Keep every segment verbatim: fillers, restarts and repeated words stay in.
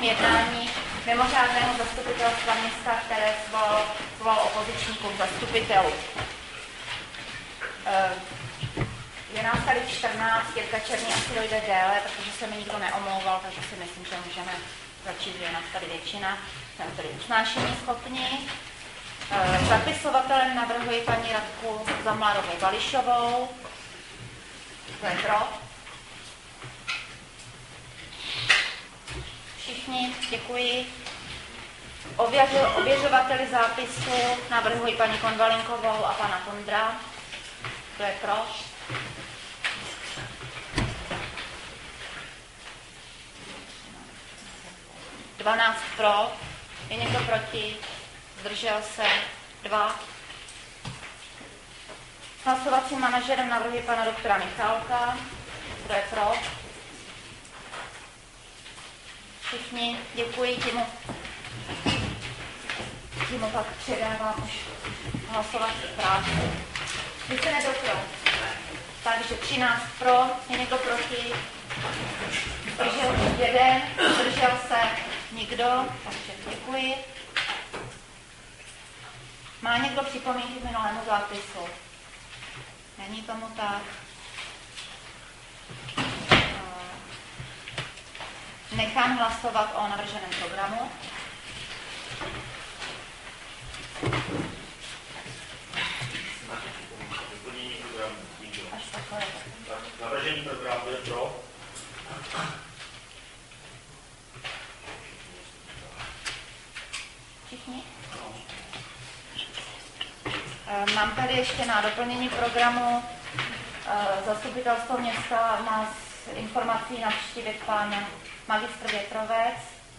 dnešním jednání mimořádného zastupitelstva města, které svolal, svolal opoziční klub zastupitelů. Je nás tady čtrnáct, Jirka Černý asi dojde déle, protože se mi nikdo neomlouval, takže si myslím, že můžeme začít, že je nás tady většina. Jsme tady usnášení schopni. Zapisovatelem navrhuji paní Radku Zamlárovou-Bališovou. Kdo je pro? Všichni, děkuji. Ověřo, ověřovateli zápisu navrhuji paní Konvalinkovou a pana Kondra. Kdo je pro? dvanáct pro. Je někdo proti? Zdržel se? Dva. Hlasovacím manažerem navrhuji pana doktora Michálka. Kdo je pro? Všichni, děkuji, tímu, tímu pak předávám už hlasovací práci. Vy se nebyl pro. Takže třináct pro, je někdo proti? Zdržel jeden, zdržel se nikdo, takže děkuji. Má někdo připomínky k minulému zápisu? Není tomu tak. Nechám hlasovat o navrženém programu. Až takové. Navržený program je pro. Všichni? Mám tady ještě na doplnění programu zastupitelstvo města nás informací navštívit pan magistr Větrovec.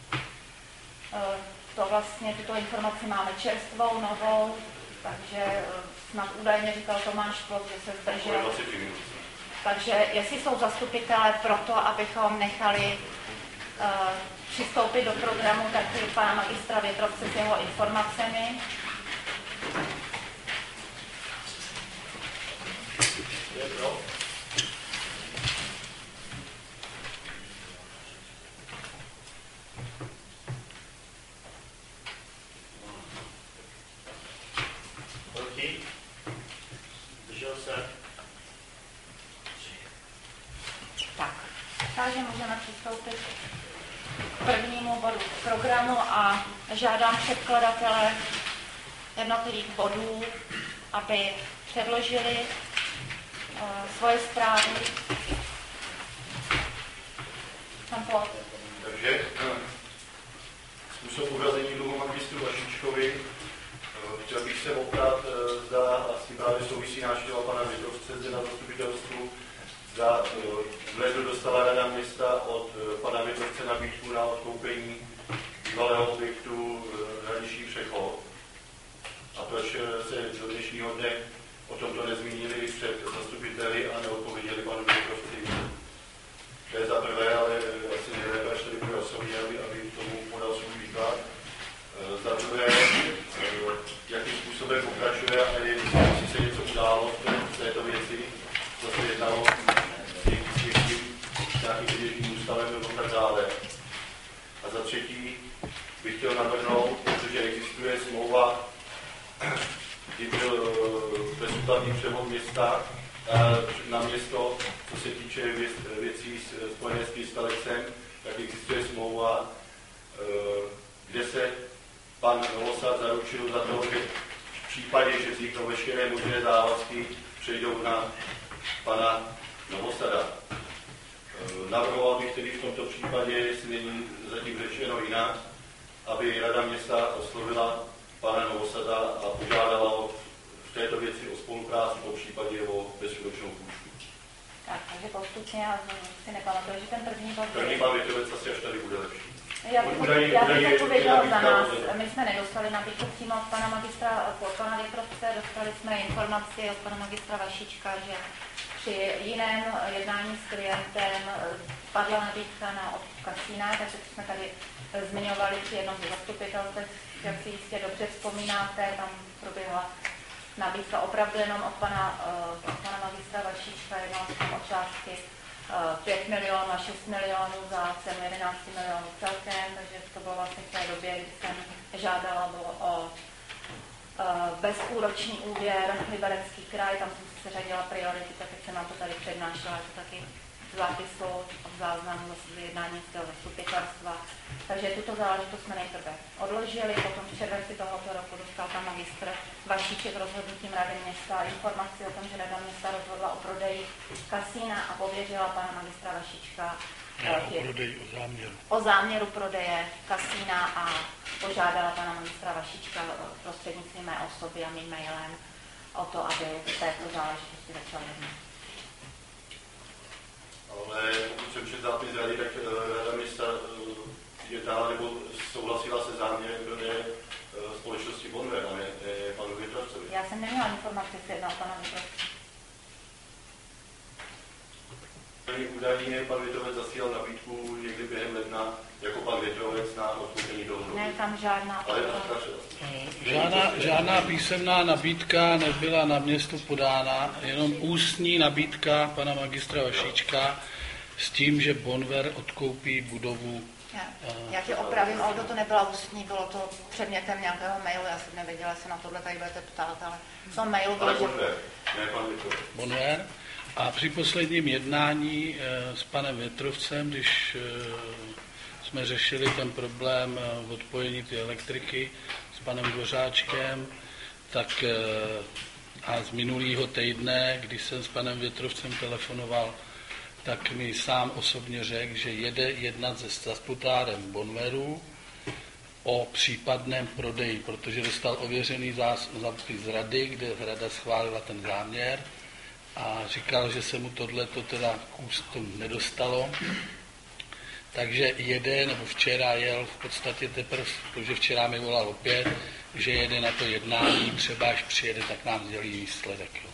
To vlastně, tuto informaci máme čerstvou, novou, takže snad údajně říkal Tomáš Klok, že se zdržel. Takže jestli jsou zastupitelé pro to, abychom nechali uh, přistoupit do programu, tak pana magistra Větrovce s jeho informacemi. Je pro. Proti? Zdržel se? Tak, takže můžeme přistoupit k prvnímu bodu programu a žádám předkladatele jednotlivých bodů, aby předložili uh, svoje zprávy. Takže způsob uhrazení dluhu magistru Vašičkovi. Chtěl bych se optat, zda asi právě souvisí návštěva pana Větrovce zde na zastupitelstvu, zda v lednu dostala rada města od pana Větrovce nabídku na odkoupení bývalého objektu Hraniční přechod. A proč se do dnešního dne o tomto nezmínili před zastupiteli a neodpověděli panu Větrovci. To je za prvé, ale asi nejlépe, až tady bude osobně, aby, aby k tomu podal svůj výklad. Za druhé, jakým způsobem pokračuje a nevím, jestli se něco událo v této věci, co se jednalo s tím nějakým běžným ústavem nebo tak dále. A za třetí bych chtěl navrhnout, protože existuje smlouva, kdy byl bezúplatný převod města na město, co se týče věcí spojené s Krystalexem, tak existuje smlouva, kde se pan Novosad zaručil za to, že v případě, že vzniknou veškeré možné závazky, přejdou na pana Novosada. Navrhoval bych tedy v tomto případě, jestli není zatím řečeno jinak, aby rada města oslovila pana Novosada a požádala o, v této věci o spolupráci, po případě o bezúročnou půjčku. Tak, takže postupně, já si nepamatuju, že ten první bod... První pan Větrovec asi až tady bude lepší. Já bych to pověděla za nás. My jsme nedostali nabídku přímo od pana magistra, od pana Větrovce, dostali jsme informaci od pana magistra Vašička, že při jiném jednání s klientem padla nabídka na odkup kasína, takže jsme tady zmiňovali při jednom z zastupitelstv, jak si jistě dobře vzpomínáte, tam proběhla nabídka opravdu jenom od pana, od pana magistra Vašička, jednala se tam o částky pět milionů a šest milionů za cenu jedenáct milionů celkem, takže to bylo vlastně v té době, kdy jsem žádala bylo o bezúročný úvěr, Liberecký kraj, tam jsem se řadila priority, tak jak jsem vám to tady přednášela, je to taky v zápisu, v záznamu z jednání z toho zastupitelstva. Takže tuto záležitost jsme nejprve odložili, potom v červenci tohoto roku dostal pan magistr Vašíček rozhodnutím Rady města informaci o tom, že Rada města rozhodla o prodeji kasína a pověřila pana magistra Vašíčka o, prodej, o, záměru. o záměru prodeje kasína a požádala pana magistra Vašíčka prostřednictvím mé osoby a mým mailem o to, aby v této záležitosti začal jednat. Ale pokud jsem před zápis rady, tak Rada města jednala nebo souhlasila se záměrem prodeje společnosti Bonver, a ne panu Větrovcovi. Já jsem neměla informaci s jednou pana Větrovce. Údajně pan Větrovec zasílal nabídku někdy během ledna jako pan Větrovec na odkoupení dohodu. Ne, tam žádná. Ale žádná, žádná písemná nabídka nebyla na město podána, jenom ústní nabídka pana magistra Vašíčka s tím, že Bonver odkoupí budovu. Já, já tě opravím, Oldo, to nebyla ústní, bylo to předmětem nějakého mailu, já jsem nevěděla, jestli na tohle tady budete ptát, ale v tom mailu bylo, ale Bonver, ne pan Větrovec. Bonver. A při posledním jednání e, s panem Větrovcem, když e, jsme řešili ten problém e, odpojení ty elektriky s panem Dvořáčkem, tak e, a z minulého týdne, když jsem s panem Větrovcem telefonoval, tak mi sám osobně řekl, že jede jednat se statutárem Bonveru o případném prodeji, protože dostal ověřený zápis z rady, kde rada schválila ten záměr a říkal, že se mu tohleto teda k ústům nedostalo. Takže jede, nebo včera jel v podstatě teprve, protože včera mi volal opět, že jede na to jednání, třeba až přijede, tak nám sdělí výsledek. Jo.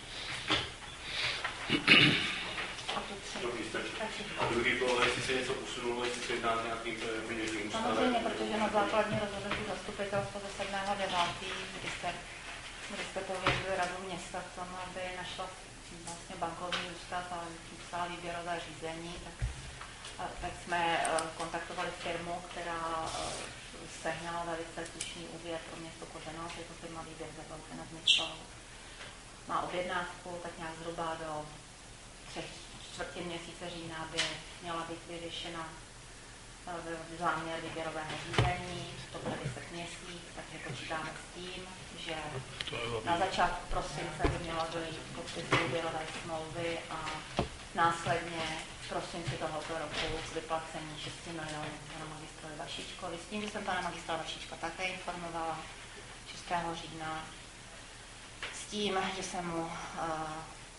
A druhý bylo, jestli se něco posunulo, jestli se jedná nějakým peněžním ústavem. Samozřejmě, protože na základní rozhodnutí zastupitelstva ze sedmého devátého kdy jste, kdy jste pověřili radu města k tomu, aby našla vlastně bankovní ústav a psala výběrové řízení, tak, tak jsme kontaktovali firmu, která sehnala velice slušný úvěr pro město Kořenos, je to firma Výběr za Balkana z města. Má objednávku, tak nějak zhruba do třech čtvrtě měsíce října by měla být vyřešena záměr výběrového řízení, to bude deset měsíc, takže počítáme s tím, že na začátku prosince by měla dojít k podpisu výběrové smlouvy a následně v prosinci tohoto roku k vyplacení šest milionů pana magistrovi Vašíčkovi. S tím, že jsem pana magistra Vašíčka také informovala šestého října, s tím, že jsem mu uh,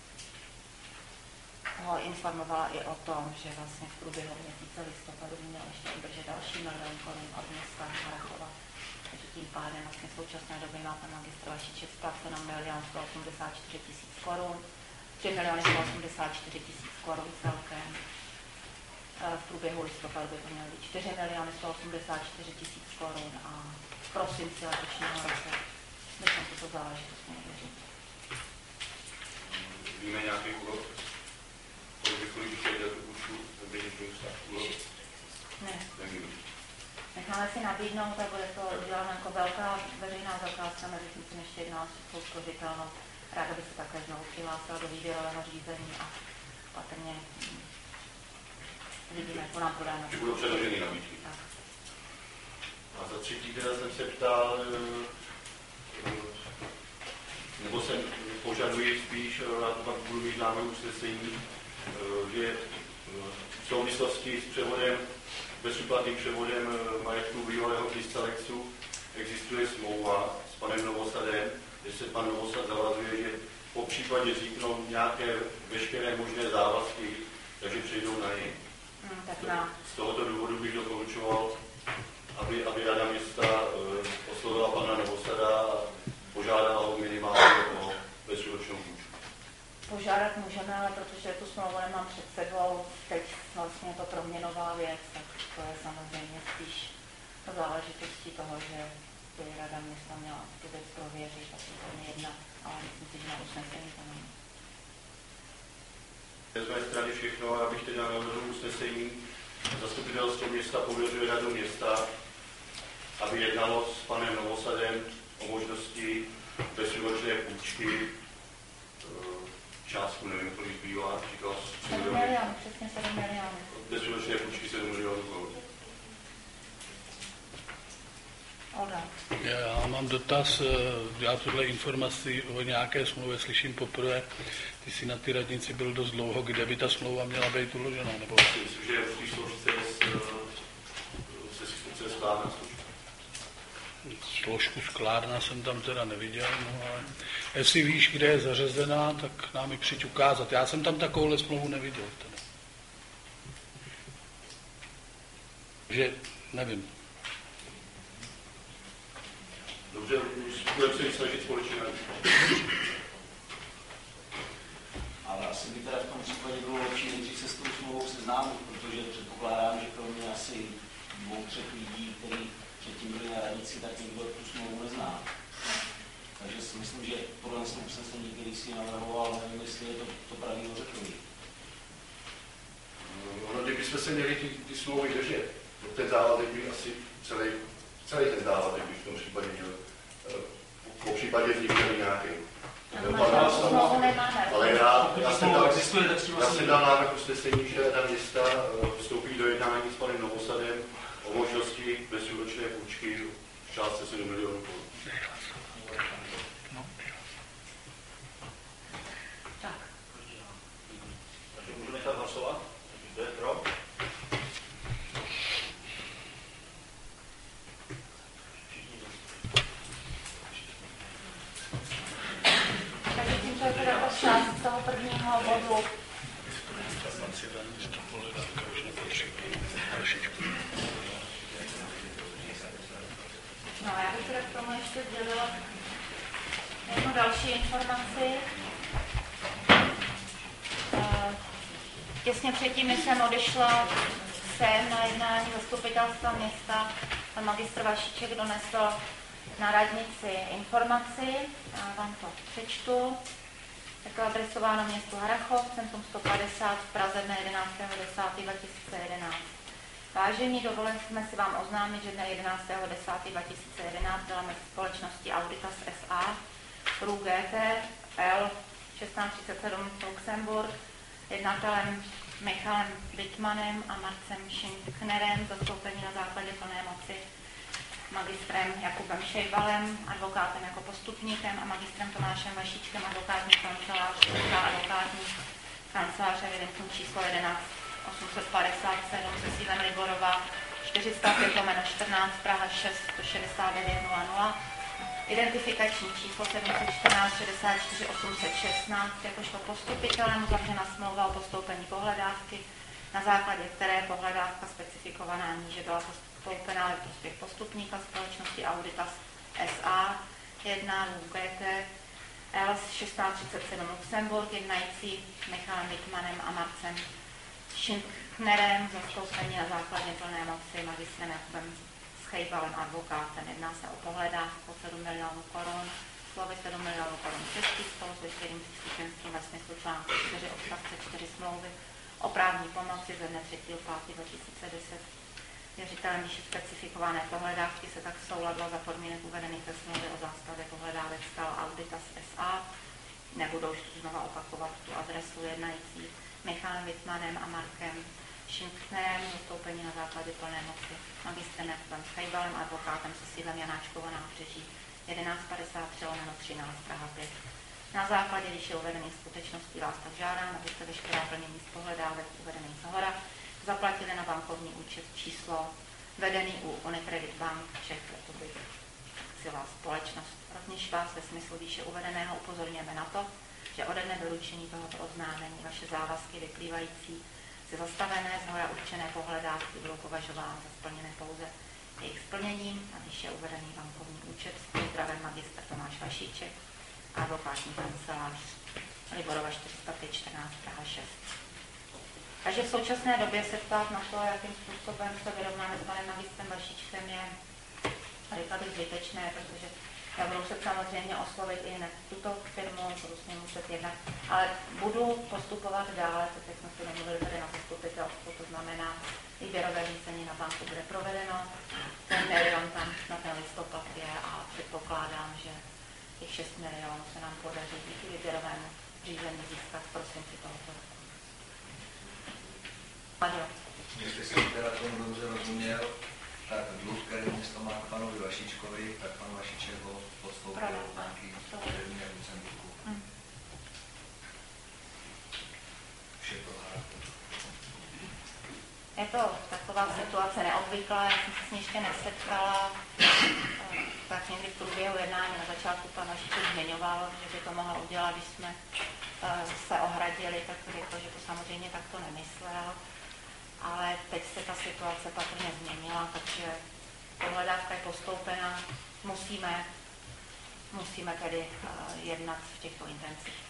ho informovala i o tom, že vlastně v průběhu měsíce listopadu měl ještě udržet další milion korun od města Harachova. Takže tím pádem vlastně v současné době má pan magistr Vašíček splaceno milion sto osmdesát čtyři tisíc korun, tři miliony sto osmdesát čtyři tisíc korun celkem. V průběhu listopadu by to mělo být čtyři miliony sto osmdesát čtyři tisíc korun a v prosinci letošního roku bychom tuto záležitost měli říct. Víme nějaký úrok? Kolik přijde tu účtu peněžní ústav? Ne. Necháme si nabídnout a bude to uděláno jako velká veřejná zakázka, mezi tím jsem ještě jednala s Českou spořitelnou. Ráda by se také znovu přihlásila do výběrového řízení a patrně vidíme, jak nám podáme. Že budou předložený nabídky. A za třetí teda jsem se ptal, nebo jsem požaduji spíš, na to pak budu mít návrh usnesení, že v souvislosti s převodem, bezúplatným převodem majetku bývalého Krystalexu existuje smlouva s panem Novosadem, že se pan Novosad zavazuje, že po případě vzniknou nějaké veškeré možné závazky, takže přejdou na něj. Hmm, tak na... Z tohoto důvodu bych doporučoval, aby, aby Rada města e, oslovila pana Novosada a požádala ho minimálně o bezúročnou půjčku. Požádat můžeme, ale protože tu smlouvu nemám před sebou, teď vlastně to proměnová věc, tak to je samozřejmě spíš záležitostí toho, že by Rada města měla tu věc prověřit a případně jednat, ale myslím si, že na usnesení to není. Z mé strany všechno a já bych teda navrhl usnesení. Zastupitelstvo města pověřuje radu města, aby jednalo s panem Novosadem o možnosti bezúročné půjčky. Částku nevím, kolik bývá, říkal sedm milionů, přesně sedm milionů. Bezúročné půjčky sedm milionů korun. Já mám dotaz, já tuhle informaci o nějaké smlouvě slyším poprvé. Ty jsi na ty radnici byl dost dlouho, kde by ta smlouva měla být uložena? Nebo... Myslím, že v té složce se skutce skládná složka. Složku skládna jsem tam teda neviděl, no ale jestli víš, kde je zařazená, tak nám ji přijď ukázat. Já jsem tam takovouhle smlouvu neviděl. Teda. Že nevím. Dobře, budeme se snažit společně. Ale asi by teda v tom případě bylo lepší nejdřív se s tou smlouvou seznámit, protože předpokládám, že kromě asi dvou, třech lidí, kteří předtím byli na radnici, tak nikdo tu smlouvu nezná. Takže si myslím, že podle toho usnesení, který si navrhoval, nevím, jestli je to, to pravý řeklivý. Ono, kdybychom se měli ty, ty smlouvy držet, ten závazek by asi celý, celý ten závazek by v tom případě měl, po případě vznikl nějaký. Ale já, já jsem dal, já jsem dal návrh usnesení, že rada města vstoupí do jednání s panem Novosadem o možnosti bezúročné půjčky v částce sedm milionů korun. Tak. Takže můžeme nechat hlasovat? Kdo je pro? Takže tímto je teda část z toho prvního bodu. No, já bych teda k tomu ještě sdělila jednu další informaci. Těsně předtím, než jsem odešla sem na jednání zastupitelstva města, pan magistr Vašíček donesl na radnici informaci, já vám to přečtu. Je to adresováno městu Harrachov, centrum sto padesát v Praze dne jedenáctého desátého dva tisíce jedenáct. Vážení, dovolili jsme si vám oznámit, že dne jedenáctého desátého dva tisíce jedenáct byla mezi společností Auditas S A R U G T L šestnáct třicet sedm Luxemburg jednatelem Michalem Wittmanem a Marcem Schinknerem zastoupení na základě plné moci magistrem Jakubem Šejbalem, advokátem jako postupníkem a magistrem Tomášem Vašíčkem, advokátní kancelář, advokátní kancelář evidentní číslo jedenáct osm set padesát sedm se sídlem Liborova čtyři sta pět lomeno čtrnáct Praha šest sto šedesát devět nula nula, identifikační číslo sedm set čtrnáct šedesát čtyři osm set šestnáct, jakožto postupitelem uzavřena smlouva o postoupení pohledávky, na základě které pohledávka specifikovaná níže byla postoupená ve prospěch postupníka společnosti Auditas S A jedna R U G T L šestnáct třicet sedm Luxemburg, jednající Michalem Wittmanem a Marcem Schinknerem, zastoupení na základě plné moci magistrem Jakubem Schejbalem, advokátem. Jedná se o pohledávku sedm milionů korun, slovy sedm milionů korun český spolu s veškerým přístupenstvím ve smyslu článku čtyři odstavce čtyři smlouvy o právní pomoci ze dne třetího pátého dva tisíce deset. Věřitelem výše specifikované pohledávky se tak souladla za podmínek uvedených ve smlouvě o zástavě pohledávek stal Auditas S A. Nebudu už tu znova opakovat tu adresu jednající Michalem Wittmanem a Markem Schinknerem, zastoupení na základě plné moci magistrem Jakubem Schejbalem, advokátem se sídlem Janáčkova nábřeží jedenáct padesát tři lomeno třináct Praha pět. Na základě výše uvedených skutečností vás tak žádám, abyste veškerá plnění z pohledávek uvedených zhora zaplatili na bankovní účet číslo vedený u Unicredit Bank Czech Republic akciová společnost. Rovněž vás ve smyslu výše uvedeného upozorňujeme na to, že ode dne doručení tohoto oznámení vaše závazky vyplývající ze zastavené zhora určené pohledávky budou považovány za splněné pouze jejich splněním a výše uvedený bankovní účet s zdravem magistr Tomáš Vašíček, advokátní kancelář Liborova čtyři sta pět čtrnáct Praha šest. Takže v současné době se ptát na to, jakým způsobem se vyrovnáme s panem magistrem Vašíčkem, je tady tady zbytečné, protože Já budu muset samozřejmě oslovit i hned tuto firmu, budu s ním muset jednat, ale budu postupovat dále, co teď jsme si domluvili tady na zastupitelstvu, to znamená, výběrové řízení na banku bude provedeno, ten milion tam na ten listopad je a předpokládám, že těch šest milionů se nám podaří díky výběrovému řízení získat v prosinci tohoto roku. Aďo. Jestli jsem teda tomu dobře rozuměl, tak dluh, který město má k panu Vašičkovi, tak pan Vašiček ho podstoupil od banky První v Lucemburku. Hmm. Vše to Je to taková situace neobvyklá, já jsem se s ní ještě nesetkala. Tak někdy v průběhu jednání na začátku pan Vašiček zmiňoval, že by to mohla udělat, když jsme se ohradili, tak řekl, že to samozřejmě takto nemyslel. Ale teď se ta situace patrně změnila, takže pohledávka je postoupena, musíme, musíme tedy uh, jednat v těchto intencích.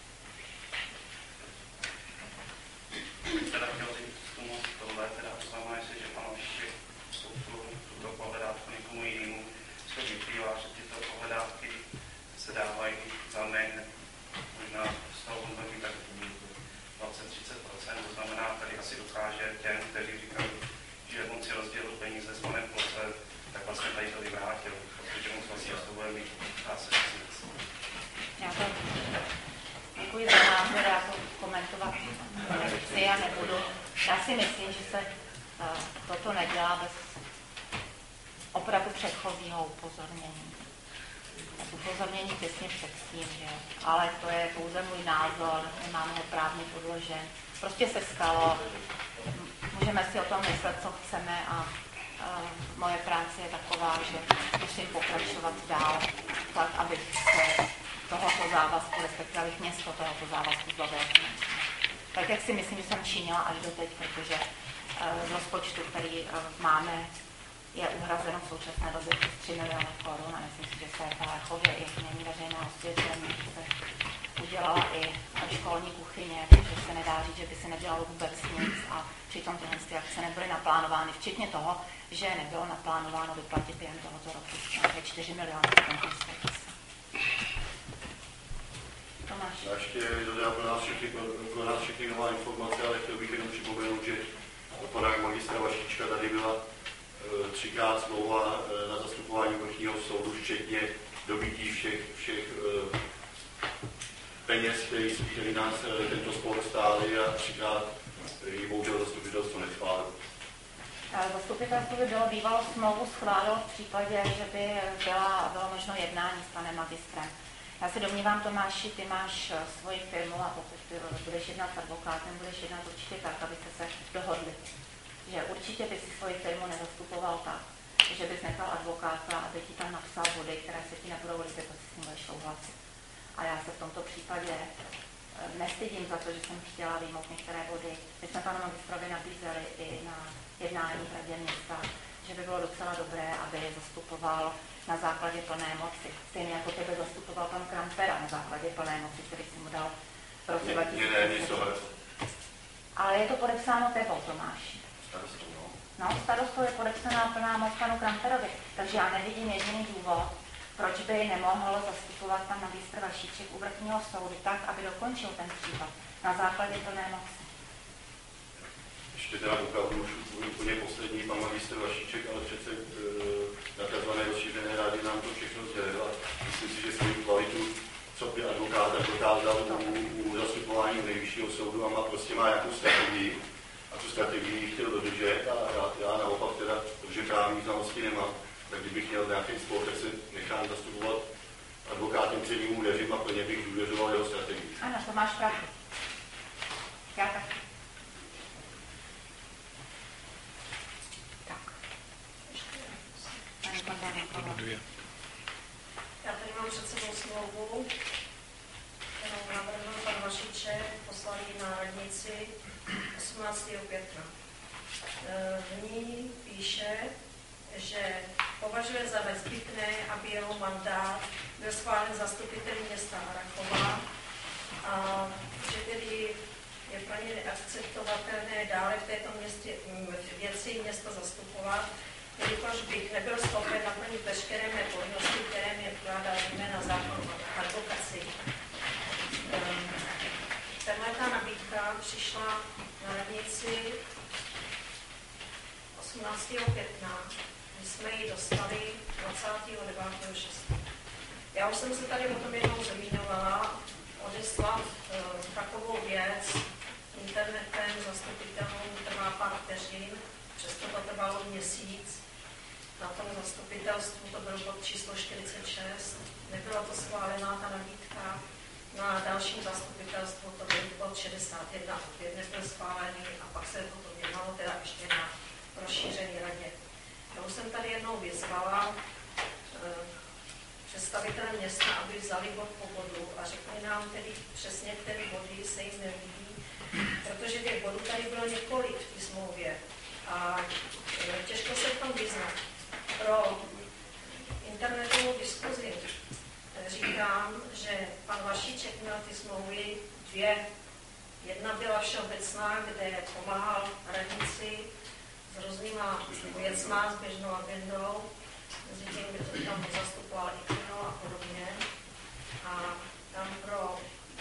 Teda chtěl říct k tomu tohle, teda uznává si, že pan Vašiček tuto pohledávku někomu jinému, co vyplývá, že tyto pohledávky se dávají za men, možná z toho hodnotí tak dvacet až třicet procent, to znamená, tady asi dokáže těm, kteří říkají, že on si rozdělil peníze s panem Plocem, tak vlastně tady to vyvrátil, protože on vlastně z toho bude mít asi nic. Já to děkuji za názor, já to komentovat nechci a nebudu. Já si myslím, že se uh, toto nedělá bez opravdu předchozího upozornění. Upozornění těsně předtím, že? Ale to je pouze můj názor, nemáme ho právně podložen. Prostě se stalo, můžeme si o tom myslet, co chceme a uh, moje práce je taková, že musím pokračovat dál, tak, abych se tohoto závazku, respektive abych město tohoto závazku zbavila. Tak jak si myslím, že jsem činila až doteď, protože uh, z rozpočtu, který uh, máme, je uhrazeno v současné době přes tři miliony korun a myslím si, že se v Halechově i není veřejné osvětlení, že se udělala i školní kuchyně, takže se nedá říct, že by se nedělalo vůbec nic a přitom tyhle ty akce nebyly naplánovány, včetně toho, že nebylo naplánováno vyplatit během tohoto roku nějaké čtyři miliony korun. Tomáš. Já ještě dodám pro nás všechny, pro nás všechny nová informace, ale chtěl bych jenom připomenout, že podák magistra Vašička tady byla třikrát smlouva na zastupování vrchního soudu, včetně dobytí všech, všech uh, peněz, který, který nás tento spor stály a třikrát ji bohužel zastupitelstvo neschválilo. Zastupitelstvo by bylo bývalo smlouvu schválilo v případě, že by byla, bylo možno jednání s panem magistrem. Já se domnívám, Tomáši, ty máš svoji firmu a pokud ty budeš jednat s advokátem, budeš jednat určitě tak, abyste se dohodli. Že určitě by si svoji firmu nezastupoval tak, že bys nechal advokáta, aby ti tam napsal body, které se ti nebudou líbit, to si s ním budeš souhlasit. A já se v tomto případě nestydím za to, že jsem chtěla vyjmout některé body. My jsme panu magistrovi nabízeli i na jednání v radě města, že by bylo docela dobré, aby je zastupoval na základě plné moci. Stejně jako tebe zastupoval pan Krampera na základě plné moci, který si mu dal v roce dva tisíce. Ale je to podepsáno tebou, Tomáši. No, starostou je podepsaná plná moc panu Kramperovi, takže já nevidím jediný důvod, proč by nemohl zastupovat pan magistr Vašíček u vrchního soudu tak, aby dokončil ten případ na základě plné moci. Ještě teda opravdu už úplně poslední pan magistr Vašíček, ale přece e, na tzv. Rozšířené rádě nám to všechno sdělil a myslím si, že svou kvalitu, co by advokáta dokázal u, u zastupování nejvyššího soudu a má, prostě má nějakou strategii. A tu strategii chtěl dodržet a já, já naopak teda, protože právní znalosti nemám, tak kdybych měl nějaký sport, tak se nechám zastupovat advokátem, který mu věřím a plně bych důvěřoval jeho strategii. Ano, to máš pravdu. Já taky. Tak. Já tady mám před sebou smlouvu, kterou navrhl pan Vašiček, poslal ji na radnici osmnáctého května. V ní píše, že považuje za nezbytné, aby jeho mandát byl schválen zastupiteli města Harrachova a že tedy je pro ně neakceptovatelné dále v této městě, věci město zastupovat. jelikož bych nebyl schopen naplnit veškeré mé povinnosti, které mě vkládá na zákon o advokaci. Tato nabídka přišla na radnici osmnáctého května, kdy jsme ji dostali dvacátého devátého šestého Já už jsem se tady o tom jednou zmiňovala, odeslat e, takovou věc internetem zastupitelům trvá pár vteřin, přesto to trvalo měsíc. Na tom zastupitelstvu to byl bod číslo čtyřicet šest, nebyla to schválená ta nabídka. Na dalším zastupitelstvu to byl bod šedesát jedna, opět nebyl schválený a pak se to jednalo teda ještě na rozšíření radě. Já už jsem tady jednou vyzvala e, představitele města, aby vzali bod po bodu a řekli nám tedy přesně, které body se jim nelíbí, protože těch bodů tady bylo několik v té smlouvě a e, těžko se v tom vyznat. Pro internetovou diskuzi říkám, že pan Vašíček měl ty smlouvy dvě. Jedna byla všeobecná, kde pomáhal radnici s různýma věcma, s běžnou agendou, mezi tím, kde to tam zastupoval i kino a podobně. A tam pro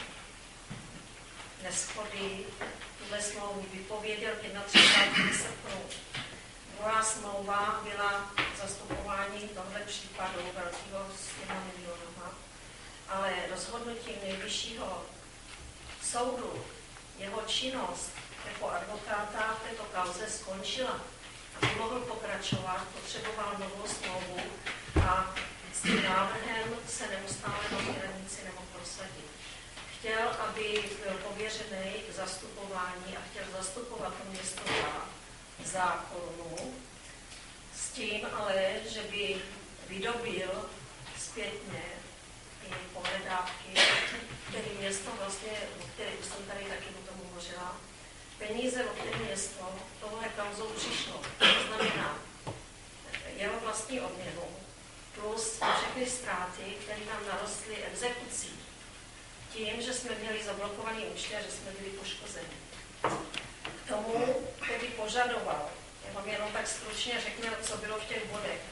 neschody tuhle smlouvu vypověděl k třicátého prvního srpnu. Druhá smlouva byla zastupování tohle případu velkého s těma milionama, ale rozhodnutím nejvyššího soudu jeho činnost jako advokáta v této kauze skončila. Aby mohl pokračovat, potřeboval novou smlouvu a s tím návrhem se neustále na radnici nemohl prosadit. Chtěl, aby byl pověřený k zastupování a chtěl zastupovat to město za, za korunu, s tím ale, že by vydobil zpětně i pohledávky, které město vlastně, o kterých jsem tady taky o tom hovořila, peníze, o které město tohle kauzou přišlo. To znamená jeho vlastní odměnu plus všechny ztráty, které nám narostly exekucí. Tím, že jsme měli zablokovaný účty a že jsme byli poškozeni. K tomu tedy požadoval, já vám jenom tak stručně řekněme, co bylo v těch bodech.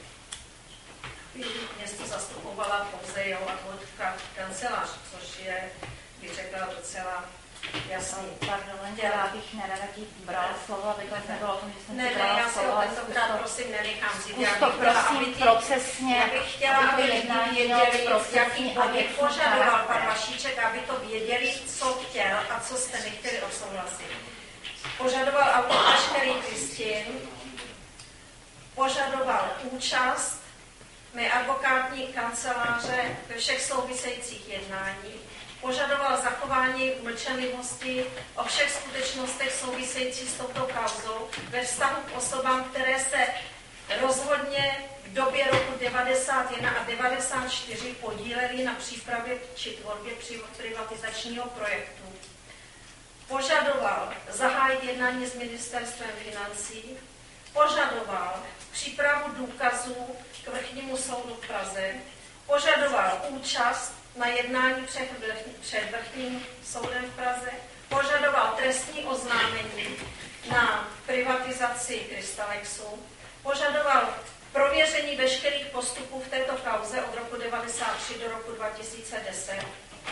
Město zastupovala pouze jeho advokat kancelář, což je, bych řekla, docela jasný. Pardon, já bych nerada ti brala slovo, aby to nebylo o tom, že jsem ne, ti brala ne, já slovo. se ho tentokrát prosím nenechám si. Zkus to prosím procesně, já bych chtěla, aby lidi věděli, z jakých bodů požadoval pan Vašíček, aby to věděli, co chtěl a co jste nechtěli odsouhlasit. Požadoval autor veškerých listin, požadoval účast mé advokátní kanceláře ve všech souvisejících jednání, požadoval zachování mlčenlivosti o všech skutečnostech souvisejících s touto kauzou ve vztahu k osobám, které se rozhodně v době roku devadesát jedna a devadesát čtyři podíleli na přípravě či tvorbě privatizačního projektu. Požadoval zahájit jednání s ministerstvem financí, požadoval přípravu důkazů k vrchnímu soudu v Praze, požadoval účast na jednání před vrchním soudem v Praze, požadoval trestní oznámení na privatizaci Krystalexu, požadoval prověření veškerých postupů v této kauze od roku devadesát tři do roku dva tisíce deset.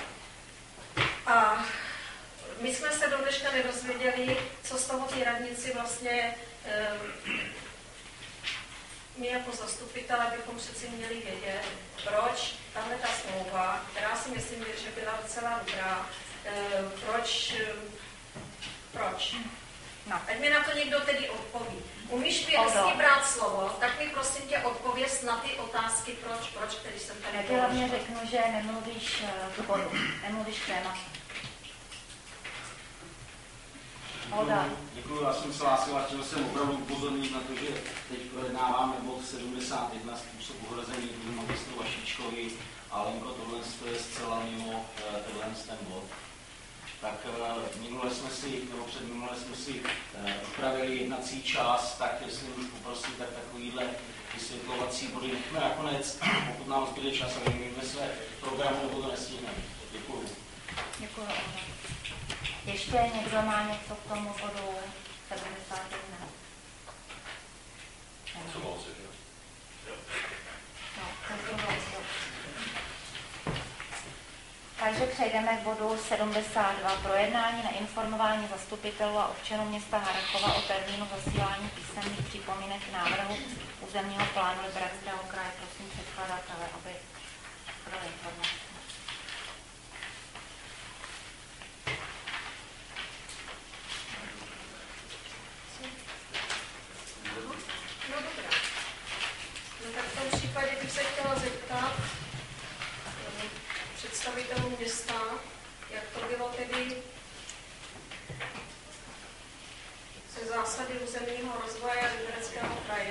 A my jsme se do dneška nedozvěděli, co z toho té radnici vlastně my jako zastupitelé bychom přeci měli vědět, proč tahle ta smlouva, která si myslím, že byla docela dobrá, proč, proč? No. Ať mi na to někdo tedy odpoví. Umíš mi hezky brát slovo, tak mi prosím tě odpověz na ty otázky, proč, proč, který jsem tady položila. Já ti hlavně řeknu, že nemluvíš k bodu, nemluvíš k tématu. Děkuji, já jsem se hlásil a chtěl jsem opravdu upozornit na to, že teď projednáváme bod sedmdesát jedna, způsob uhrazení magistru Vašíčkovi, a Lenko, tohle je zcela mimo tenhle ten bod. Tak minule jsme si, nebo před minule jsme si upravili jednací čas, tak jestli už poprosím, tak takovýhle vysvětlovací body nechme nakonec, pokud nám zbyde čas a vyměníme své programu, nebo to nestihneme. Děkuji. Děkuji. Ještě někdo má něco k tomu bodu sedmdesát jedna? Co moc, Takže přejdeme k bodu sedmdesát dva. Projednání na informování zastupitelů a občanů města Harrachova o termínu zasílání písemných připomínek k návrhu územního plánu Libereckého kraje. Prosím předkladatele, aby dali informace. No dobrá. No tak v tom případě bych se chtěla zeptat představitelů města, jak to bylo tedy se zásady územního rozvoje Libereckého kraje.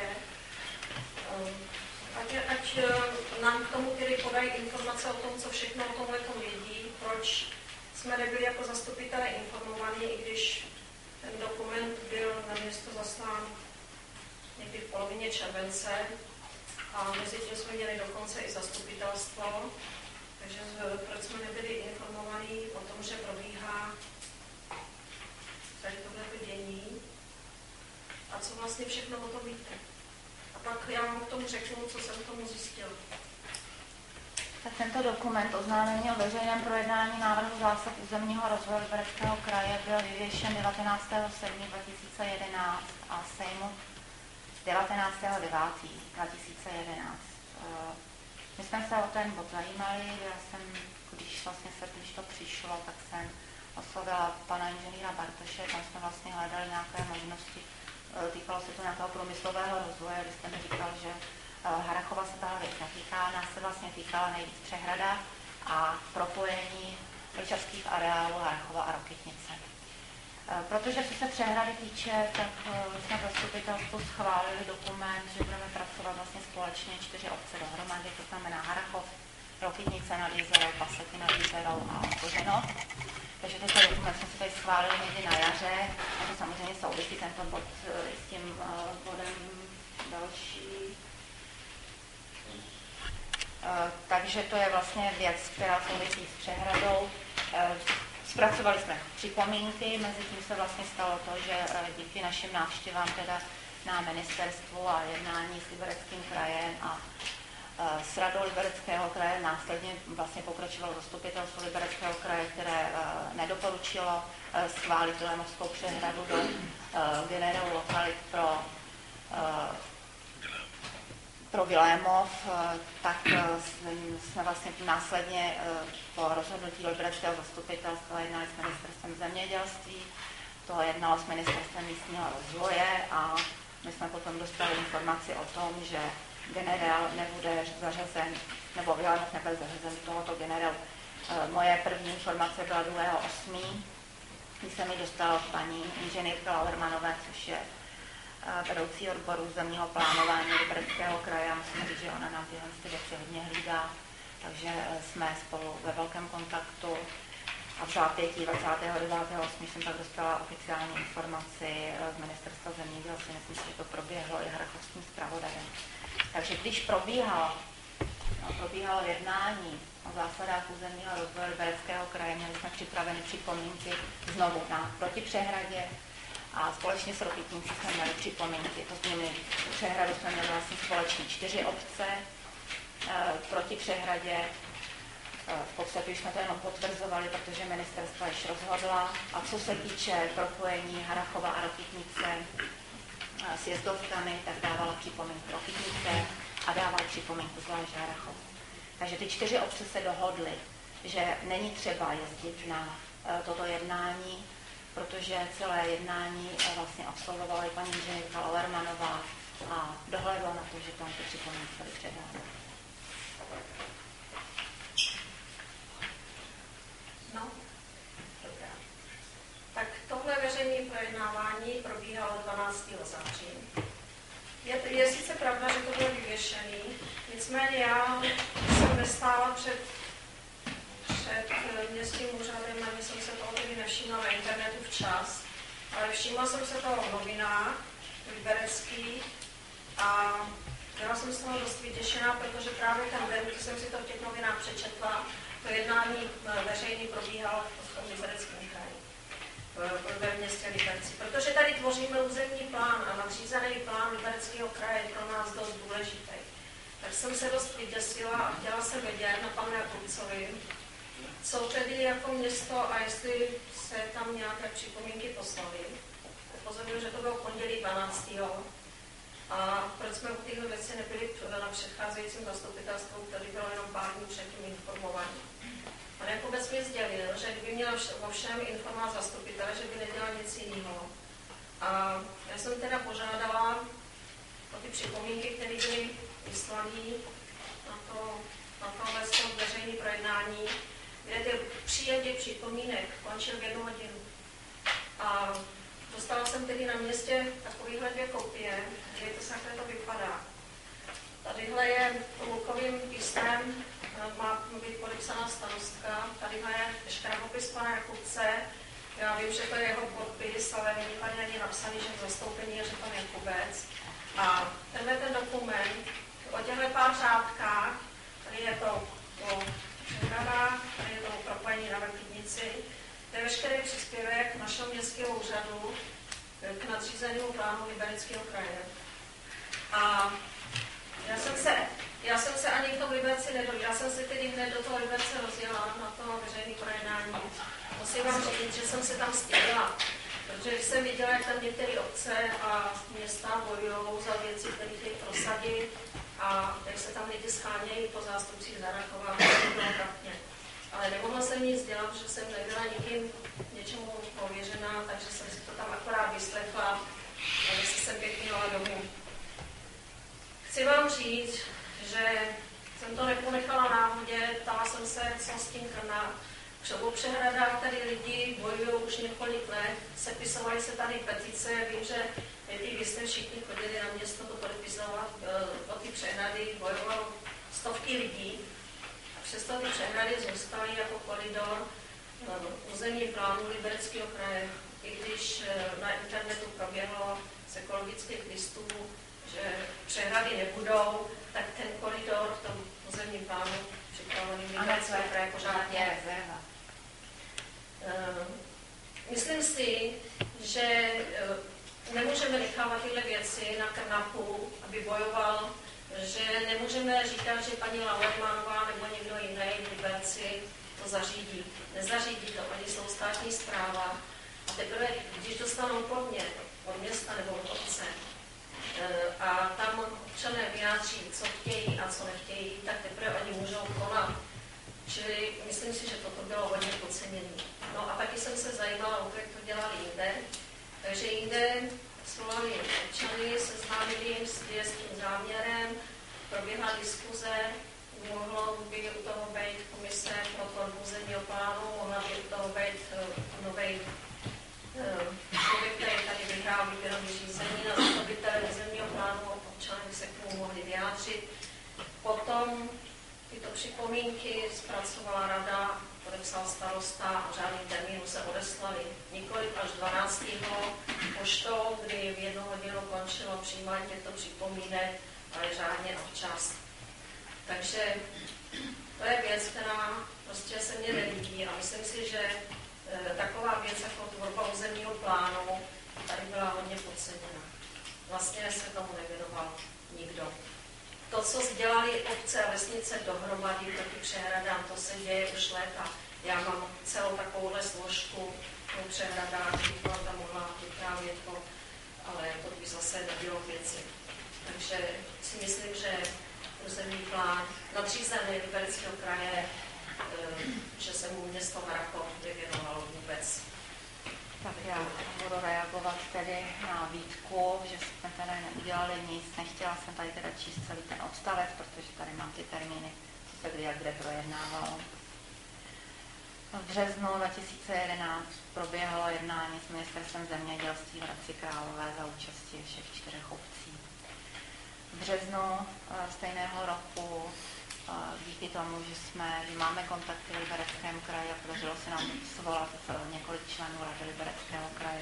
Ať, ať nám k tomu tedy podají informace o tom, co všechno o tomhle vědí, proč jsme nebyli jako zastupitelé informovaní, i když ten dokument byl na město zaslán někdy v polovině července a mezi tím jsme měli dokonce i zastupitelstvo. Takže proč jsme nebyli informovaní o tom, že probíhá tady tohle dění a co vlastně všechno o tom víte. A pak já vám k tomu řeknu, co jsem k tomu zjistil. Tak tento dokument oznámení o veřejném projednání návrhu zásad územního rozvoje Libereckého kraje byl vyvěšen devatenáctého sedmého dva tisíce jedenáct a sejmu devatenáctého devátého dva tisíce jedenáct. My jsme se o ten bod zajímali, já jsem, když vlastně se když to přišlo, tak jsem oslovila pana inženýra Bartoše, tam jsme vlastně hledali nějaké možnosti, týkalo se to nějakého průmyslového rozvoje, vy jste mi říkal, že Harrachova se tahle věc netýká, nás se vlastně týkala nejvíc Přehrada a propojení vlčavských areálů Harrachova a Rokytnice. Protože co se Přehrady týče, tak jsme v zastupitelstvu schválili dokument, že budeme pracovat vlastně společně čtyři obce dohromady, to znamená Harrachov, Rokytnice nad Jizerou, Paseky nad Jizerou a Koženov. Takže tento dokument jsme si tady schválili někdy na jaře, a to samozřejmě souvisí tento bod s tím bodem další. Takže to je vlastně věc, která souvisí s Přehradou. Zpracovali jsme připomínky, mezi tím se vlastně stalo to, že díky našim návštěvám teda na ministerstvu a jednání s Libereckým krajem a s radou Libereckého kraje následně vlastně pokračovalo zastupitelstvo Libereckého kraje, které nedoporučilo schválit Vilémovskou Přehradu do generálu lokalit pro pro Vilémov, tak jsme vlastně následně po rozhodnutí libereckého zastupitelstva jednali s ministerstvem zemědělství, to jednalo s ministerstvem místního rozvoje a my jsme potom dostali informaci o tom, že generál nebude zařazen, nebo Vilémov nebude zařazen do tohoto generálu. Moje první informace byla druhého osmého kdy se mi dostala paní inženýrka Lauermanové, což je vedoucí odboru územního plánování Libereckého kraje a musím říct, že ona nám tyhle ty věci hodně hlídá, takže jsme spolu ve velkém kontaktu a v zápětí dvacátého devátého osmého jsem tak dostala oficiální informaci z ministerstva zemědělství, myslím si, že to proběhlo i harrachovským zpravodajem. Takže když probíhalo, no, probíhalo jednání o zásadách územního rozvoje Libereckého kraje, měli jsme připraveny připomínky znovu na Protipřehradě, a společně s Rokytnicí jsme měli připomínky. To znamená, v Přehradu jsme měli vlastně společně čtyři obce e, proti Přehradě. E, v podstatě už jsme to jenom potvrzovali, protože ministerstva již rozhodla. A co se týče propojení Harrachova a Rokytnice e, s jezdovkami, tak dávala připomínku Rokytnice a dávala připomínku zvlášť Harrachov. Takže ty čtyři obce se dohodly, že není třeba jezdit na e, toto jednání, protože celé jednání vlastně absolvovala i paní inženýrka Lauermanová a dohlédla na to, že tam ty připomínky byly předány. No, dobrá. Tak tohle veřejné projednávání probíhalo dvanáctého září. Je, je sice pravda, že to bylo vyvěšený, nicméně já jsem nestála před před městským úřadem, ani jsem se toho tedy nevšimla na internetu včas, ale všimla jsem se toho v novinách libereckých a byla jsem z toho dost vytěšená, protože právě ten den, když jsem si to v těch novinách přečetla, to jednání veřejný probíhalo v tom Libereckém kraji, ve městě Liberci. Protože tady tvoříme územní plán a nadřízený plán Libereckého kraje je pro nás dost důležitý. Tak jsem se dost vyděsila a chtěla jsem vědět na panu Jakubcovi, co tedy jako město a jestli se tam nějaké připomínky poslali. Pozorňuji, že to bylo pondělí dvanáctého A proč jsme o této věci nebyli na předcházejícím zastupitelstvu, který bylo jenom pár dní předtím informovaní. Pan Jakubec mi sdělil, že kdyby měl o všem informovat zastupitele, že by nedělal nic jiného. A já jsem teda požádala o ty připomínky, které byly vyslané na to, na to veřejné projednání, kde ty příjem těch připomínek končil v jednu hodinu. A dostala jsem tedy na městě takovýhle dvě kopie, kde to takhle to vypadá. Tadyhle je lukovým písmem, má být podepsaná starostka, tadyhle je škrabopis pana Jakubce. Já vím, že to je jeho podpis, ale není tady ani napsaný, že v zastoupení je, že pan Jakubec. A tenhle ten dokument o těchto pár řádkách, tady je to o přehrada, tady je to o propojení na Vrtýdnici, to je veškerý příspěvek našeho městského úřadu k nadřízenému plánu Libereckého kraje. A já jsem se, já jsem se ani v tom Liberci nedojela, já jsem se tedy hned do toho Liberce rozjela na to veřejné projednání. Musím vám říct, že jsem se tam stydila, protože jsem viděla, jak tam některé obce a města bojují za věci, které chtějí prosadit a jak se tam lidi schánějí po zástupcích Zarachowa, to bylo trapně. Ale nemohla jsem nic dělat, protože jsem nebyla nikým něčemu pověřená, takže jsem si to tam akorát vyslechla a zase jsem pěkně jela domů. Chci vám říct, že jsem to neponechala náhodě, ptala jsem se, co s tím krná. O přehradách tady lidi bojují už několik let, sepisovaly se tady petice, vím, že vy jste všichni chodili na město to podepisovat, o ty přehrady bojovalo stovky lidí. Přesto ty přehrady zůstaly jako koridor územní plánu Libereckého kraje. I když na internetu proběhlo z ekologických listů, že přehrady nebudou, tak ten koridor v tom územním plánu připravený Libereckého kraje pořád je. Myslím si, že nemůžeme nechávat tyhle věci na Krnapu, aby bojoval, že nemůžeme říkat, že paní Lauermanová nebo někdo jiný v Liberci to zařídí. Nezařídí to, oni jsou státní správa. A teprve, když dostanou podnět od města nebo od obce a tam občané vyjádří, co chtějí a co nechtějí, tak teprve oni můžou konat. Čili myslím si, že toto bylo hodně podceněné. No a taky jsem se zajímala o to, jak to dělali jinde. Takže jinde svolali občany, seznámili s tím záměrem, proběhla diskuze, mohlo by u toho být komise pro tvorbu územního plánu, mohla by u toho být uh, nový člověk, který tady vyhrál výběrové řízení na zastupitele územního plánu, občany by se k tomu mohli vyjádřit. Potom tyto připomínky zpracovala rada, podepsal starosta a řádný termínu se odeslali nikoliv až dvanáctého poštou, kdy v jednu hodinu končilo přijímání těchto připomínek, ale řádně a včas. Takže to je věc, která prostě se mně nelíbí a myslím si, že e, taková věc jako tvorba územního plánu tady byla hodně podceněna. Vlastně se tomu nevěnoval nikdo. To, co dělali obce a vesnice dohromady proti přehradám, to se děje už léta. Já mám celou takovouhle složku o přehradách, bych vám tam mohla vyprávět to, ale to by zase nebylo věci. Takže si myslím, že územní plán nadřízený Libereckého kraje, že se mu město Harrachov nevěnovalo vůbec. Tak já budu reagovat tedy na výtku, že jsme tady neudělali nic. Nechtěla jsem tady teda číst celý ten odstavec, protože tady mám ty termíny, co se kdy a kde projednávalo. V březnu dva tisíce jedenáct proběhlo jednání s ministerstvem zemědělství v Hradci Králové za účasti všech čtyřech obcí. V březnu stejného roku díky tomu, že jsme, že máme kontakty v Libereckém kraji a podařilo se nám svolat několik členů Rady Libereckého kraje.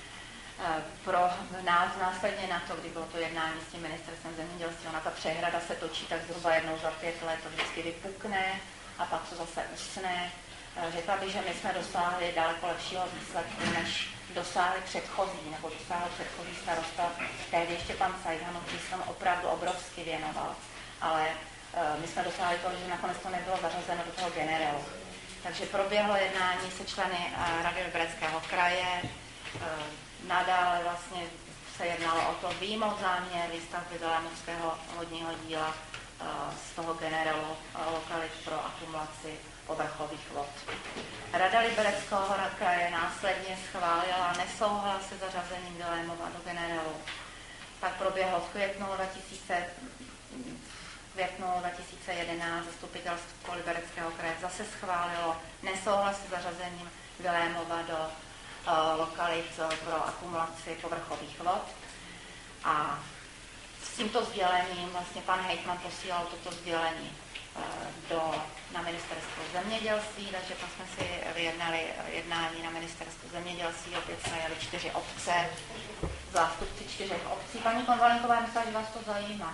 Pro nás následně na to, kdy bylo to jednání s tím ministerstvem zemědělství, ona ta přehrada se točí tak zhruba jednou za pět let, to vždycky vypukne a pak to zase usne. Řekla bych, že my jsme dosáhli daleko lepšího výsledku, než dosáhli předchozí, nebo dosáhli předchozí starosta. Tehdy ještě pan Sajdhanov, který se tam opravdu obrovsky věnoval, ale my jsme dosáhli toho, že nakonec to nebylo zařazeno do toho generálu. Takže proběhlo jednání se členy Rady Libereckého kraje. Nadále vlastně se jednalo o to vyjmout záměr výstavby Belémovského vodního díla z toho generelu lokalit pro akumulaci povrchových vod. Rada Libereckého kraje následně schválila nesouhlas se zařazením Belémova do generelu. Pak proběhlo v květnu dva tisíce květnu dva tisíce jedenáct zastupitelstvo Libereckého kraje zase schválilo nesouhlas se zařazením Belémova do uh, lokalit uh, pro akumulaci povrchových vod. A s tímto sdělením vlastně pan hejtman posílal toto sdělení uh, do, na ministerstvo zemědělství, takže pak jsme si vyjednali jednání na ministerstvu zemědělství, opět jsme jeli čtyři obce, zástupci čtyřech obcí. Paní Konvalinková, myslela, že vás to zajímá.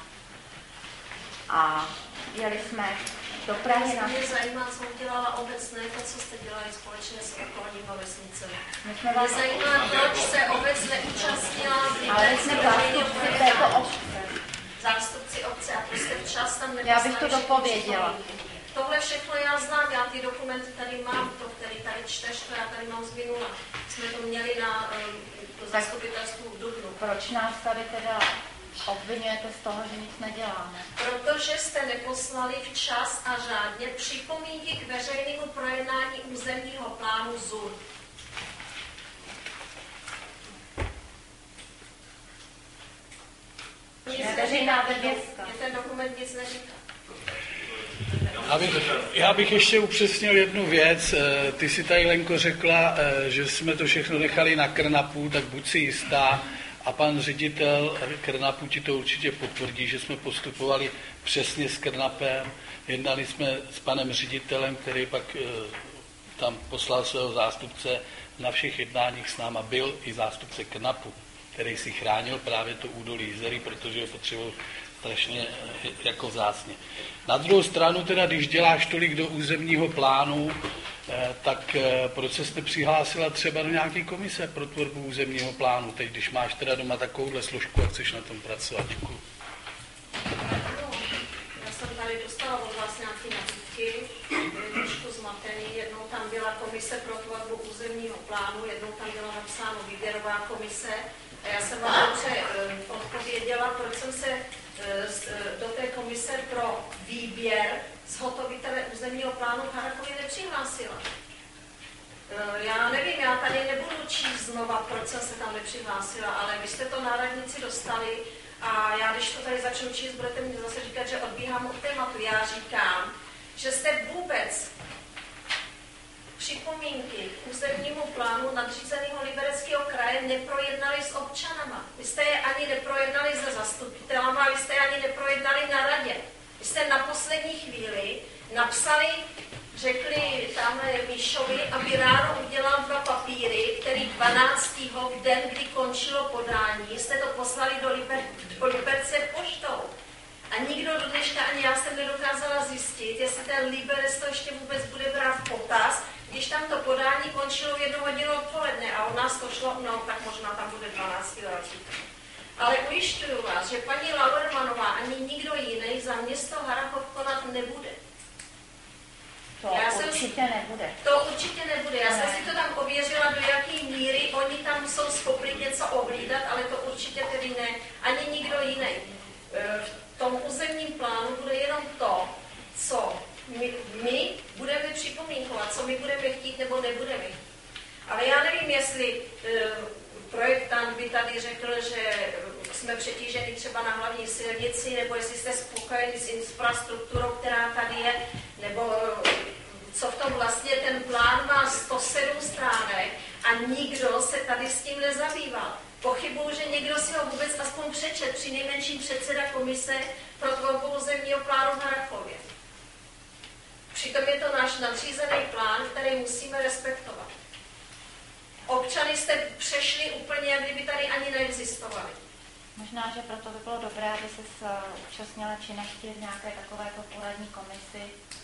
A jeli jsme do Prahy na... Mě zajímá, co udělala obec, ne to, co jste dělali společně s okolníma vesnicemi. Mě vás... zajímá, proč se obec neúčastnila v ale jsme zástupci této obce. Zástupci obce a prostě včas tam neposlali. Já bych to dopověděla. Tohle všechno já znám, já ty dokumenty tady mám, to, který tady čteš, to já tady mám z minula. Jsme to měli na um, zastupitelstvu v Dubnu. Proč nás tady teda obvinujete z toho, že nic neděláme? Protože jste neposlali včas a řádně připomínky k veřejnému projednání územního plánu Z U R. Veřejná vedězka. Mě ten dokument nic neříká. Já bych, já bych ještě upřesnil jednu věc. Ty si tady, Lenko, řekla, že jsme to všechno nechali na Krnapu, tak buď si jistá, a pan ředitel Krnapu ti to určitě potvrdí, že jsme postupovali přesně s Krnapem. Jednali jsme s panem ředitelem, který pak tam poslal svého zástupce. Na všech jednáních s náma byl i zástupce Krnapu, který si chránil právě to údolí Jizery, protože ho potřeboval strašně jako vzácně. Na druhou stranu teda, když děláš tolik do územního plánu, tak proč se jste přihlásila třeba do nějaké komise pro tvorbu územního plánu, teď když máš teda doma takovouhle složku a chceš na tom pracovat? Děkuji. Já jsem tady dostala od vás nějaké nabídky, byly trošku zmatený. Jednou tam byla komise pro tvorbu územního plánu, jednou tam byla napsáno výběrová komise. A já jsem vám dobře odpověděla, proč jsem se do té komise pro výběr zhotovitele územního plánu v Harrachově nepřihlásila. Já nevím, já tady nebudu číst znova, proč jsem se tam nepřihlásila, ale vy jste to na radnici dostali a já, když to tady začnu číst, budete mi zase říkat, že odbíhám od tématu. Já říkám, že jste vůbec připomínky k územnímu plánu nadřízeného Libereckého kraje neprojednali s občanama. Vy jste je ani neprojednali se zastupitelama, vy jste je ani neprojednali na radě. Vy jste na poslední chvíli napsali, řekli tamhle Míšovi, aby ráno udělal dva papíry, který dvanáctého v den, kdy končilo podání, jste to poslali do, Liber, do Liberce poštou. A nikdo do dneška, ani já jsem nedokázala zjistit, jestli ten Liberec to ještě vůbec bude brát v potaz, když tam to podání končilo v jednu hodinu odpoledne a u nás to šlo, no tak možná tam bude dvanáctého Ale ujišťuju vás, že paní Lauermanová ani nikdo jiný za město Harrachov konat nebude. To já určitě jsem, nebude. To určitě nebude. Já ne. jsem si to tam ověřila, do jaký míry oni tam jsou schopni něco ohlídat, ale to určitě tedy ne. Ani nikdo jiný. V tom územním plánu bude jenom to, co my, my budeme připomínkovat, co my budeme chtít nebo nebudeme chtít. Ale já nevím, jestli projektant by tady řekl, že jsme přetíženi třeba na hlavní silnici, nebo jestli jste spokojeni s infrastrukturou, která tady je, nebo co v tom vlastně ten plán má sto sedm stránek a nikdo se tady s tím nezabýval. Pochybuju, že někdo si ho vůbec aspoň přečet, při nejmenším předseda komise pro tvorbu územního plánu v Harrachově. Přitom je to náš nadřízený plán, který musíme respektovat. Občany jste přešli úplně, jak kdyby tady ani neexistovali. Možná, že proto by bylo dobré, aby se účastnila činnosti v nějaké takovéto poradní komisi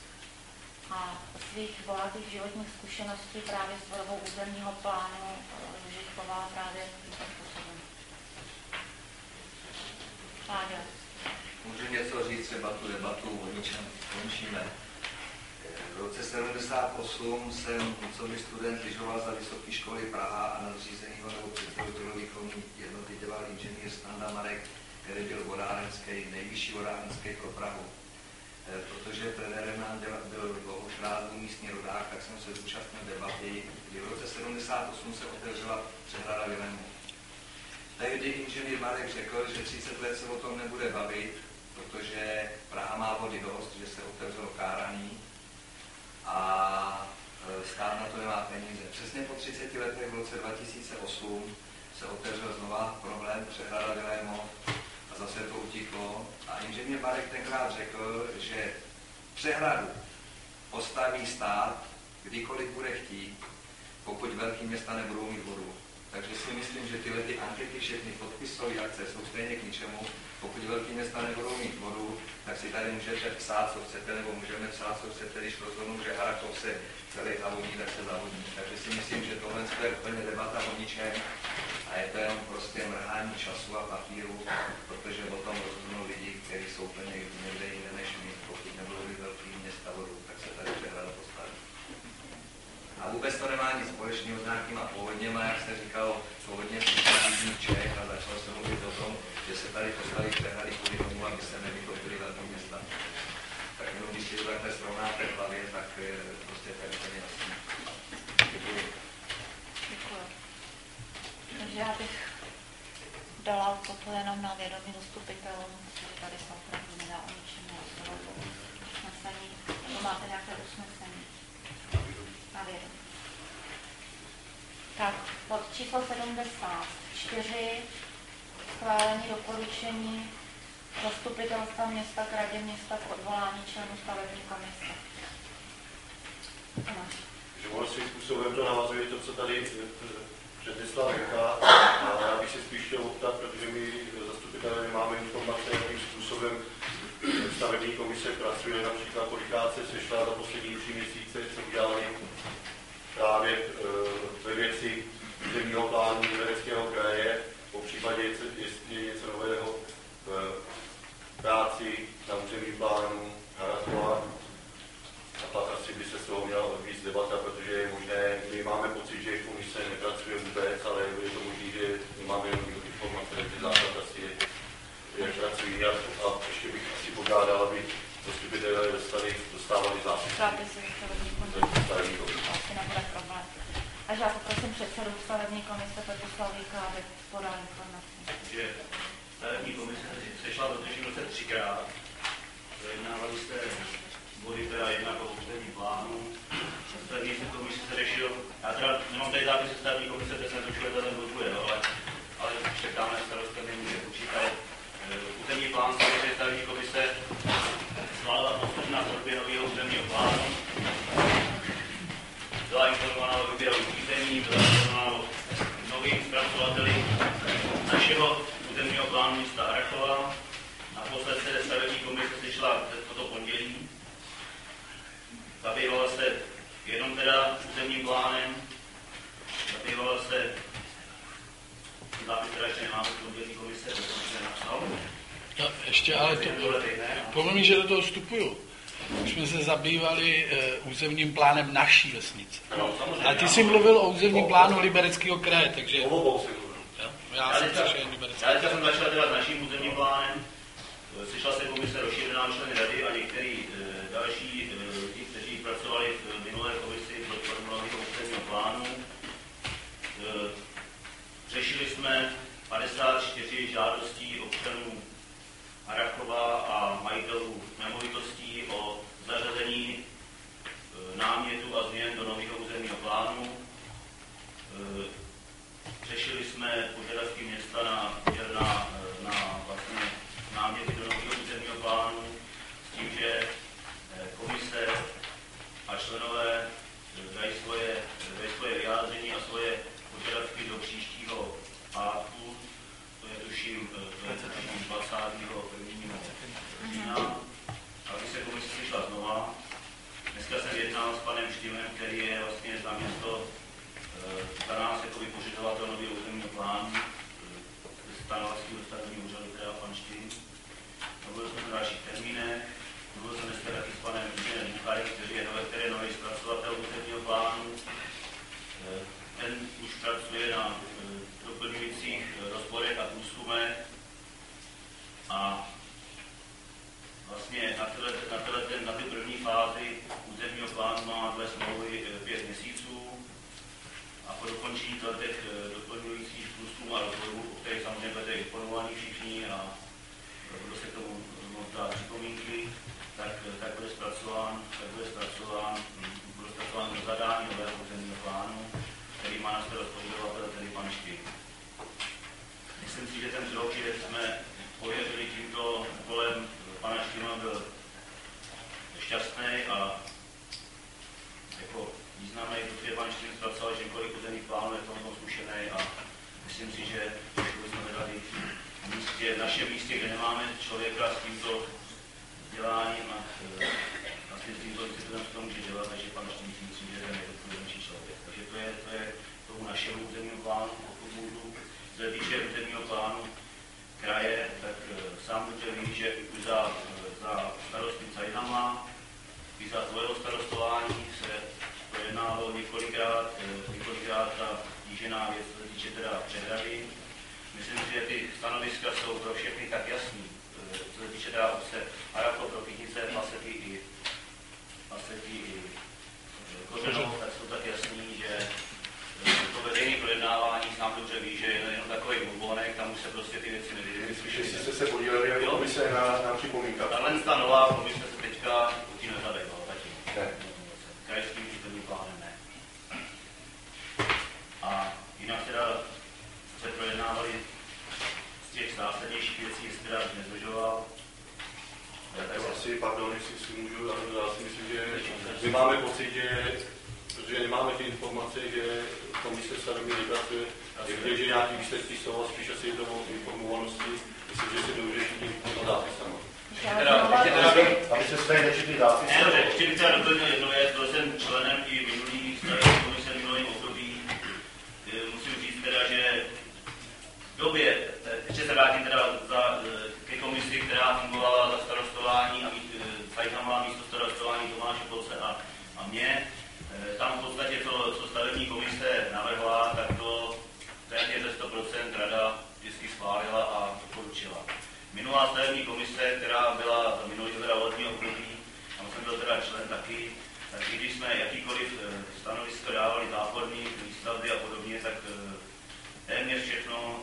a svých bohatých životních zkušeností právě s tvorbou územního plánu vychovala právě tímto způsobem. Páďo. Můžu něco říct, třeba tu debatu o ničem končíme. V roce sedmdesát osm jsem coby student lyžoval za Vysoké školy Praha a nadřízenýho nebo předsedu tělovýchovní jednoty dělal inženýr Standa Marek, který byl vodárenský, nejvyšší vodárenský pro Prahu. Protože trenérem nám byl Bohuš Rádů, místní rodák, tak jsem se zúčastnil debaty, kdy v roce sedmdesát osm se otevřela přehrada Vilému. Tehdy inženýr Marek řekl, že třicet let se o tom nebude bavit, protože Praha má vody dost, že se otevřelo káraní a stát na to nemá peníze. Přesně po třiceti letech v roce dva tisíce osm se otevřel znova problém přehrada Vilémov a zase to utíklo. A inženýr Marek tenkrát řekl, že přehradu postaví stát, kdykoliv bude chtít, pokud velký města nebudou mít vodu. Takže si myslím, že tyhle ty ankety, všechny podpisové akce jsou stejně k ničemu. Pokud velký města nebudou mít vodu, tak si tady můžete psát, co chcete, nebo můžeme psát, co chcete, když rozhodnou, že Harakov se celý zavodní, tak se zavodní. Takže si myslím, že tohle je úplně debata o ničem a je to jenom prostě mrhání času a papíru, protože o tom rozhodnou lidi, kteří jsou úplně někde jinde než my. Pokud nebudou mít velký města vodu, tak se tady přehrada postaví. A vůbec to nemá nic společného s nějakýma povodněma, jak se říkalo, povodně přišla jižní Čech a začalo se mluvit o tom, že se tady postaví přehrady kvůli tomu, aby se nevykopily velké města. Tak jenom když si to takhle srovnáte v hlavě, tak prostě to je úplně jasný. Děkuji. Děkuji. Takže já bych dala toto jenom na vědomí zastupitelům, protože tady se opravdu nedá o ničem hlasovat. Usnesení. Máte nějaké usnesení? Na vědomí. Tak, pod číslo sedmdesát čtyři, schválení doporučení zastupitelstva města k radě města k odvolání členů stavební komise. Tomáš. Že ono svým způsobem to navazuje to, co tady přednesla Věka. Já bych si spíš chtěl optat, protože my zastupitelé máme informace, jakým způsobem stavební komise pracuje, například kolikrát se sešla za poslední tři měsíce, co udělali právě ve věci územního plánu Libereckého kraje, po případě, jestli je něco nového v práci na územním plánu Harakova. A pak asi by se z toho měla víc debata, protože je možné, my máme pocit, že komise nepracuje vůbec, ale je to možné, že máme jenom informace, že základ asi je, jak pracují. A, a ještě bych asi požádal, aby zastupitelé dostali, dostávali zápisy. Zápisy stavební komise. Asi nebude problém. Takže já poprosím předsedu stavební komise Petru Slavíka, aby podal informaci. Že stavební komise sešla v letošním roce třikrát. Projednávali jste body teda jednak o územní plánu. Stavební komise se řešil, já teda nemám tady zápisy stavební komise, protože jsem trošku ten blokuje, ale, ale čekáme starosta nemůže počítat. Územní plán se stavební komise schválila postup na tvorbě nového územního plánu. Byla informována o výběrových řízení, byla informována o nových zpracovateli našeho územního plánu města Harakova. Naposled se stavební komise sešla toto pondělí. Zabývala se jenom teda územním plánem, zabývala se zápis, která ještě nemáme v pondělí komise, to jsem se napsal. No, ještě ale to, povím, že do toho vstupuju. Už jsme se zabývali e, územním plánem naší vesnice. No, a ty jsi mluvil o územním plánu Libereckého kraje, takže... Jo, já jsem slyšel Liberecký. Já jsem začal teda s naším územním plánem. Sešla se komise rozšířená členy rady a některý e, další e, ti, kteří pracovali v minulé komisi pro formulování územního plánu. E, řešili jsme padesát čtyři žádostí občanů Harakova a majitelů nemovitostí o zařazení e, námětu a změn do nového územního plánu. E, řešili jsme požadavky města na, na, na vlastně náměty do nového územního plánu s tím, že e, komise a členové dají svoje, dají svoje vyjádření a svoje požadavky do příštího pátku. To je tuším dvacátého prvního října, aby se komise sešla znova. Dneska jsem jednal s panem Štimem, který je vlastně za město za nás jako pořizovatel nového územního plánu, stanovací ústavního úřadu, teda pan Štim. vlastně na, tyle, na, tyle, na ty první fázi územního plánu má dle smlouvy pět měsíců a po dokončení těch doplňujících průzkumů a rozhodů, o kterých samozřejmě budete informovaní všichni a kdo se k tomu moc dá připomínky, tak, tak bude zpracován, tak bude zpracován, bude zpracován zadání nového územního plánu, který má na starost podívatel, tedy pan Štík. Myslím si, že ten rok, že jsme pojeli tímto úkolem pana Štíma, byl šťastný a jako významný, protože pan Štím zpracoval několik územních plánů, je tomu zkušený a myslím si, že jsme hledali v místě, v našem místě, kde nemáme člověka s tímto vzděláním a vlastně s tímto institutem to může dělat, takže pan Štím si myslím, že je ten nejodpovědnější člověk. Takže to je, to je tomu našemu územnímu plánu, pokud můžu. Co se týče územního plánu kraje, tak sám dobře ví, že už za, za starosty Cajnama i za svého starostování se projednávalo několikrát, několikrát ta tížená věc, co se týče teda přehrady. Myslím si, že ty stanoviska jsou pro všechny tak jasný, co se týče teda obce Harrachov, Rokytnice, Pasety i, Pasety i Kořenov, tak jsou tak jasný, že to veřejné projednávání sám dobře ví, že je jenom takový bulvonek, tam už se prostě ty věci nevěděly. Myslím, že jste se podíleli jako komise na, na připomínkách. Tahle ta nová komise se teďka tím nezabývala zatím. Ne. Krajským územním plánem ne. A jinak teda se projednávali z těch zásadnějších věcí, jestli teda nezdržoval. Tak asi, pardon, jestli si můžu, já si myslím, že my máme pocit, že protože nemáme ty informace, že komise stavební nepracuje, je vidět, že nějaký výsledky jsou a spíš asi je to informovanosti, myslím, že si dobře všichni zápisama. Aby se své nečetli zápisy. Ne, dobře, ještě bych teda doplnil jednu věc, byl jsem členem i minulý stavební komise v minulém období. Musím říct teda, že v době, ještě se vrátím teda za, ke komisi, která fungovala za starostování a Cajnama místo starostování Tomáše Polce a, a mě. Tam v podstatě to, co stavební komise navrhla, tak to téměř ze sto procent rada vždycky schválila a doporučila. Minulá stavební komise, která byla za minulý volební období, tam jsem byl teda člen taky, tak když jsme jakýkoliv stanovisko dávali záporní výstavby a podobně, tak téměř všechno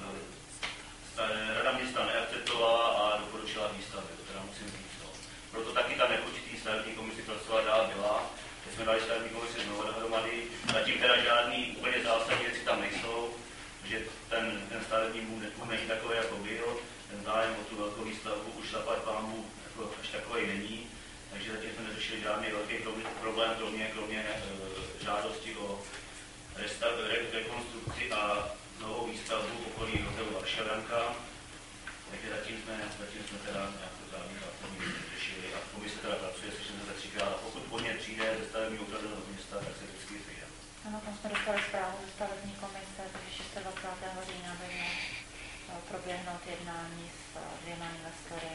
rada města neakceptovala a doporučila výstavby, to teda musím říct. No. Proto taky ta nepočitý stavební komisi pracovat dál byla. Teď jsme dali stavební komisi znovu dohromady, zatím teda žádný úplně zásadní věci tam nejsou, že ten, ten stavební můj není takový, jako byl, ten zájem o tu velkou výstavbu už zaplať pánbů jako až takový není, takže zatím jsme neřešili žádný velký problém, kromě, kromě e, žádosti o restav, re, rekonstrukci a novou výstavbu okolí hotelu Varšavanka, takže zatím jsme, zatím jsme teda nějakou žádný zásadní řešili a komise teda pracuje, slyšíme se třikrát a pokud podnět přijde ze stavebního úřadu do města, tak se vždycky přijde. Ano, tam jsme dostali zprávu ze stavební komise, takže dvacátého šestého října by mělo proběhnout jednání s dvěma investory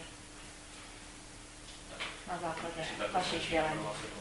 na základě vašich sdělení.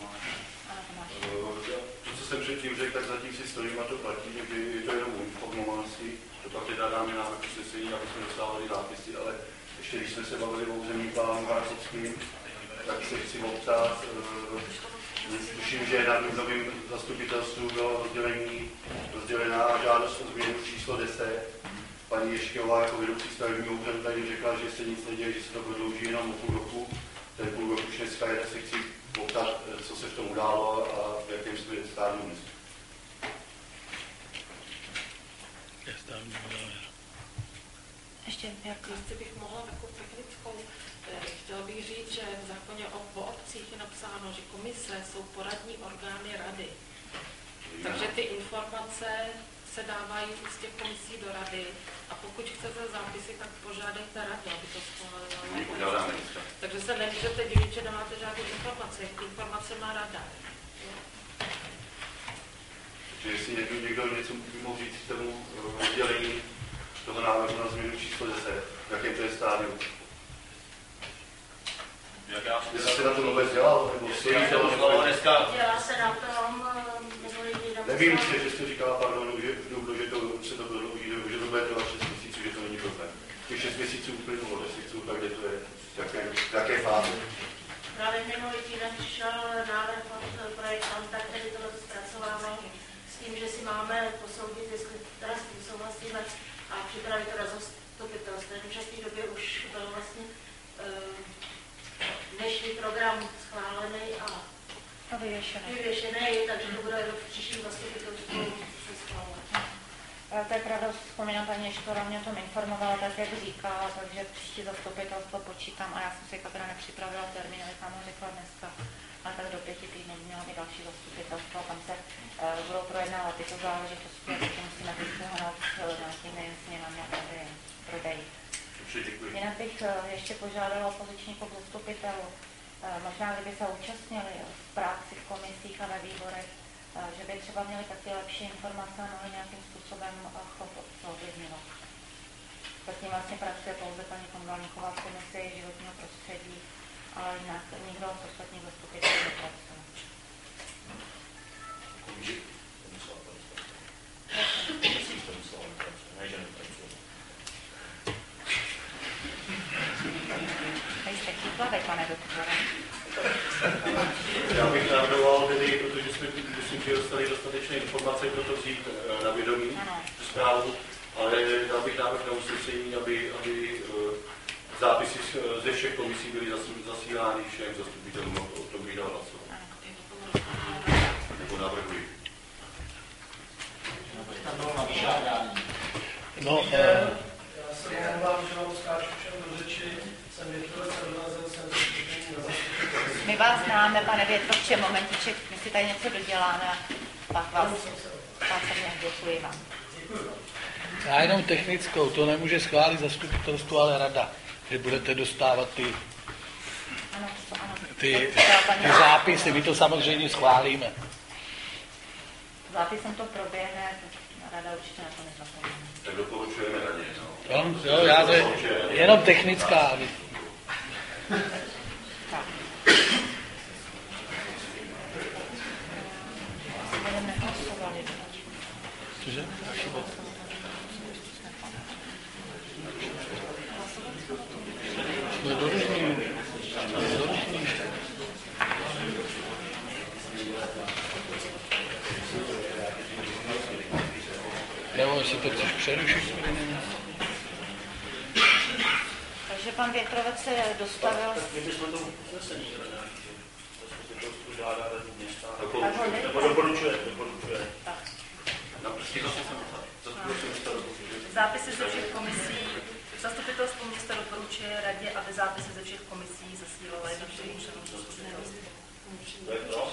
To, co jsem předtím řekl, tak zatím si stojím a to platí, že je to jenom informovanosti, to pak teda dáme návrh usnesení, aby jsme dostávali zápisy, ale ještě když jsme se bavili o územním plánu harrachovským, tak se chci optat, tuším, že na novým zastupitelstvu bylo rozdělení, rozdělená žádost o změnu číslo deset. Paní Ješkyová jako vedoucí stavebního úřadu tady řekla, že se nic neděje, že se to prodlouží jenom o půl roku. Ten půl roku už dneska je, tak se chci poptat, co se v tom událo a v jakém stádiu dnes. Ještě nějaký? Jestli bych mohla takovou technickou, chtěla bych říct, že v zákoně o, o obcích je napsáno, že komise jsou poradní orgány rady. Takže ty informace se dávají z těch komisí do rady a pokud chcete zápisy, tak požádejte radu, aby to schválila. Takže se nemůžete divit, že nemáte žádné informace. Informace má rada. Takže jestli někdo, někdo něco by mohl říct k tomu rozdělení toho návrhu na změnu číslo deset, v jakém to je stádiu? Jestli se na to vůbec dělal, nebo stojí se to dneska? Dělá se na tom, nevím, že jste říkala, pardon, že, že to, se to prodlouží, že to bude trvat šest měsíců, že to není problém. Těch šest měsíců uplynulo, jestli chcou, tak kde to je, v jakém jaké fázi? Právě minulý týden přišel návrh od projektanta, který tohle zpracovával s tím, že si máme posoudit, jestli teda s tím souhlasíme a připravit teda zastupitelstvo. Takže v té době už byl vlastně dnešní program schválený a vyvěšený. vyvěšený, takže to bude v příštím zastupitelstvu se schválené. To je pravda, vzpomínám, paní Štora mě o tom informovala, tak jak říkala, takže příští zastupitelstvo počítám a já jsem si teda nepřipravila termín, ale tam ho řekla dneska, ale tak do pěti týdnů měla být další zastupitelstvo a tam se uh, budou projednávat tyto záležitosti a taky musíme teď sehnat nějakými změnami a tady prodej. Jinak bych uh, ještě požádala opoziční klub zastupitelů, uh, možná kdyby se účastnili v práci v komisích a ve výborech, že by třeba měli taky lepší informace a mohli nějakým způsobem chod ovlivňovat. S ním vlastně pracuje pouze paní Konvalníková v komisi životního prostředí, ale jinak nikdo z ostatních zastupitelů nepracuje. Nejste chytlavej, pane doktore. Já bych navrhoval tedy, protože jsme myslím, že dostali dostatečné informace pro to vzít na vědomí, tu zprávu, ale dal bych návrh na usnesení, aby, aby zápisy ze všech komisí byly zasílány všem zastupitelům, o tom bych dal hlasovat. Nebo navrhuji. Tam bylo na vyžádání. No, uh... Já se omlouvám, že vám skáču všem do řeči. Jsem Větrovec a dorazil jsem se na zastupitelství. My vás známe, pane Větrovče, momentiček, my si tady něco doděláme a pak vás, pak děkuji vám. Já jenom technickou, to nemůže schválit zastupitelstvo, ale rada, že budete dostávat ty, ano, to, ano. ty, ty zápisy, my to samozřejmě schválíme. Zápisem to proběhne, rada určitě na to nezapomíná. Tak doporučujeme radě, no. Jo, jo, já to je jenom technická. Tak. Budeme hlasovali. Cože? No, doručný. Doručný. Nebo jestli to chceš přerušit? Takže pan Větrovec se dostavil... Kdybychom to usnesení nějaké, zastupitelstvu žádá radní města. Nebo doporučuje, doporučuje. Zápisy ze všech komisí, zastupitelstvo města doporučuje radě, aby zápisy ze všech komisí zasílala jednotlivým členům zastupitelstva. To je to?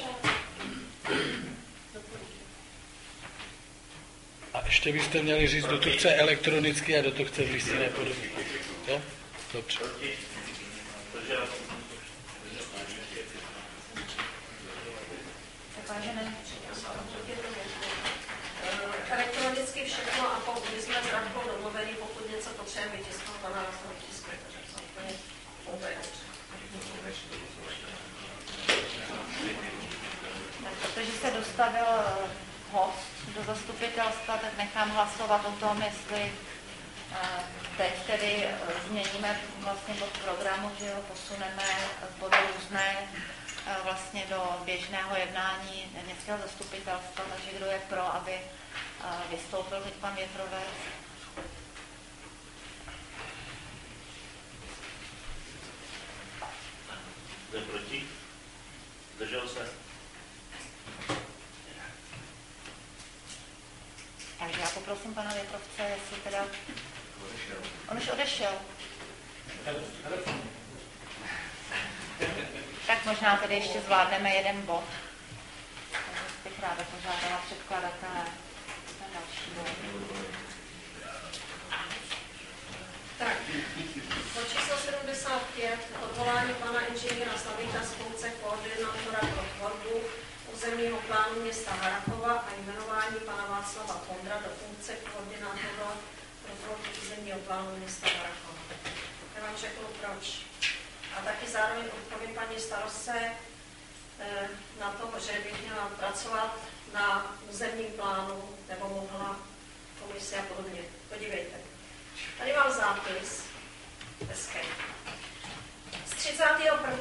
A ještě byste měli říct, kdo to chce elektronicky a kdo to chce v listinné podobě. Jo? Dobře. Elektronicky všechno a pokud my jsme s Radkou domluveni, pokud něco potřebujeme vytisknout, na nás to vytiskne, takže to úplně úplně Protože se dostavil host do zastupitelstva, tak nechám hlasovat o tom, jestli teď tedy změníme vlastně bod programu, že ho posuneme z bodu různé vlastně do běžného jednání městského zastupitelstva, takže kdo je pro, aby vystoupil teď pan Větrovec. Kdo je proti? Zdržel se? Takže já poprosím pana Větrovce, jestli teda... On už odešel. Tak možná tedy ještě zvládneme jeden bod. Takže bych ráda požádala předkladatele ten další bod. Tak, bod číslo sedmdesát pět, odvolání pana inženýra Slavíka z funkce koordinátora pro tvorbu územního plánu města Harrachova a jmenování pana Václava Kondra do funkce koordinátora pro tvorbu územního plánu města Harrachova. Já vám řeknu proč. A taky zároveň odpovím paní starostce eh, na to, že bych měla pracovat na územním plánu nebo mohla komisi a podobně. Podívejte. Tady mám zápis hezký. Z třicátého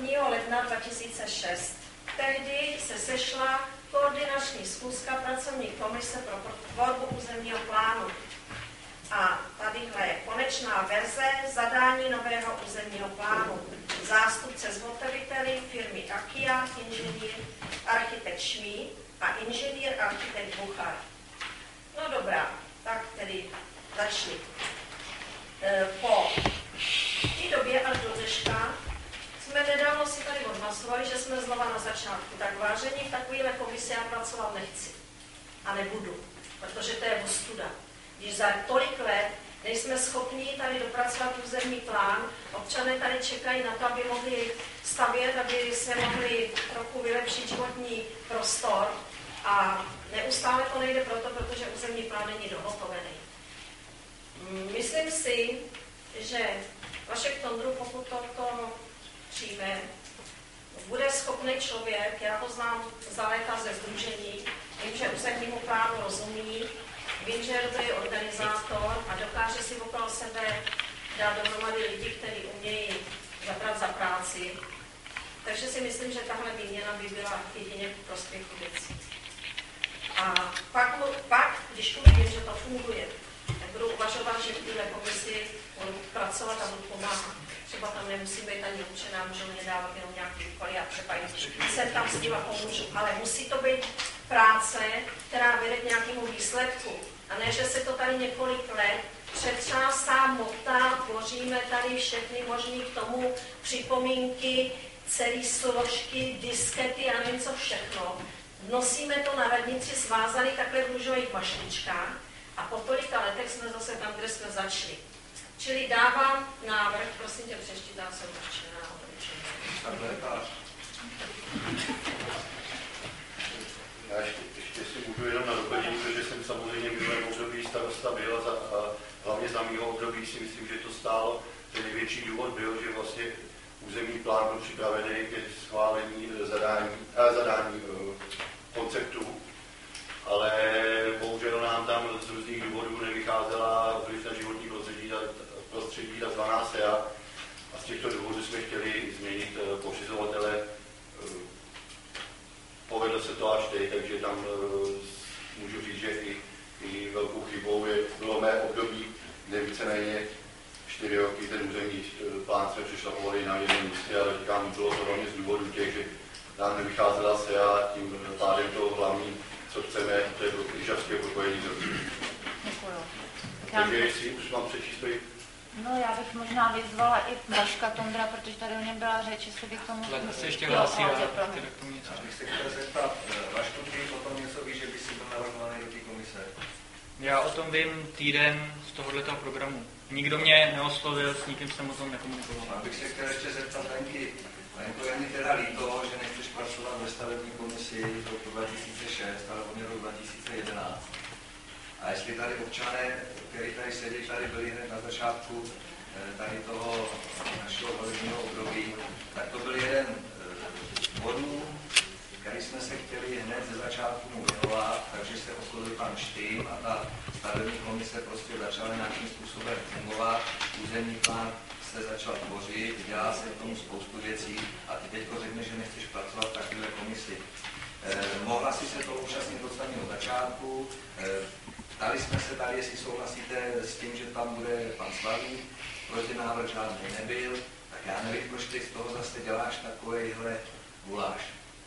prvního ledna dva tisíce šest. Tehdy se sešla koordinační schůzka pracovní komise pro tvorbu územního plánu. A tadyhle je konečná verze zadání nového územního plánu. Zástupce zhotoviteli firmy Akia, inženýr architekt Šmí a inženýr architekt Buchar. No dobrá, tak tedy začali. E, po té době až do dneška jsme nedávno si tady odhlasovali, že jsme znova na začátku. Tak vážení, v takovéhle komisi já pracovat nechci. A nebudu, protože to je ostuda. Když za tolik let nejsme schopni tady dopracovat územní plán, občané tady čekají na to, aby mohli stavět, aby se mohli trochu vylepšit životní prostor a neustále to nejde proto, protože územní plán není dohotovený. Myslím si, že Vašek Tondru, pokud toto přijme, bude schopný člověk, já ho znám za léta ze sdružení, vím, že územnímu plánu rozumí, vím, že je dobrý organizátor a dokáže si okolo sebe dát dohromady lidi, kteří umějí zabrat za práci. Takže si myslím, že tahle výměna by byla jedině v prospěchu věcí. A pak, pak, když uvidím, že to funguje, tak budu uvažovat, že v téhle komisi budu pracovat a budu pomáhat. Třeba tam nemusím být ani učená, můžou mě dávat jenom nějaký úkoly a třeba jsem tam s tím a pomůžu. Ale musí to být práce, která vede k nějakému výsledku. A ne, že se to tady několik let přetřásá, motá, tvoříme tady všechny možný k tomu připomínky, celý složky, diskety a nevím co všechno. Nosíme to na radnici svázaný takhle v růžových mašličkách a po tolika letech jsme zase tam, kde jsme začali. Čili dávám návrh, prosím tě, přečtítám jsem určená. Já ještě, ještě si můžu jenom na doplnění, protože jsem samozřejmě v minulém období starosta byl a, a hlavně za mého období si myslím, že to stálo. Ten největší důvod byl, že vlastně územní plán byl připravený ke schválení zadání, eh, zadání eh, konceptu, ale bohužel nám tam z různých důvodů nevycházela vliv na životní prostředí, prostředí takzvaná S E A. A z těchto důvodů jsme chtěli změnit eh, pořizovatele. Eh, povedlo se to až teď, takže tam eh, můžu říct, že i, i velkou chybou je, bylo mé období, kde víceméně čtyři roky ten územní plán jsme přešlapovali na jednom místě, ale říkám, bylo to hlavně z důvodu těch, že nám nevycházela S E A, tím pádem to hlavní, co chceme, to je lyžařské propojení. Děkuju. Takže jestli už mám přečíst. No, já bych možná vyzvala i Vaška Tondra, protože tady o něm byla řeč, jestli bych tomu... Tak se ještě hlásí, já bych se chtěl zeptat, Vašku, ty o tom něco víš, že by si byl navrhovaný do té komise? Já o tom vím týden z tohoto programu. Nikdo mě neoslovil, s nikým jsem o tom nekomunikoval. Já bych se chtěl ještě zeptat, Lenky, Lenko, je mi teda líto, že nechceš pracovat ve stavební komisi v roku dva tisíce šest, ale od roku dva tisíce jedenáct. A jestli tady občané, kteří tady sedí, tady byli hned na začátku tady toho našeho volebního období, tak to byl jeden z bodů, který jsme se chtěli hned ze začátku mu věnovat, takže se oslovil pan Štým a ta stavební komise prostě začala nějakým způsobem fungovat, územní plán se začal tvořit, dělá se k tomu spoustu věcí a ty teďko řekne, že nechceš pracovat v takové komisi. Eh, mohla si se to účastnit od samého začátku, eh, ptali jsme se tady, jestli souhlasíte s tím, že tam bude pan Slavík, proti návrh žádný nebyl, tak já nevím, proč ty z toho zase děláš takovejhle guláš.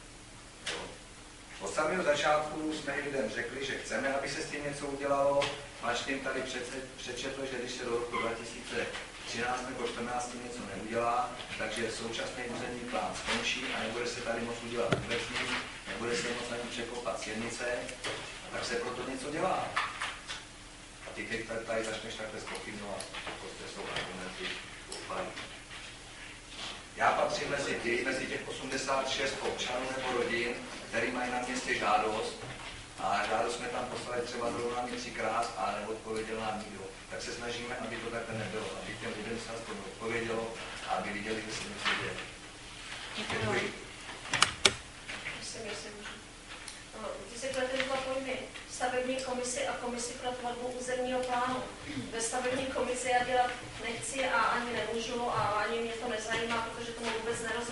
Od samého začátku jsme lidem řekli, že chceme, aby se s tím něco udělalo. Mačtým tady přečetl, že když se do roku dva tisíce třináct nebo čtrnáct něco neudělá, takže současný územní plán skončí a nebude se tady moc udělat vůbec nic, nebude se moc ani překopat silnice, tak se proto něco dělá. A ty, když tady, tady začneš takhle zpochybnovat, to jsou argumenty opady. Já patřím mezi ty, mezi těch osmdesát šest občanů nebo rodin, který mají na městě žádost a žádost jsme tam poslali třeba zrovna mě třikrát a neodpověděl nám nikdo. Tak se snažíme, aby to takhle nebylo, aby těm lidem se aspoň odpovědělo a aby viděli, že se něco děje. Děkuji. Myslím, že si můžu. No, ty si kladete dva pojmy. Stavební komisi a komisi pro tvorbu územního plánu. Ve stavební komisi já dělat nechci a ani nemůžu a ani mě to nezajímá, protože tomu vůbec nerozumím. Nejsem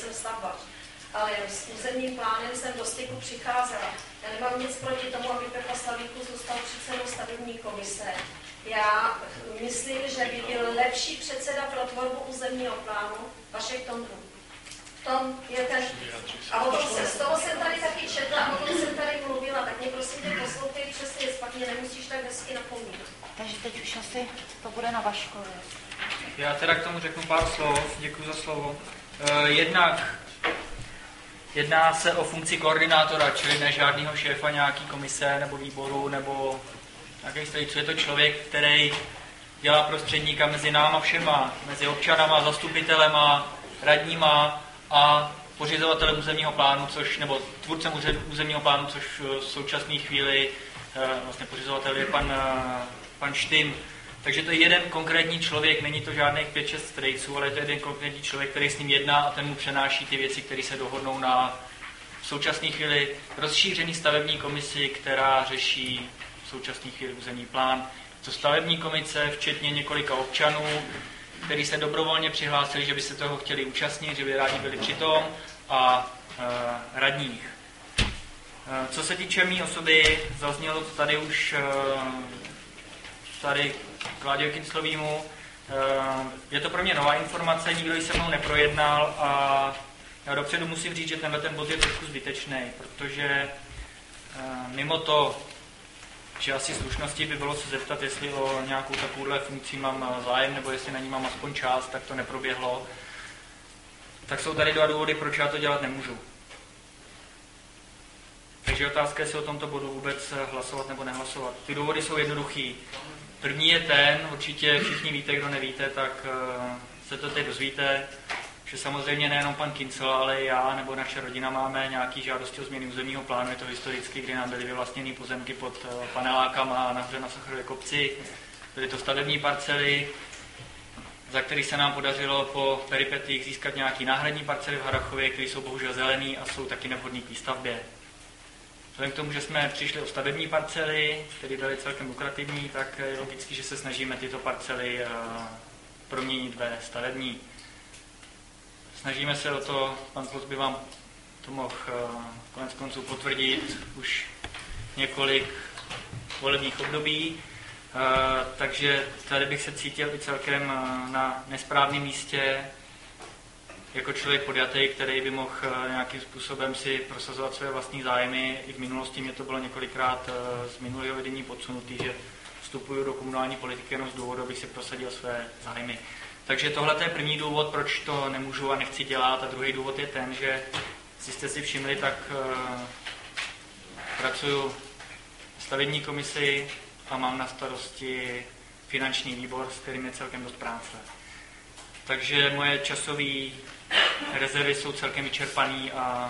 nejsem stavbař, ale s územním plánem jsem do styku přicházela. Já nemám nic proti tomu, aby Pepa Slavíku zůstal předsedou stavební komise. Já myslím, že by byl lepší předseda pro tvorbu územního plánu Vašek Tondru. V tom je ten... A o tom se, z toho jsem tady taky četla a o tom jsem tady mluvila, tak mě prosím tě poslouchej přesně, pak mě nemusíš tak hezky napomínat. Takže teď už asi to bude na Vaškovi. Já teda k tomu řeknu pár slov, děkuji za slovo. E, jednak jedná se o funkci koordinátora, čili ne žádného šéfa nějaký komise nebo výboru nebo nějaký strojců. Je to člověk, který dělá prostředníka mezi náma všema, mezi občanama, zastupitelema, radníma a pořizovatelem územního plánu, což, nebo tvůrcem územního plánu, což v současné chvíli vlastně pořizovatel je pan, pan Štym. Takže to je jeden konkrétní člověk, není to žádných pět šest strejců, ale to je jeden konkrétní člověk, který s ním jedná a ten mu přenáší ty věci, které se dohodnou na v současné chvíli rozšířený stavební komisi, která řeší v současné chvíli územní plán. To stavební komise, včetně několika občanů, kteří se dobrovolně přihlásili, že by se toho chtěli účastnit, že by rádi byli přitom, a e, radních. E, co se týče mý osoby, zaznělo to tady už e, tady Kláďovi Kinclovýmu. E, je to pro mě nová informace, nikdo ji se mnou neprojednal a já dopředu musím říct, že tenhle ten bod je trošku zbytečný, protože e, mimo to, že asi slušností by bylo se zeptat, jestli o nějakou takovouhle funkci mám zájem, nebo jestli na ní mám aspoň čas, tak to neproběhlo. Tak jsou tady dva důvody, proč já to dělat nemůžu. Takže otázka je, jestli o tomto bodu vůbec hlasovat nebo nehlasovat. Ty důvody jsou jednoduchý. První je ten, určitě všichni víte, kdo nevíte, tak se to teď dozvíte, že samozřejmě nejenom pan Kincel, ale i já nebo naše rodina máme nějaký žádosti o změny územního plánu. Je to historicky, kdy nám byly vyvlastněny pozemky pod panelákama nahoře na Sacharově kopci. Byly to stavební parcely, za který se nám podařilo po peripetích získat nějaký náhradní parcely v Harrachově, které jsou bohužel zelený a jsou taky nevhodný k výstavbě. Vzhledem k tomu, že jsme přišli o stavební parcely, které byly celkem lukrativní, tak je logicky, že se snažíme tyto parcely proměnit ve stavební. Snažíme se o to, pan Kloc by vám to mohl konec konců potvrdit už několik volebních období, takže tady bych se cítil i celkem na nesprávném místě jako člověk podjatý, který by mohl nějakým způsobem si prosazovat své vlastní zájmy. I v minulosti mě to bylo několikrát z minulého vedení podsunutý, že vstupuju do komunální politiky jenom z důvodu, abych si prosadil své zájmy. Takže tohle je první důvod, proč to nemůžu a nechci dělat. A druhý důvod je ten, že si jste si všimli, tak uh, pracuji v stavební komisi a mám na starosti finanční výbor, s kterým je celkem dost práce. Takže moje časové rezervy jsou celkem vyčerpané a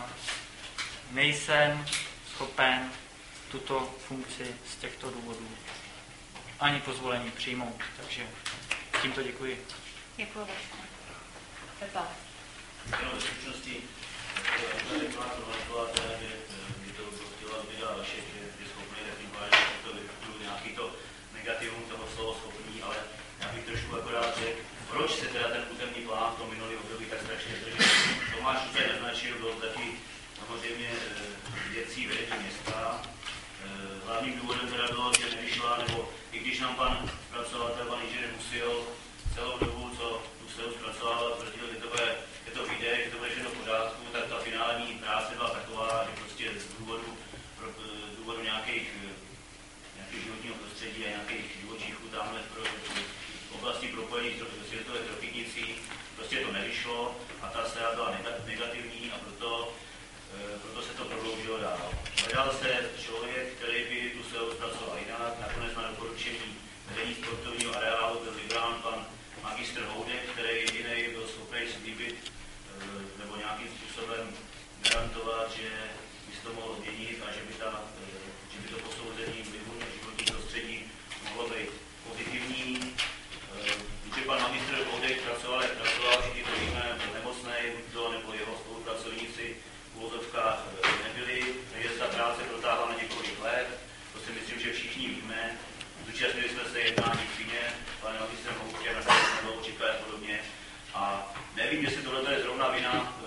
nejsem schopen tuto funkci z těchto důvodů ani pozvolení přijmout. Takže tímto děkuji. Děkuji. Pepa. Jenom ve skutečnosti, řekla to, že by to chtěla vydat Vašek, že je schopný, tak tím pádem to vypůjdu nějaký to negativum toho slova schopný, ale já bych trošku akorát řekl, proč se teda ten územní plán v tom minulý období tak strašně drží. Tomáš už tady naznačil, bylo taky samozřejmě věcí vedení města. Hlavním důvodem teda bylo, že nevyšla, nebo i když nám pan zpracovatel, pan inženýr Musil, celou dobu, co tu se zpracovával, tvrdil, že to bude, že to vyjde, že to bude všechno v pořádku, tak ta finální práce byla taková, že prostě z důvodu, z důvodu nějakých, nějakých životního prostředí a nějakých živočichů tamhle v oblasti propojení s světové trofitnicí, prostě to nevyšlo a ta strana byla negativní a proto, proto se to prodloužilo dál. Hledal se člověk, který by tu se zpracoval jinak, nakonec na doporučení vedení sportovního areálu byl vybrán pan magistr Houdek, který jediný byl schopný slíbit nebo nějakým způsobem garantovat, že by se to mohlo změnit a že by, ta, že by to posouzení vlivu na životní prostředí mohlo být pozitivní. Když pan magistr Houdek pracoval, jak pracoval, všichni to víme, byl nemocný, buď to, nebo jeho spolupracovníci v uvozovkách nebyli, takže se ta práce protáhla na několik let, to si myslím, že všichni víme. Zúčastnili jsme se jednání v Číně, panem magistrem Houtkem, na Dlouhočíka a podobně. A nevím, jestli tohle je zrovna vina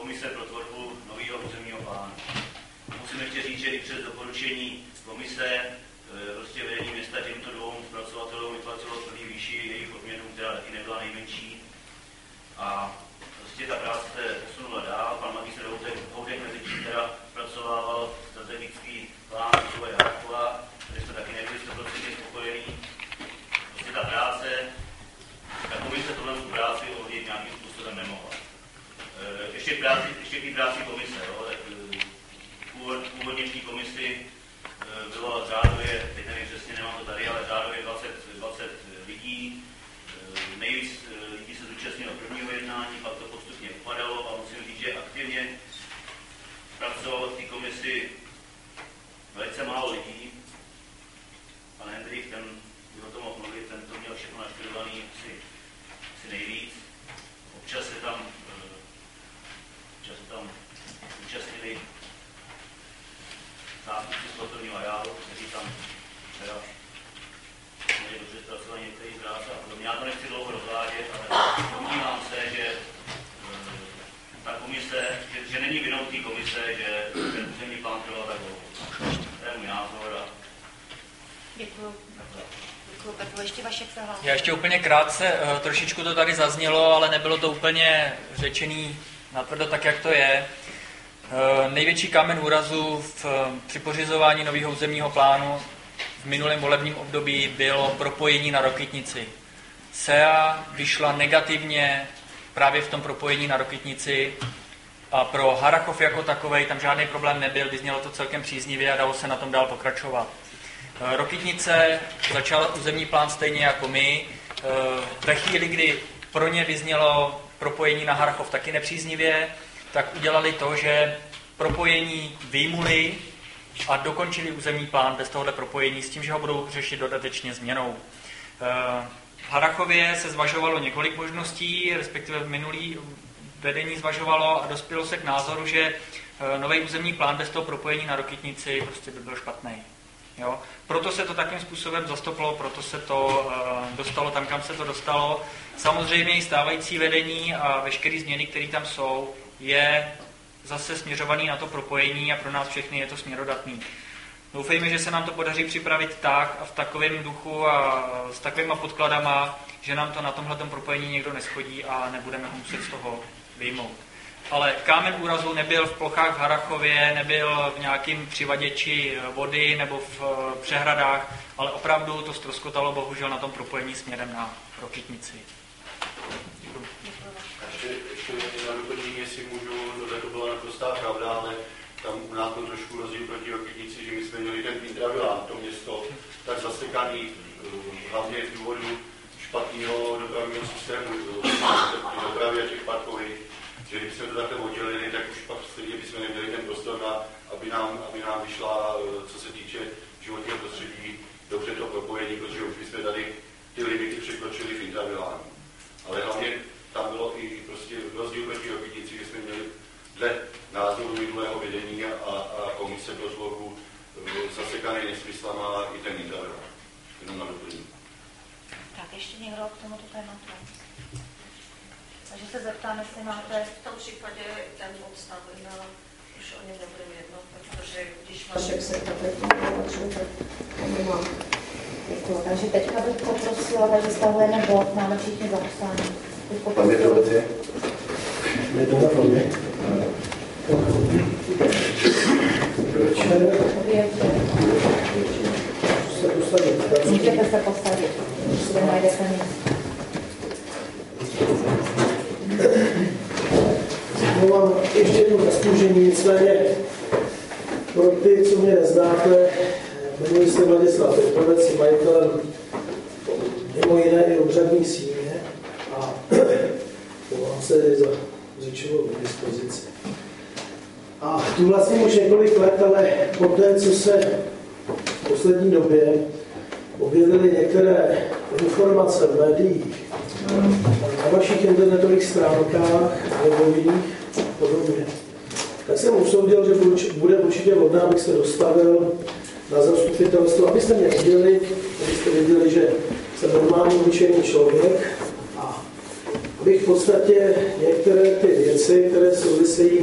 komise pro tvorbu nového územního plánu. Musím ještě říct, že i přes doporučení komise prostě vedení města těmto dvou zpracovatelům vyplatilo plný výši jejich odměnu, která taky nebyla nejmenší. A prostě ta práce se posunula dál. Pan magistr Houdek mezi tím teda zpracovával strategický plán rozvoje Harachova, kde jsme taky nebyli sto procent spokojení. Prostě ta práce, ta komise tohle tu práci odjet nějakým způsobem nemohla. Ještě k práci, ještě k práci komise, jo, tak původně v té komisi bylo řádově, teď nevím přesně, nemám to tady, ale řádově dvacet, dvacet lidí. Nejvíc lidí se zúčastnilo prvního jednání, pak to postupně upadalo a musím říct, že aktivně pracovalo v té komisi velice málo lidí. Pan Hendrik, ten by o tom mohl mluvit, ten to měl všechno naštudovaný si, si nejvíc. Občas se tam, občas se tam účastnili zástupci sportovního areálu, kteří tam teda měli dobře zpracovaní některý práce a podobně. Já to nechci dlouho rozvádět, ale domnívám se, že e, ta komise, že, že není vinou té komise, že ten územní plán trval tak dlouho. To je můj názor. A... Děkuju. Děkuju, Petru. Ještě Vašek se hlásí. Já ještě úplně krátce, trošičku to tady zaznělo, ale nebylo to úplně řečený natvrdo tak, jak to je. Největší kámen úrazu v, při pořizování nového územního plánu v minulém volebním období bylo propojení na Rokytnici. S E A vyšla negativně právě v tom propojení na Rokytnici a pro Harachov jako takovej tam žádný problém nebyl, vyznělo to celkem příznivě a dalo se na tom dál pokračovat. Rokytnice začala územní plán stejně jako my. Ve chvíli, kdy pro ně vyznělo propojení na Harachov taky nepříznivě, tak udělali to, že propojení vyjmuli a dokončili územní plán bez tohohle propojení s tím, že ho budou řešit dodatečně změnou. V Harachově se zvažovalo několik možností, respektive v minulý vedení zvažovalo a dospělo se k názoru, že nový územní plán bez toho propojení na Rokytnici prostě by byl špatný. Jo? Proto se to takým způsobem zastoplo, proto se to uh, dostalo tam, kam se to dostalo. Samozřejmě i stávající vedení a veškeré změny, které tam jsou, je zase směřovaný na to propojení a pro nás všechny je to směrodatný. Doufejme, že se nám to podaří připravit tak a v takovém duchu a s takovýma podkladama, že nám to na tomhletom propojení někdo neschodí a nebudeme ho muset z toho vyjmout. Ale kámen úrazu nebyl v plochách v Harachově, nebyl v nějakým přivaděči vody nebo v přehradách, ale opravdu to ztroskotalo bohužel na tom propojení směrem na Rokytnici. Děkuji. Ještě, ještě na doplnění, jestli můžu, tohle to byla naprostá pravda, ale tam u nás byl trošku rozdíl proti Rokytnici, že my jsme měli ten intravilán, to město, tak zasekaný, hlavně z důvodu špatného dopravního systému, dopravy a těch parkových, že když jsme to takhle oddělili, tak už pak stejně bychom neměli ten prostor, na, aby, nám, aby nám vyšla, co se týče životního prostředí, dobře to propojení, protože už bychom tady ty limity překročili v intravilánu. Ale hlavně tam bylo i prostě rozdíl proti Rokytnici, že jsme měli dle názoru minulého vedení a, a komise pro zlohu zasekaný nesmyslama i ten intravilán. Jenom na doplnění. Tak ještě někdo k tomuto tématu? Takže se zeptám, jestli máte... V tom případě ten odstav, už o něm nebudeme jednat, protože když Vašek se takhle tak nemám. Děkuji. Takže teďka bych poprosila, takže stahujeme bod, máme všichni zapsání. Pan Větrovici. Je to na mě. Můžete se posadit, kde najdete místo. Mám ještě jednu zaskoušení, nicméně pro ty, co mě neznáte, jmenuji se Vladislav Petrovec, jsem majitelem mimo jiné i obřadní síně a volám se za řečovou dispozici. A tu vlastně už několik let, ale poté, co se v poslední době objevily některé informace v médiích, na vašich internetových stránkách nebo jiných podobně, tak jsem usoudil, že bude určitě vhodné, abych se dostavil na zastupitelstvo, abyste mě viděli, abyste viděli, že jsem normální obyčejný člověk a abych v podstatě některé ty věci, které souvisejí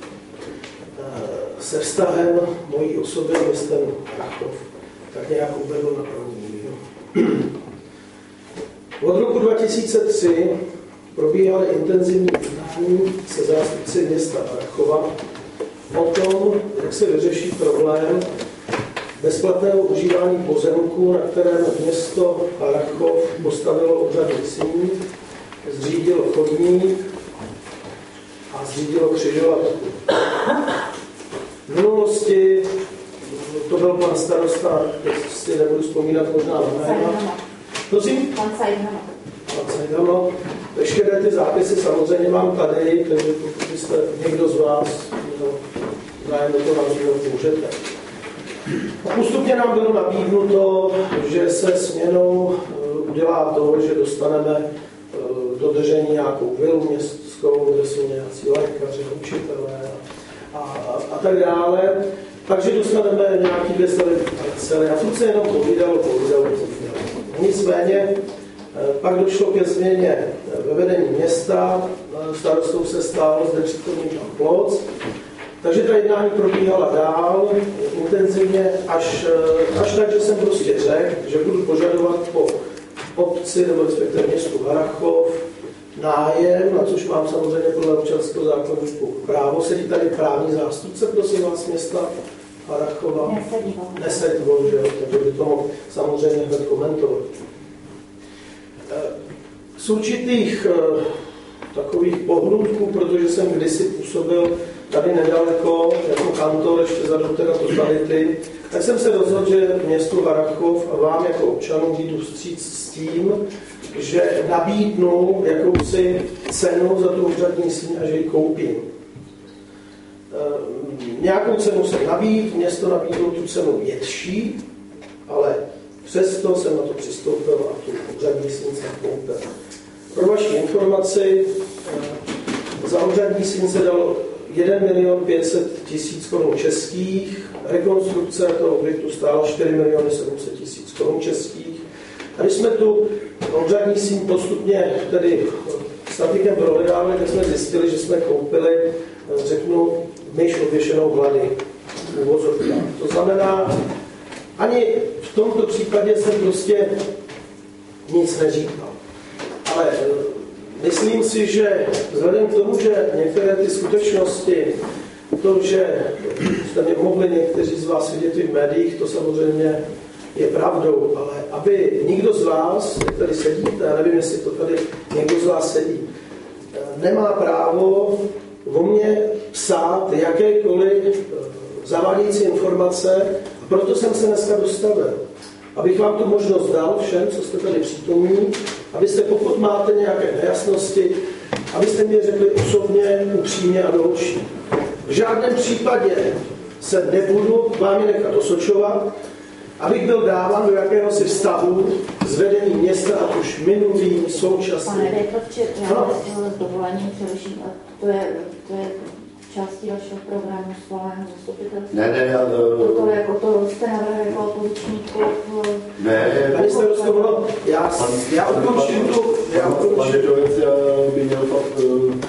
se vztahem mojí osoby s městem Harrachov, tak nějak uvedl na první míru. Od roku dva tisíce tři probíhaly intenzivní jednání se zástupci města Harrachova o tom, jak se vyřeší problém bezplatného užívání pozemku, na kterém město Harrachov postavilo obřadní síň, zřídilo chodník a zřídilo křižovatku. V minulosti to byl pan starosta, teď si nebudu vzpomínat možná na jména. Prosím? Pan Sajdhama. Pan Sajdhama. Veškeré ty zápisy samozřejmě mám tady, takže pokud byste někdo z vás zájem do toho navžívat, můžete. A postupně nám bylo nabídnuto, že se směnou udělá to, že dostaneme do držení nějakou vilu městskou, kde jsou nějací lékaři, učitelé a, a, a tak dále. Takže dostaneme nějaký dvě stavební parcely a furt se jenom povídalo, povídalo, povídalo. Nicméně pak došlo ke změně ve vedení města, starostou se stal zde přítomný pan Kloc, takže ta jednání probíhala dál, intenzivně, až, až tak, že jsem prostě řekl, že budu požadovat po obci nebo respektive městu Harrachov nájem, na což mám samozřejmě podle občanského zákoníku právo. Sedí tady právní zástupce, prosím vás, města Harrachova? Nesedí. Nesedí, bohužel, takže by to mohl samozřejmě hned komentovat. Z určitých takových pohnůdků, protože jsem kdysi působil tady nedaleko, jako kantor, ještě za doktora totality, tak jsem se rozhodl, že městu Harrachov a vám jako občanům jdu vstříc s tím, že nabídnu jakousi cenu za tu úřadní síň a že ji koupím. E, nějakou cenu jsem nabídl, město nabídlo tu cenu větší, ale přesto jsem na to přistoupil a tu úřadní síň jsem koupil. Pro vaši informaci, e, za úřadní síň se dalo jeden milion pět set tisíc korun českých, rekonstrukce toho objektu stála čtyři miliony sedm set tisíc korun českých. A když jsme tu úřadní síň postupně tedy statikem prohledávali, tak jsme zjistili, že jsme koupili, řeknu, myš oběšenou hlady v uvozovkách. To znamená, ani v tomto případě jsem prostě nic neříkal. Ale myslím si, že vzhledem k tomu, že některé ty skutečnosti, to, že jste mě mohli někteří z vás vidět i v médiích, to samozřejmě je pravdou, ale aby nikdo z vás, jak tady sedíte, já nevím, jestli to tady někdo z vás sedí, nemá právo o mě psát jakékoliv zavádějící informace, a proto jsem se dneska dostavil. Abych vám tu možnost dal všem, co jste tady přítomní, abyste, pokud máte nějaké nejasnosti, abyste mi řekli osobně, upřímně a do očí. V žádném případě se nebudu vám je nechat osočovat, abych byl dáván do jakéhosi vztahu s vedením města, ať už minulým, současným. Pane Rejtlovče, já vás s dovolením přeruším, to je, to je částí vašeho programu schválení zastupitelství. Ne, ne, já... To je jako to, jste navrhli jako opoziční klub. Ne, pane starosto, já, já ukončím tu... Pan Řečovec by měl fakt...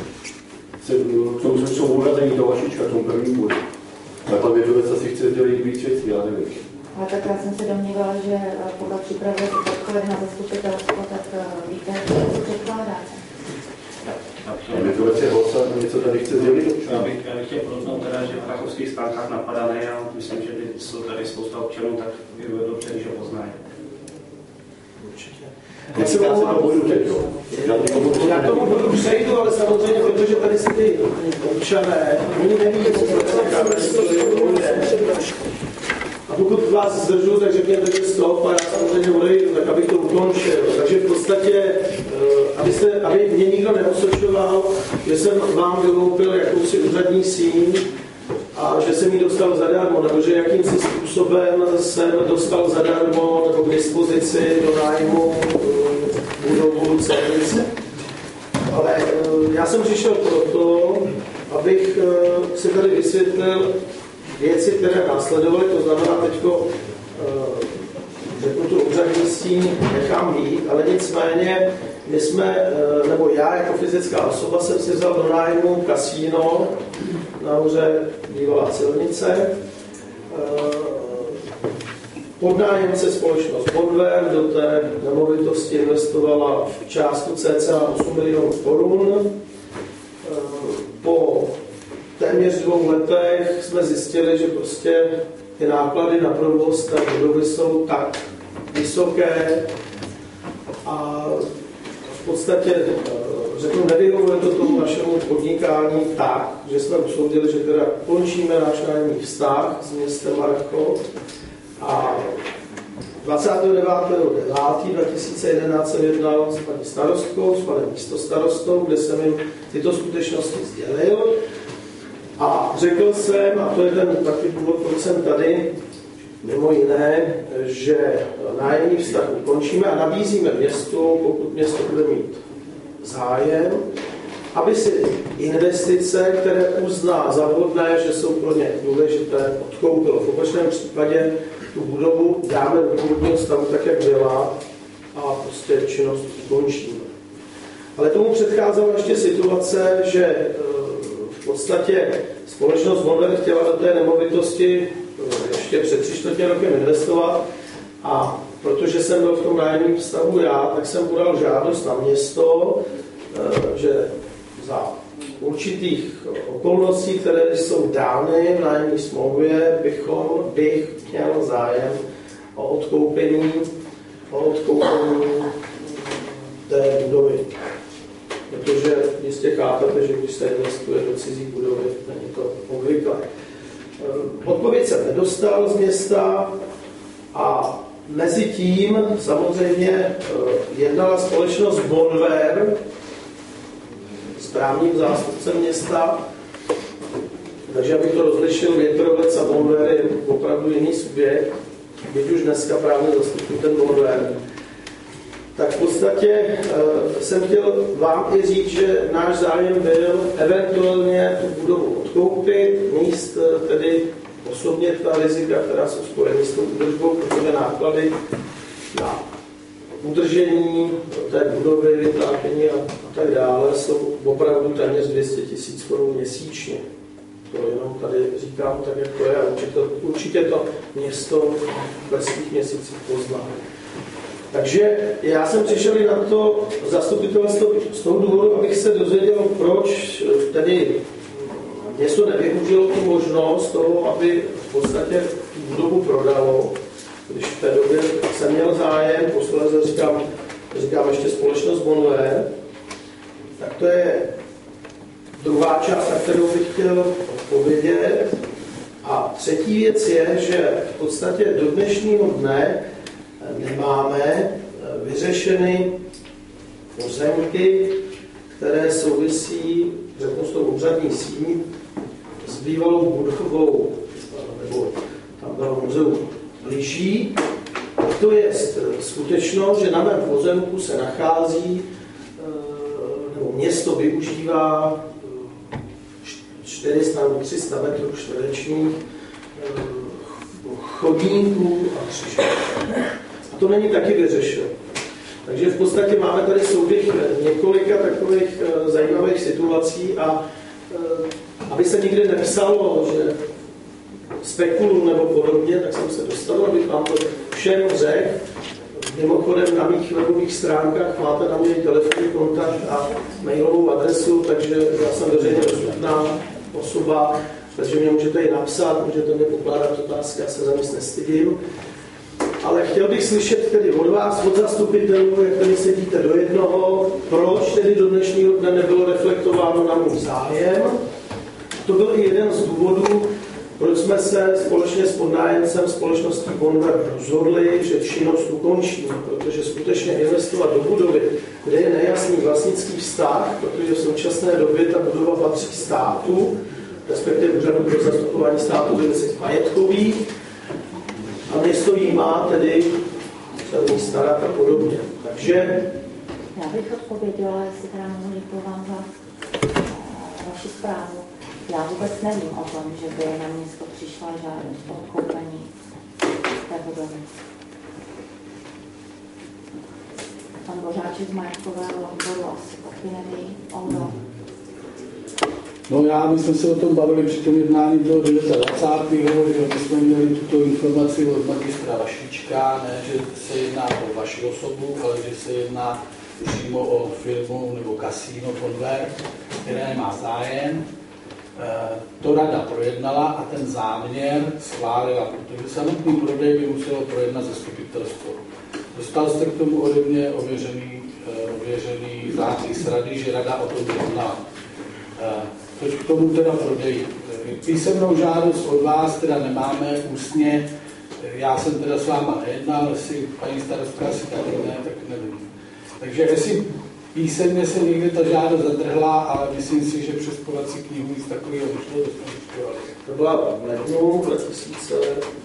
Jsou vůrazení to Vašička, tomu první půjde. A pan Řečovec asi chce dělat víc věcí, já nevím. Ale tak já jsem se domnívala, že pokud připravujete podklady na zastupitelstvo, tak víte, co předkládáte. Řečovec je host a něco tady chce sdělit. Já bych, já bych chtěl podotknout teda, že v harrachovských stránkách napadané a myslím, že by jsou tady spousta občanů, tak by bylo dobře, když ho poznají. Určitě. Já si to budu teď, jo. Já tomu budu přejdu, ale samozřejmě, protože tady si ty občané, oni neví, co se a pokud vás zdržu, tak řekněte, že stop a já samozřejmě odejdu, tak abych to ukončil. Takže v podstatě, abyste, aby mě nikdo neosočoval, že jsem vám vyloupil jakousi úřadní síň a že jsem ji dostal zadarmo, nebo že jakýmsi způsobem jsem dostal zadarmo nebo k dispozici do nájmu budovu celnice. Ale já jsem přišel proto, abych si tady vysvětlil věci, které následovaly, to znamená teďko, řeknu tu úřadní síň nechám jít, ale nicméně my jsme, nebo já jako fyzická osoba jsem si vzal do nájmu kasíno na hoře bývalá silnice. Podnájemce společnost Bonver do té nemovitosti investovala v částku cca osm milionů korun. Po téměř dvou letech jsme zjistili, že prostě ty náklady na provoz té budovy jsou tak vysoké a v podstatě, řeknu, nevyhovuje to tomu našemu podnikání tak, že jsme usoudili, že teda končíme náš nájemní vztah s městem Marko a dvacátého devátého devátého dva tisíce jedenáct jsem jednal s paní starostkou, s panem místostarostou, kde jsem jim tyto skutečnosti sdělil a řekl jsem, a to je ten taky důvod, proč jsem tady, mimo jiné, že nájemní vztah ukončíme a nabízíme městu, pokud město bude mít zájem, aby si investice, které uzná za vhodné, že jsou pro ně důležité, odkoupilo. V opačném případě tu budovu dáme do původního stavu tak, jak byla a prostě činnost ukončíme. Ale tomu předcházela ještě situace, že v podstatě společnost Bonver chtěla do té nemovitosti ještě před tři čtvrtě rokem investovat a protože jsem byl v tom nájemním vztahu já, tak jsem podal žádost na město, že za určitých okolností, které jsou dány v nájemní smlouvě, bychom, bych měl zájem o odkoupení, o odkoupení té budovy. Protože jistě chápete, že když se investuje do cizí budovy, není to obvyklé. Odpověď jsem nedostal z města a mezi tím samozřejmě jednala společnost Bonver s právním zástupcem města, takže abych to rozlišil, Větrovec a Bonver je opravdu jiný subjekt, byť už dneska právně zastupuji ten Bonver. Tak v podstatě jsem chtěl vám i říct, že náš zájem byl eventuálně tu budovu odkoupit, míst tedy osobně ta rizika, která jsou spojeny s tou údržbou, protože náklady na udržení té budovy, vytápění a, a tak dále jsou opravdu téměř dvě stě tisíc korun měsíčně. To jenom tady říkám tak, jak to je a určitě, určitě to město v lesních měsících pozná. Takže já jsem přišel i na to zastupitelstvo z toho důvodu, abych se dozvěděl, proč tedy město nevyužilo tu možnost toho, aby v podstatě tu budovu prodalo, když v té době jsem měl zájem, posledně říkám, říkám ještě společnost Bonver, tak to je druhá část, na kterou bych chtěl odpovědět. A třetí věc je, že v podstatě do dnešního dne nemáme vyřešeny pozemky, které souvisí, řeknu, s tou úřadní síní, s bývalou budovou, nebo tam bylo muzeum blíží. To je skutečnost, že na mém pozemku se nachází, nebo město využívá čtyři sta nebo tři sta metrů čtverečních chodníků a křižovatek. A to není taky vyřešeno. Takže v podstatě máme tady souběh několika takových zajímavých situací a aby se nikdy nepsalo, že spekuluju nebo podobně, tak jsem se dostal, abych vám to všem řekl. Mimochodem na mých webových stránkách máte na mě telefonní kontakt a mailovou adresu, takže já jsem veřejně dostupná osoba, takže mě můžete i napsat, můžete mě pokládat otázky, já se za nic nestydím. Ale chtěl bych slyšet tedy od vás, od zastupitelů, jak tady sedíte do jednoho, proč tedy do dnešního dne nebylo reflektováno na můj zájem. To byl i jeden z důvodů, proč jsme se společně s podnájemcem společností Bonver rozhodli, že činnost ukončíme, protože skutečně investovat do budovy, kde je nejasný vlastnický vztah, protože v současné době ta budova patří státu, respektive úřadu pro zastupování státu ve věcech majetkových, a město jí má tedy celý starat a podobně. Takže... Já bych odpověděla, jestli teda mohu děkuji vám za vaši zprávu. Já vůbec nevím o tom, že by na město přišla žádost o odkoupení té budovy. pan Bořáček z majetkového odboru asi taky neví. Oldo. No já, my jsme se o tom bavili při tom jednání do dvacátého že my jsme měli tuto informaci od magistra Vašíčka, ne, že se jedná o vaši osobu, ale že se jedná přímo o firmu nebo kasíno Convert, které nemá zájem. To rada projednala a ten záměr schválila, protože samotný prodej by muselo projednat zastupitelstvo. Dostal jste k tomu ode mě ověřený, ověřený zápis rady, že rada o tom jednala. Což k tomu teda prodeji. Písemnou žádost od vás teda nemáme ústně, já jsem teda s váma nejednal, jestli paní starostka si taky ne, tak nevím. Takže jestli písemně se někde ta žádost zadrhla, ale myslím si, že přes povací knihu nic takového vyšlo, to byla v lednu dva tisíce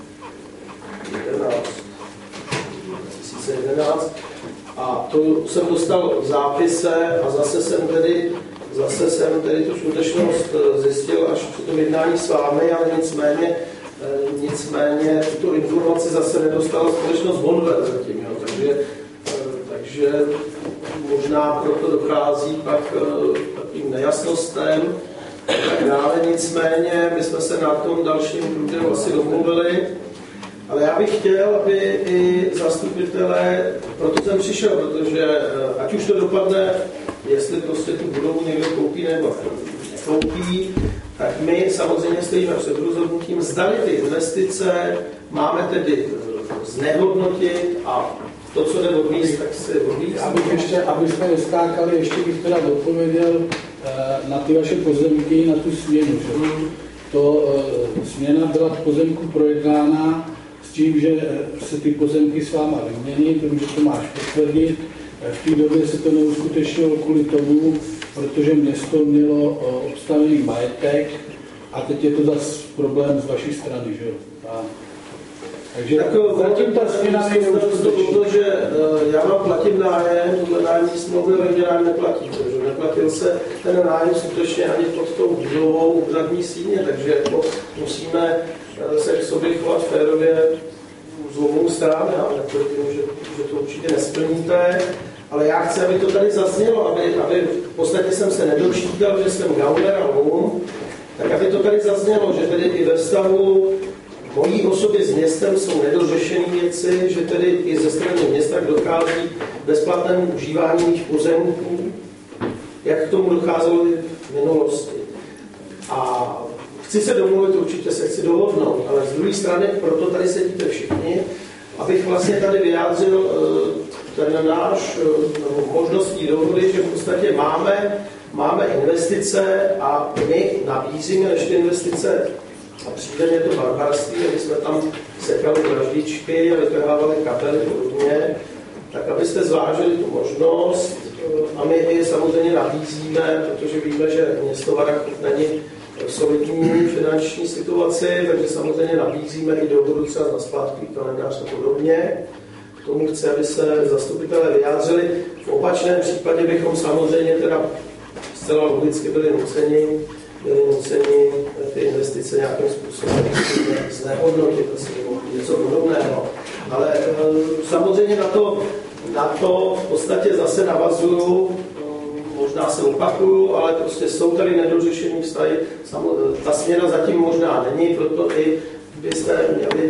jedenáct a to jsem dostal v zápise a zase jsem tedy Zase jsem tedy tu skutečnost zjistil až při tom jednání s vámi, ale nicméně, nicméně tuto informaci zase nedostala společnost Bonver zatím, jo. Takže, takže možná proto dochází pak takovým nejasnostem. Tak dále, nicméně my jsme se na tom dalším průběhu asi domluvili, ale já bych chtěl, aby i zastupitelé, proto jsem přišel, protože ať už to dopadne, jestli prostě tu budovu někdo koupí nebo nekoupí, tak my samozřejmě stojíme před rozhodnutím, zdali ty investice máme tedy znehodnotit a to, co jde odvízt, tak se odvízt. Abych ještě, aby jsme neskákali, ještě bych teda odpověděl na ty vaše pozemky, na tu směnu. Že? To směna byla v pozemku projednána s tím, že se ty pozemky s váma vymění, protože to máš potvrdit. V té době se to neuskutečnilo kvůli tomu, protože město mělo obstavený majetek a teď je to zase problém z vaší strany, že jo? A, takže tak, zatím ta směna není neuskutečná. Protože já mám platit nájem, tuhle nájemní smlouvy, ale mě nájem neplatí, protože neplatil se ten nájem skutečně ani pod tou budovou úřadní síně, takže jako musíme se k sobě chovat férově z obou stran, já netvrdím, že, že to určitě nesplníte, ale já chci, aby to tady zaznělo, aby, aby v podstatě jsem se nedočítal, že jsem Gauner a Loum, tak aby to tady zaznělo, že tedy i ve vztahu mojí osoby s městem jsou nedořešené věci, že tedy i ze strany města dochází k bezplatnému užívání mých pozemků, jak k tomu docházelo v minulosti. A chci se domluvit, určitě se chci dohodnout, ale z druhé strany, proto tady sedíte všichni, abych vlastně tady vyjádřil ten náš možností dohody, že v podstatě máme, máme investice a my nabízíme, než ty investice a přijde mě to barbarství, aby jsme tam sekali draždičky a vytrhávali kabely podobně, tak abyste zvážili tu možnost a my je samozřejmě nabízíme, protože víme, že město Varachov není v solidní finanční situaci, takže samozřejmě nabízíme i dohodu třeba na splátkový kalendář a podobně. K tomu chci, aby se zastupitelé vyjádřili. V opačném případě bychom samozřejmě teda zcela logicky byli nuceni, byli nuceni ty investice nějakým způsobem znehodnotit, něco podobného. Ale samozřejmě na to, na to v podstatě zase navazuju, možná se opakuju, ale prostě jsou tady nedořešený vztahy. Ta směna zatím možná není, proto i byste měli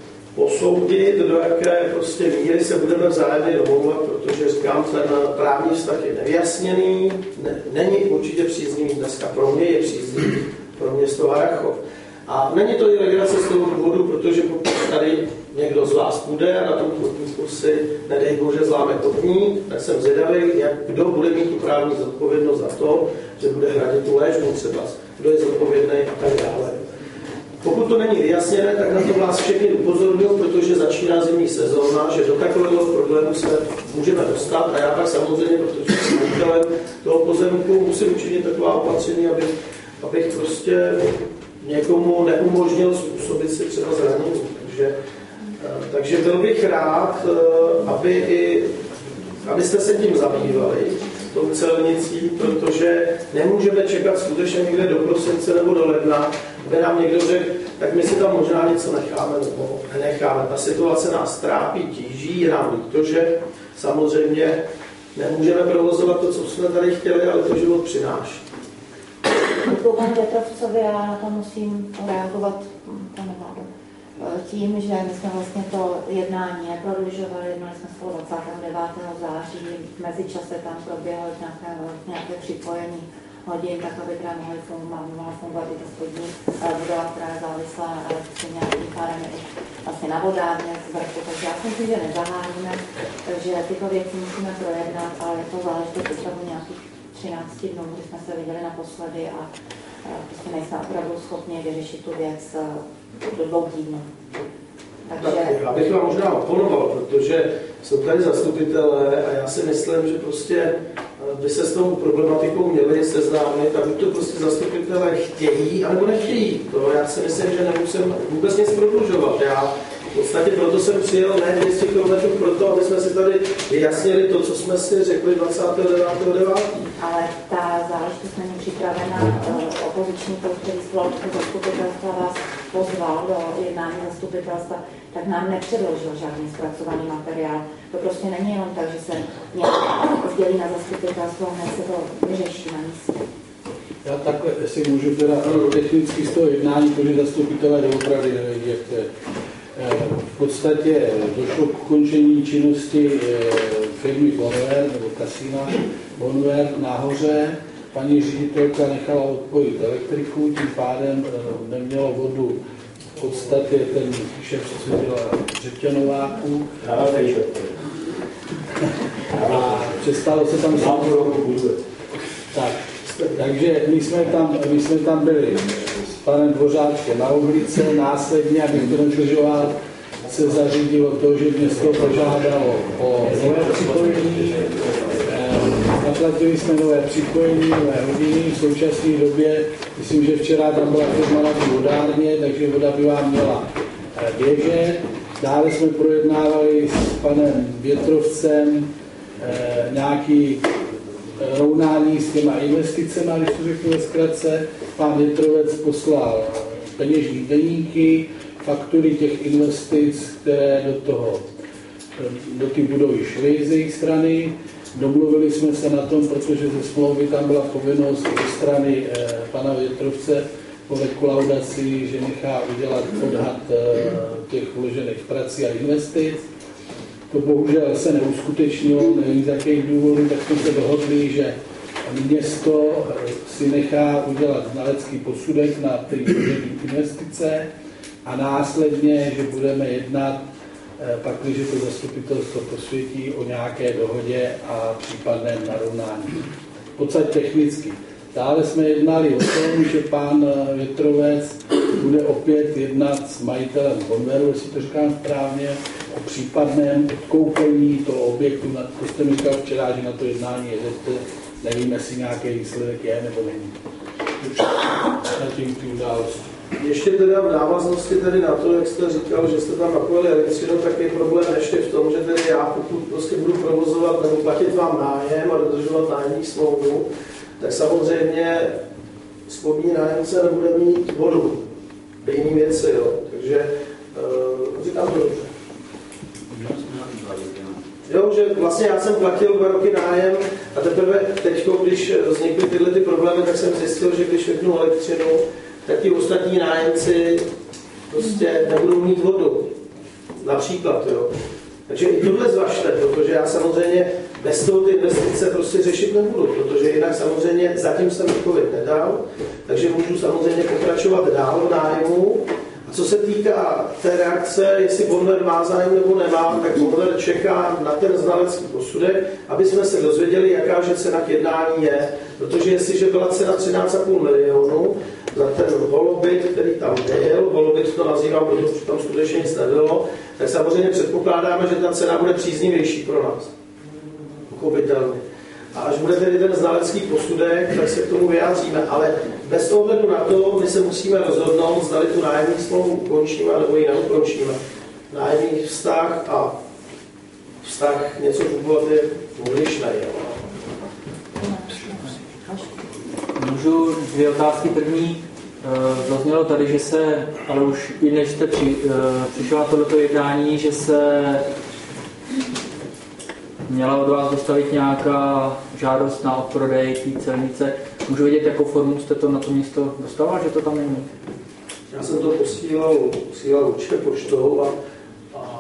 posoudit, do jaké prostě míry se budeme vzájemně domlouvat, protože říkám, ten právní vztah je nevyjasněný, ne, není určitě příznivý dneska pro mě, je příznivý pro město Varachov. A není to i legrace z toho důvodu, protože pokud tady někdo z vás půjde a na tom chodníku si, nedej bože, zláme chodník, tak jsem zvědavý, jak kdo bude mít tu právní zodpovědnost za to, že bude hradit tu léčbu třeba, kdo je zodpovědný a tak dále. Pokud to není vyjasněné, tak na to vás všechny upozorňuji, protože začíná zimní sezóna, že do takového problému se můžeme dostat a já pak samozřejmě, protože jsem majitelem toho pozemku, musím učinit taková opatření, aby, abych prostě někomu neumožnil způsobit si třeba zranění. Takže, takže byl bych rád, aby i, abyste se tím zabývali, tou celnicí, protože nemůžeme čekat skutečně někde do prosince nebo do ledna, kde nám někdo řekl, tak my si tam možná něco necháme nebo nenecháme. Ta situace nás trápí, tíží, je nám líto, že samozřejmě nemůžeme provozovat to, co jsme tady chtěli, ale to život přináší. Děkuji panu Větrovcovi, já na to musím reagovat, pane vládo, tím, že my jsme vlastně to jednání neprodlužovali, měli jsme spolu dvacátého devátého září, v mezičase tam proběhlo nějaké, nějaké připojení hodin, tak aby teda mohly fungovat, fungovat i ta spodní budova, která je závislá na elektřině a tím pádem je vlastně na vodárně z vrchu, takže já si myslím, že nezaháníme, že tyto věci musíme projednat, ale je to záležitost opravdu nějakých třinácti dnů, kdy jsme se viděli naposledy a prostě nejsme opravdu schopni vyřešit tu věc do dvou týdnů. Takže... Já bych vám možná oponoval, protože jsou tady zastupitelé a já si myslím, že prostě by se s tou problematikou měli seznámit a buď to prostě zastupitelé chtějí, anebo nechtějí. To já si myslím, že nemusím vůbec nic prodlužovat. Já v podstatě proto jsem přijel ne dvě stě kilometrů proto, aby jsme si tady vyjasnili to, co jsme si řekli dvacátého devátého devátého Ale ta záležitost není připravena. Uh, opoziční klub, který svolal zastupitelstva vás pozval do jednání zastupitelstva, tak nám nepředložil žádný zpracovaný materiál. To prostě není jenom tak, že se nějak sdělí na zastupitelstvo a hned se to vyřeší na místě. Já takhle, jestli můžu teda technicky z toho jednání, protože zastupitelé doopravdy nevědí, jak to je. V podstatě došlo k ukončení činnosti firmy Bonwer nebo kasína Bonwer nahoře. Paní ředitelka nechala odpojit elektriku, tím pádem nemělo vodu v podstatě ten šéf, co se dělá Řetěnováků. A přestalo se tam tak, takže my jsme tam, my jsme tam byli s panem Dvořáčkem na ulici, následně, abych to nezdržoval, se zařídilo to, že město požádalo o nové připojení. Zaplatili jsme nové připojení, nové hodiny. V současné době, myslím, že včera tam byla firma na vodárně, takže voda by vám měla běžet. Dále jsme projednávali s panem Větrovcem nějaký rovnání s těma investicemi, když to řeknu ve zkratce. Pán Větrovec poslal peněžní deníky, faktury těch investic, které do toho, do té budovy šly z jejich strany. Domluvili jsme se na tom, protože ze smlouvy tam byla povinnost ze strany eh, pana Větrovce po rekolaudaci, že nechá udělat odhad eh, těch vložených prací a investic. To bohužel se neuskutečnilo, nevím z jakých důvodů, tak jsme se dohodli, že město si nechá udělat znalecký posudek na ty investice a následně, že budeme jednat, pak, když to zastupitelstvo posvětí o nějaké dohodě a případném narovnání. V podstatě technicky. Dále jsme jednali o tom, že pán Větrovec bude opět jednat s majitelem Bonweru, jestli to říkám správně, o případném odkoupení toho objektu. To jste mi říkal včera, že na to jednání jedete. Nevím, jestli nějaký výsledek je nebo není. Zatím ty události. Ještě teda v návaznosti tedy na to, jak jste říkal, že jste tam napojili elektřinu, tak je problém ještě v tom, že tedy já pokud prostě budu provozovat nebo platit vám nájem a dodržovat nájemní smlouvu, tak samozřejmě spodní nájemce nebude mít vodu. Jiný věci, jo. Takže uh, říkám to dobře. Jo, že vlastně já jsem platil dva roky nájem a teprve teď, když vznikly tyhle ty problémy, tak jsem zjistil, že když vypnu elektřinu, tak ti ostatní nájemci prostě nebudou mít vodu. Například, jo. Takže i tohle zvažte, protože já samozřejmě bez toho ty investice prostě řešit nebudu, protože jinak samozřejmě zatím jsem odpověď nedal, takže můžu samozřejmě pokračovat dál v nájmu. A co se týká té reakce, jestli Bonwer má zájem nebo nemá, tak Bonwer čeká na ten znalecký posudek, aby jsme se dozvěděli, jaká že cena k jednání je, protože jestliže byla cena třináct celá pět milionu za ten holobyt, který tam byl, holobyt to nazývám, protože tam skutečně nic nebylo, tak samozřejmě předpokládáme, že ta cena bude příznivější pro nás. Pochopitelně. A až bude tedy ten znalecký posudek, tak se k tomu vyjádříme. Ale bez ohledu na to, my se musíme rozhodnout, zdali tu nájemní smlouvu ukončíme, nebo ji neukončíme. Nájemní vztah a vztah něco fungovat je odlišný. Můžu dvě otázky. První, zaznělo tady, že se, ale už i než jste při, přišel na tohleto jednání, že se měla od vás dostavit nějaká žádost na odprodej té celnice. Můžu vědět, jakou formu jste to na to město dostala, že to tam není? Já jsem to posílal, posílal určitě poštou a, a...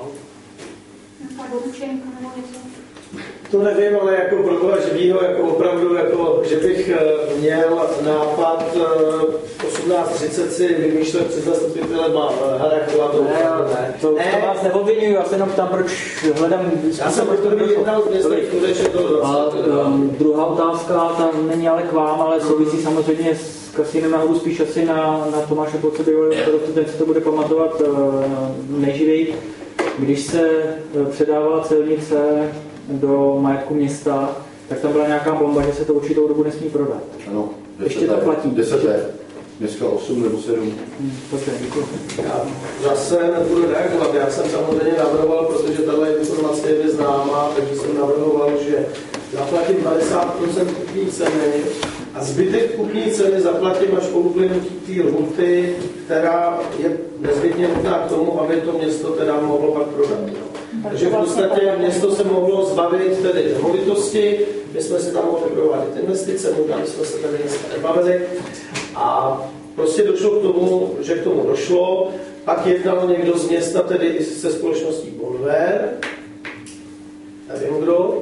To nevím, ale jako pro toho živýho, jako opravdu, jako, že bych měl nápad osmnáct třicet si vymýšlet před zastupitelem a Harachova, to ne, ne, to, ne. To vás neobvinuju, já se jenom ptám, proč hledám... Já jsem proto jednal v městech, skutečně to... A um, druhá otázka, ta není ale k vám, ale souvisí samozřejmě s kasínem nahoru, spíš asi na, na Tomáše Potřeby, ten se to bude pamatovat uh, nejživěji. Když se předávala celnice do majetku města, tak tam byla nějaká bomba, že se to určitou dobu nesmí prodat. Ano. Ještě to platí. deset let. Dneska osm nebo sedm. Hmm, dobře, děkuji. Já zase nebudu reagovat. Já jsem samozřejmě navrhoval, protože tato informace je mi známá, takže jsem navrhoval, že zaplatím padesát procent kupní ceny a zbytek kupní ceny zaplatím až po uplynutí té lhuty, která je nezbytně nutná k tomu, aby to město teda mohlo pak prodat. Takže v podstatě město se mohlo zbavit tedy nemovitosti, my jsme si tam mohli provádět investice, možná jsme se tady nebavili a prostě došlo k tomu, že k tomu došlo, pak jednal někdo z města, tedy i se společností Bonver, nevím kdo,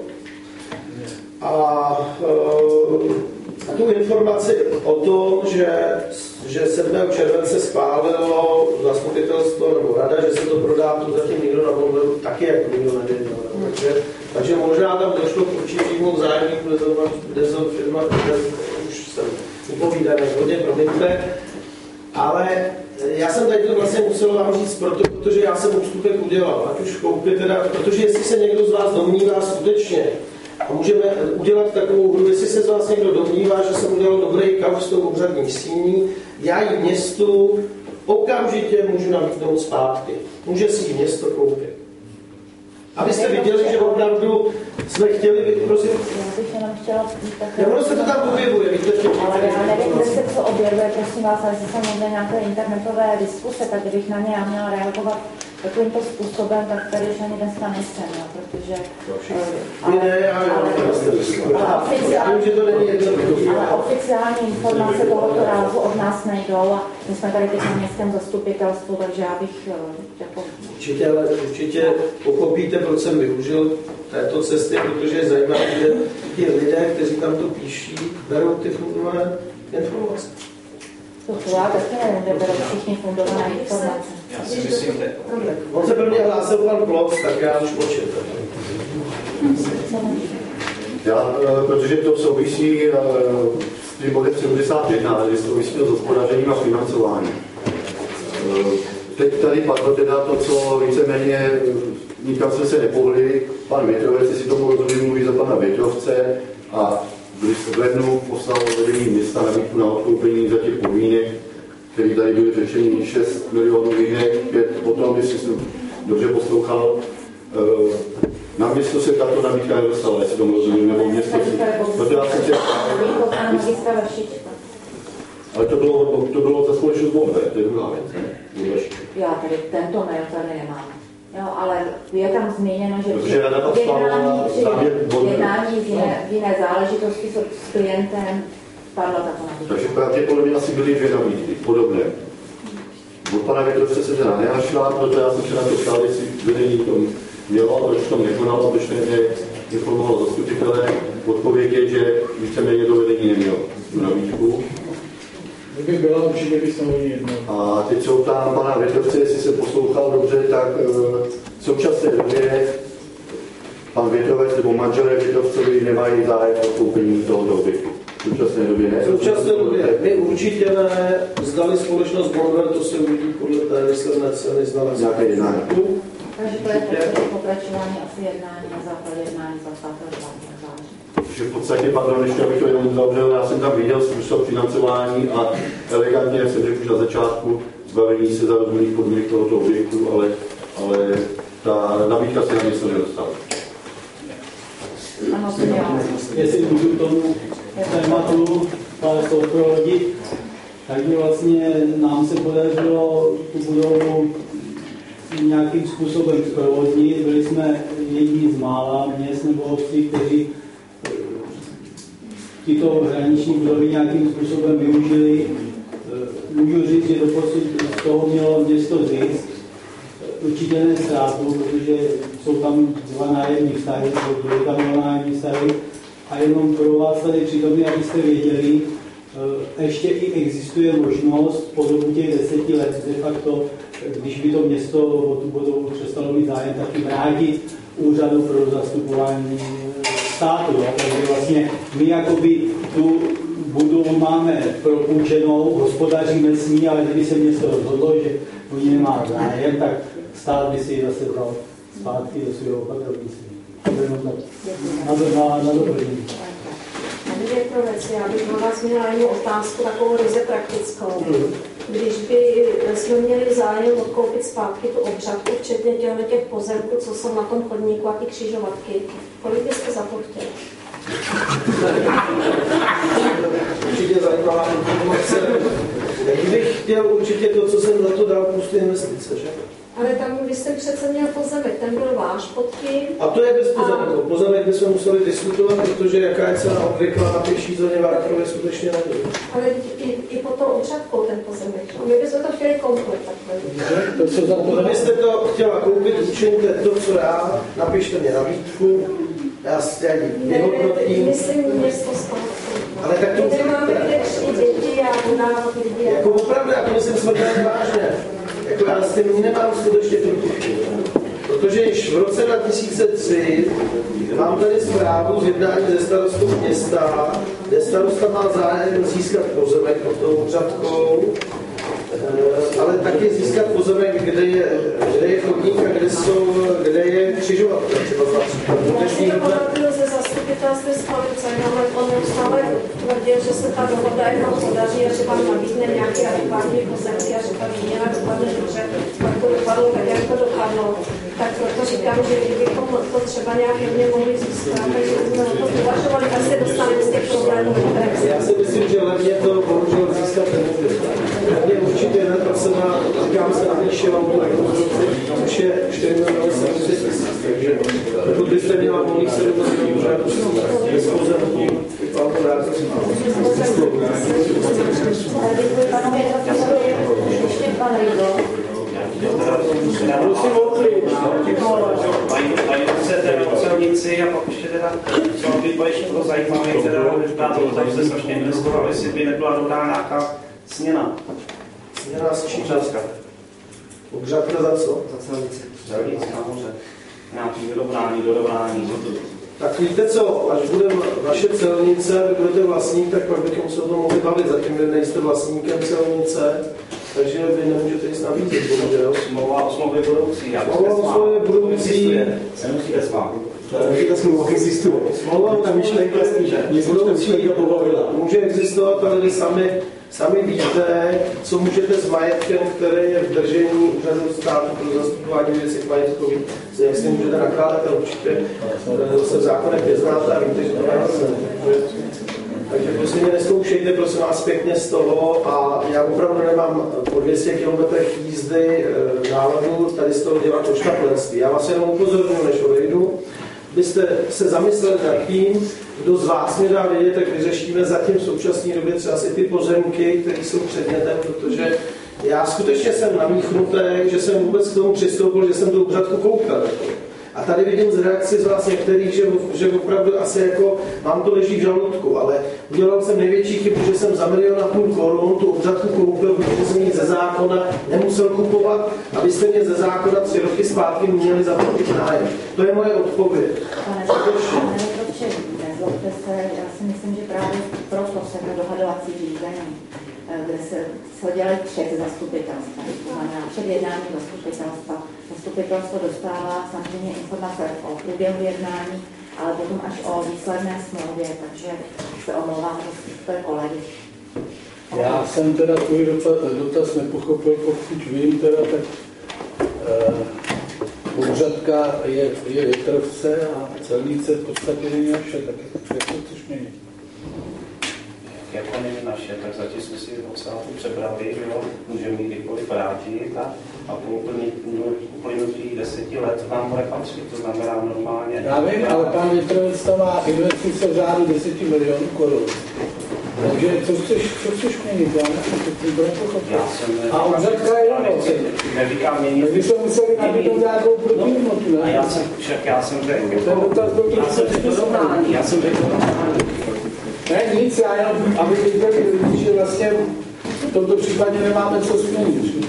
a e, tu informaci o tom, že, že sedmého července schválilo zastupitelstvo nebo rada, že se to prodá, to zatím nikdo na Bonveru taky jako nikdo nevěděl. Takže, takže možná tam došlo k určitýmu vzájemnímu dezon firma, kde už jsem upovídaný hodně, promiňte, ale já jsem tady to vlastně musel vám říct, proto, protože já jsem ústupek udělal, ať už koupit teda, protože jestli se někdo z vás domnívá skutečně, a můžeme udělat takovou hru, jestli se z vás někdo domnívá, že jsem udělal dobrý kauf s tou obřadní síní, já ji městu okamžitě můžu nabídnout zpátky. Může si ji město koupit. Abyste viděli, že opravdu jsme chtěli, prosím. Já bych jenom chtěla tak... Nebo se to tam objevuje, víte? Ale já nevím, kde se to objevuje, prosím vás, ale jestli jsem mohla nějaké internetové diskuse, tak kdybych na ně já měla reagovat takovýmto způsobem, tak tady už ani dneska nejsem, no, protože... Ale, ne, ale, ale, ale, oficiální, ale oficiální informace tohoto rázu od nás nejdou a my jsme tady teď na městském zastupitelstvu, takže já bych jako... Určitě, ale určitě pochopíte, proč jsem využil této cesty, protože je zajímavé, že ti lidé, kteří tam to píší, berou ty fundované informace. To já taky nevím, kde berou všichni fundované informace. Já si myslím, že... On se prvně hlásil pan Kloc, tak já už počet. Já, protože to souvisí s tím bodem sedmdesát jedna, kde souvisí to s hospodařením a financováním. Teď tady padlo teda to, co víceméně nikam jsme se nepohli. Pan Větrovec, jestli to rozumím, mluví za pana Větrovce a v lednu poslal vedení města nabídku na odkoupení za těch podmínek, které tady byly řešeny šest milionů výhnek, pět potom, jestli jsem dobře poslouchal. Na město se tato nabídka nedostala, jestli tomu rozumím, nebo město si... Protože já jsem si... Ale to bylo, to bylo za společnost Bonver, to je druhá věc, ne? Já tady tento mail tady nemám. Jo, ale je tam zmíněno, že při jednání, při jednání v jiné, v jiné záležitosti s klientem padla tato nabídka. Takže pravděpodobně asi byly dvě nabídky, podobné. Od pana Větrovce se teda nenašla, protože já jsem se na to ptal, jestli vedení to mělo, proč to nekonalo, proč neinformovalo zastupitele. Odpověď je, že víceméně to vedení nemělo tu nabídku. Kdyby byla, určitě by se mohli jednou. A teď jsou tam pana Větrovce, jestli jsem poslouchal dobře, tak v současné době pan Větrovec nebo manželé Větrovcovi nemají zájem o koupení tohoto objektu. V současné době ne. V současné době my určitě ne, zdali společnost Bonver, to se uvidí podle té výsledné ceny, zdali nějaké jednání. Takže to je pokračování asi jednání na základě jednání dvacátého září. Takže v podstatě, pardon, ještě abych to jenom uzavřel, já jsem tam viděl způsob financování a elegantně, jak jsem řekl už na začátku, zbavení se za rozumných podmínek tohoto objektu, ale, ale ta nabídka se na město nedostala. Jestli můžu k tomu tématu pár slov prohodit, tak vlastně nám se podařilo tu budovu nějakým způsobem zprovodnit. Byli jsme jedni z mála měst nebo obcí, kteří tyto hraniční budovy nějakým způsobem využili. Můžu říct, že doposud z toho mělo město zisk, určitě ne ztrátu, protože jsou tam dva nájemní vztahy, jsou tam dva nájemní vztahy. A jenom pro vás tady přítomně, abyste věděli, ještě i existuje možnost po dobu těch deseti let, de facto, když by to město o tu budovu přestalo mít zájem, taky vrátit úřadu pro zastupování státu. Jo? Takže vlastně my jakoby tu budovu máme propůjčenou, hospodaříme s ní, ale kdyby se město rozhodlo, že o ní nemá zájem, tak stát by si ji zase vzal zpátky do svého opatrovnictví. Na, na, na doplnění. Pane Větrovec, já bych na vás měla jednu otázku, takovou ryze praktickou. Když by jsme měli zájem odkoupit zpátky tu obřadku, včetně těch pozemků, co jsou na tom chodníku a ty křižovatky, kolik byste za to chtěli? Určitě zajímavá informace. Kdybych chtěl určitě to, co jsem za to dal, plus ty investice, že? Ale tam vy jste přece měl pozemek, ten byl váš pod tím. A to je bez pozemku. A... Pozemek bychom museli diskutovat, protože jaká je cena obvyklá na pěší zóně Várkrově skutečně nebyl. Ale i, i pod tou obřadkou ten pozemek. My bychom to chtěli komplet takhle. To, co za to, kdybyste to chtěla koupit, učiníte to, co já, napište mě nabídku, já si tady vyhodnotím. Myslím město státku. Ale tak to musím máme tři děti a udávat lidi. Jako opravdu, já to myslím smrtelně vážně. Jako já s tím nemám skutečně trutušku. Protože již v roce dva tisíce tři mám tady zprávu z jednání ze starostou města, kde starosta má zájem získat pozemek pod tou obřadkou, ale taky získat pozemek, kde je, kde je chodník a kde, jsou, kde je křižovatka. Já si to pamatuju ze zastupitelství z Chalice, ale on neustále tvrdil, že se ta dohoda jenom podaří a že vám nabídne nějaké adekvátní pozemky a že ta výměna dopadne dobře, tak to dopadlo tak, jak to dopadlo. Tak proto říkám, že kdybychom to třeba nějak jedně mohli získat, takže jsme to uvažovali, tak se dostaneme z těch problémů. Já si myslím, že levně to bohužel získat nemůže. Levně určitě ne, to se na, říkám se napíše vám tu rekonstrukci, což je čtyři miliony sedm set tisíc. Takže pokud byste měla volných sedm milionů řadu z pozemků, vám to rád Děkuji panu Větrovcovi. Ještě pan Rydl. Prosím o klid. Mají se teda celníci a pak ještě teda, co by bylo ještě bylo zajímavé, teda dáto, takže se strašně investovali, jestli by nebyla dobrá nějaká směna. Směna z čím? Obřadka za co? Za celnici. Celnici nahoře. Nějaký vyrovnání, dorovnání. Tak víte co, až bude vaše celnice, vy budete vlastník, tak pak bychom se o tom mohli bavit. Zatím vy nejste vlastníkem celnice, takže vy nemůžete jít nabízet, bohužel. Smlouva o smlouvě budoucí. Smlouva o smlouvě budoucí. Nemusíte smát. Ta smlouva existuje. Smlouva o budoucí může existovat, ale vy sami, sami víte, co můžete s majetkem, který je v držení úřadu státu pro zastupování věcí majetkových, jak si můžete nakládat, a určitě se v zákonech neznáte a víte, že to je. Takže prosím mě neskoušejte, prosím vás, pěkně z toho a já opravdu nemám po dvě stě kilometrech jízdy náladu tady z toho dělat oštaplenství. Já vás jenom upozorňuji, než odejdu, byste se zamysleli nad tím, kdo z vás mě dá vědět, tak vyřešíme zatím v současné době třeba si ty pozemky, které jsou předmětem, protože já skutečně jsem namíchnutý, že jsem vůbec k tomu přistoupil, že jsem tu obřadku koukal. A tady vidím z reakci z vás některých, že, že opravdu asi jako mám to leží v žaludku, ale udělal jsem největší chybu, že jsem za milion a půl korun tu obřadku koupil, protože jsem ji ze zákona nemusel kupovat, abyste mě ze zákona tři roky zpátky měli zaplatit nájem. To je moje odpověď. Pane Petře, nezlobte se, já si myslím, že právě proto se to dohadovací řízení, kde se shodili třech zastupitelstva, to znamená před jednáním zastupitelstva. Zastupitelstvo dostává samozřejmě informace o průběhu jednání, ale potom až o výsledné smlouvě, takže se omlouvám, že to je kolegy. Já jsem teda tvůj dotaz, dotaz nepochopil, pokud vím, teda tak eh, obřadka je, je Větrovce a celnice v podstatě není naše, tak jak to chceš měnit? jako není naše, tak zatím jsme si odsátu přebrali, že jo, můžeme ji kdykoliv vrátit a, a po uplynutí deseti let nám bude patřit, to znamená normálně. Já vím, ale pan Vitrovec tam má investice v řádu deseti milionů korun. Takže co chceš, co chceš měnit, já nevím, to nepochopil. A on řekl jenom neříkám měnit. My jsme museli nabídnout nějakou protihodnotu, ne? A já jsem, však já jsem řekl, já jsem řekl dorovnání. Já jsem řekl dorovnání. Ne, nic, já jenom, aby věděli lidi, že vlastně v tomto případě nemáme co změnit.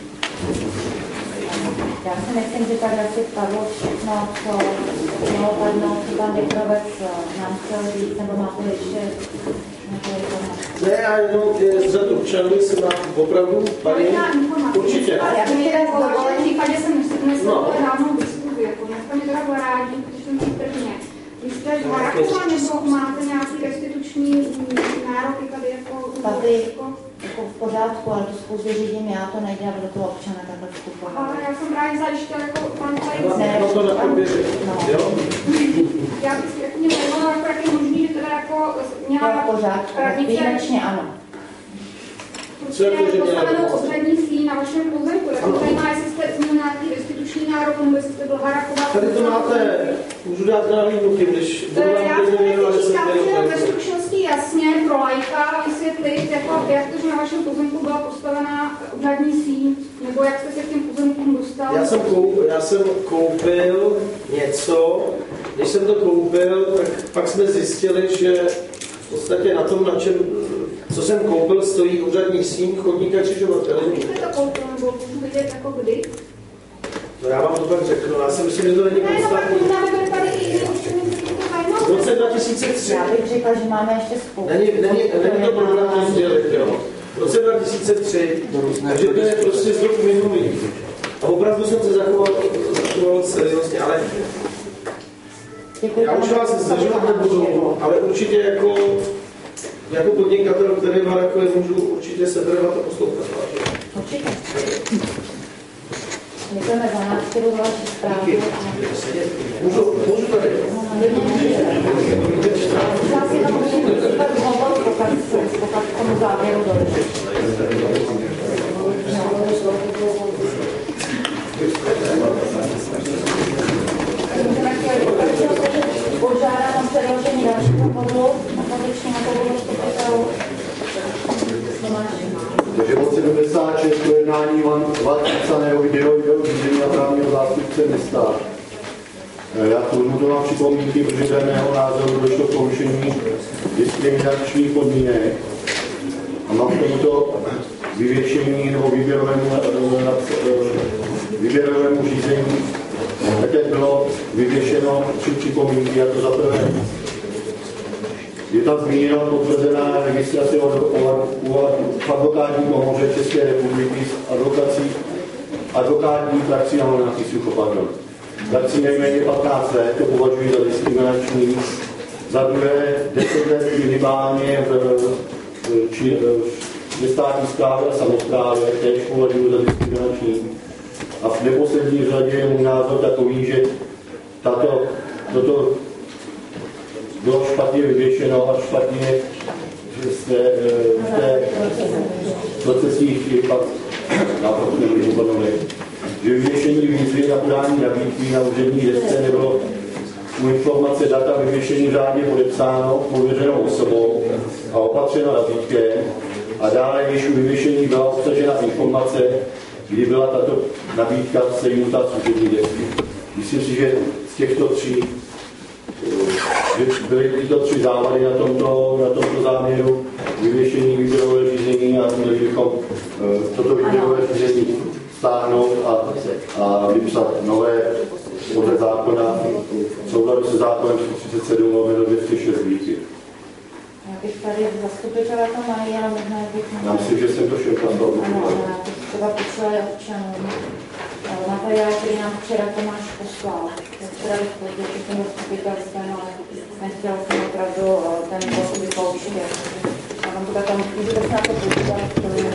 Já si myslím, že tak asi padlo všechno, co mělo padnout, co pan Vitrovec nám chtěl říct, nebo máte ještě ne, já jenom z řad občanů jsem na opravdu, paní, určitě. Já bych teda zvolila, v případě jsem nesledovala žádnou diskuzi, jako dneska mě teda poradí, protože jsem si prvně. Vy jste Haraková nebo máte nějaký restituční nároky tady jako... Tady jako v pořádku, ale tu schůzi řídím já, to nejde, aby do toho občana takhle vstupovat. Ale já jsem právě zajištěla jako pan tady... Ne, no to na poběře, jo? Já bych si mě mluvila, jak je možný, že teda jako měla... v pořádku, výjimečně ano. Co jako, že postavenou obřadní síň na vašem pozemku, tak to zajímá, jestli jste měl nějaký restituční nárok, nebo jestli jste byl Haraková. Tady to máte, můžu dát na hlídnuky, když budu vám já to jsem nevěděla, ve stručnosti jasně pro laika vysvětlit, jako, jak to, že na vašem pozemku byla postavená obřadní síň, nebo jak jste se k těm pozemkům dostal. Já jsem, koupil, já jsem koupil něco, když jsem to koupil, tak pak jsme zjistili, že v podstatě na tom, na čem, co jsem koupil, stojí úřadní síň, chodník a křižovatel. Když jste to koupil, nebo můžu vidět jako kdy? No já vám to pak řeknu, já si myslím, že to není podstatný. Ne, no, tak tady i v roce dva tisíce tři. Já bych řekla, že máme ještě spoustu. Není, není, není to problém rozdělit, jo. V roce dva tisíce tři, takže to je prostě z roku minulý. A opravdu jsem se zachoval, zachoval seriózně, ale já už vás zdržovat nebudu, ale určitě jako, jako podnikatel, který má jako je, můžu určitě sebrvat a poslouchat. Určitě. Děkujeme za návštěvu vaší zprávy. Můžu, můžu tady? Já si jenom musím říkat znovu, pokud k tomu závěru dojde. Požádám o předložení dalšího bodu a konečně na to bodu vstupitelů. Takže bod sedmdesát šest projednání psaného videového řízení a právního zástupce města. Já k tomu mám připomínky, protože dle mého názoru došlo k porušení diskriminačních podmínek. A mám k tomuto vyvěšení nebo výběrovému, výběrovému řízení také bylo vyvěšeno tři připomínky, a to za prvé. Je tam zmíněna potvrzená registrace u advokátní komoře České republiky s advokací, advokátní praxi na Hornácích Suchopardon. Praxi nejméně patnáct let, to považuji za diskriminační. Za druhé, deset let minimálně ve státní správě a samosprávě, též považuji za diskriminační. A v neposlední řadě je můj názor takový, že tato, toto bylo špatně vyvěšeno a špatně v té, v té procesích pak že vyvěšení výzvy na podání nabídky na úřední desce nebylo u informace data vyvěšení řádně podepsáno pověřenou osobou a opatřeno razítkem a dále, když u vyvěšení byla obsažena informace, kdy byla tato nabídka sejmuta z úřední desky. Myslím si, že z těchto tří byly tyto tři závady na tomto, na tomto záměru vyvěšení výběrového řízení a měli bychom toto výběrové řízení stáhnout a, a vypsat nové podle zákona v souladu se zákonem sto třicet sedm lomeno dvě stě šest výky. Já bych tady zastupitelé to mají, ale možná bych... Já myslím, že jsem to všechno znovu. Ano, ano, já bych třeba poslali občanům. Materiál, který nám včera Tomáš poslal. Včera bych později, že jsem zastupitelstvem, ale nechtěl jsem opravdu ten bod vypouštět. Já vám to takhle můžu tak na to podívat,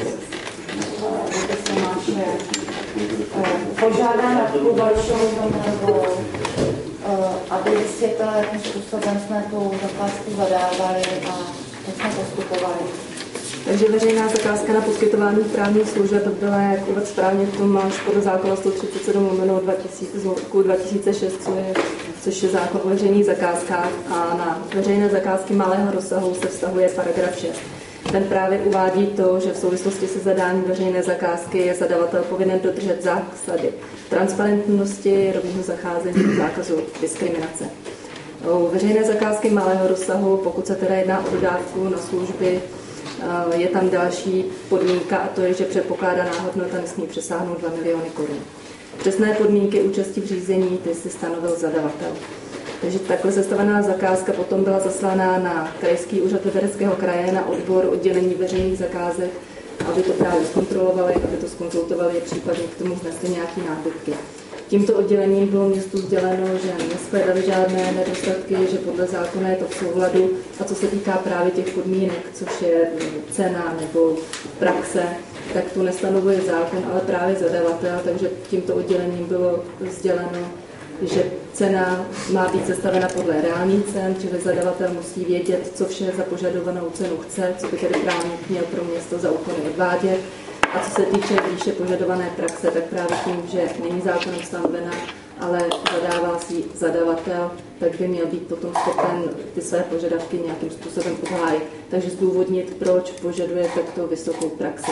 že Tomáše požádám Radku Balšovou Dominovou, aby vysvětlila, jakým způsobem jsme tu zakázku zadávali a jak jsme postupovali. Takže veřejná zakázka na poskytování právních služeb byla, jak uvedl správně v tom máš podle zákona sto třicet sedm lomeno z roku dva tisíce šest, co je, což je zákon o veřejných zakázkách, a na veřejné zakázky malého rozsahu se vztahuje paragraf šest. Ten právě uvádí to, že v souvislosti se zadáním veřejné zakázky je zadavatel povinen dodržet zásady transparentnosti, rovného zacházení a zákazu diskriminace. U veřejné zakázky malého rozsahu, pokud se teda jedná o dodávku na služby, je tam další podmínka, a to je, že předpokládaná hodnota nesmí přesáhnout dva miliony korun. Přesné podmínky účasti v řízení ty si stanovil zadavatel. Takže takhle sestavená zakázka potom byla zaslána na Krajský úřad Libereckého kraje, na odbor oddělení veřejných zakázek, aby to právě zkontrolovali, aby to zkonzultovali, případně k tomu vznesli nějaké námitky. Tímto oddělením bylo městu sděleno, že neshledali žádné nedostatky, že podle zákona je to v souladu, a co se týká právě těch podmínek, což je cena nebo praxe, tak to nestanovuje zákon, ale právě zadavatel, takže tímto oddělením bylo sděleno, že cena má být sestavena podle reálných cen, čili zadavatel musí vědět, co vše za požadovanou cenu chce, co by tedy právník měl pro město za úkony odvádět. A co se týče výše požadované praxe, tak právě tím, že není zákonem stanovena, ale zadává si zadavatel, tak by měl být potom schopen ty své požadavky nějakým způsobem obhájit. Takže zdůvodnit, proč požaduje takto vysokou praxi.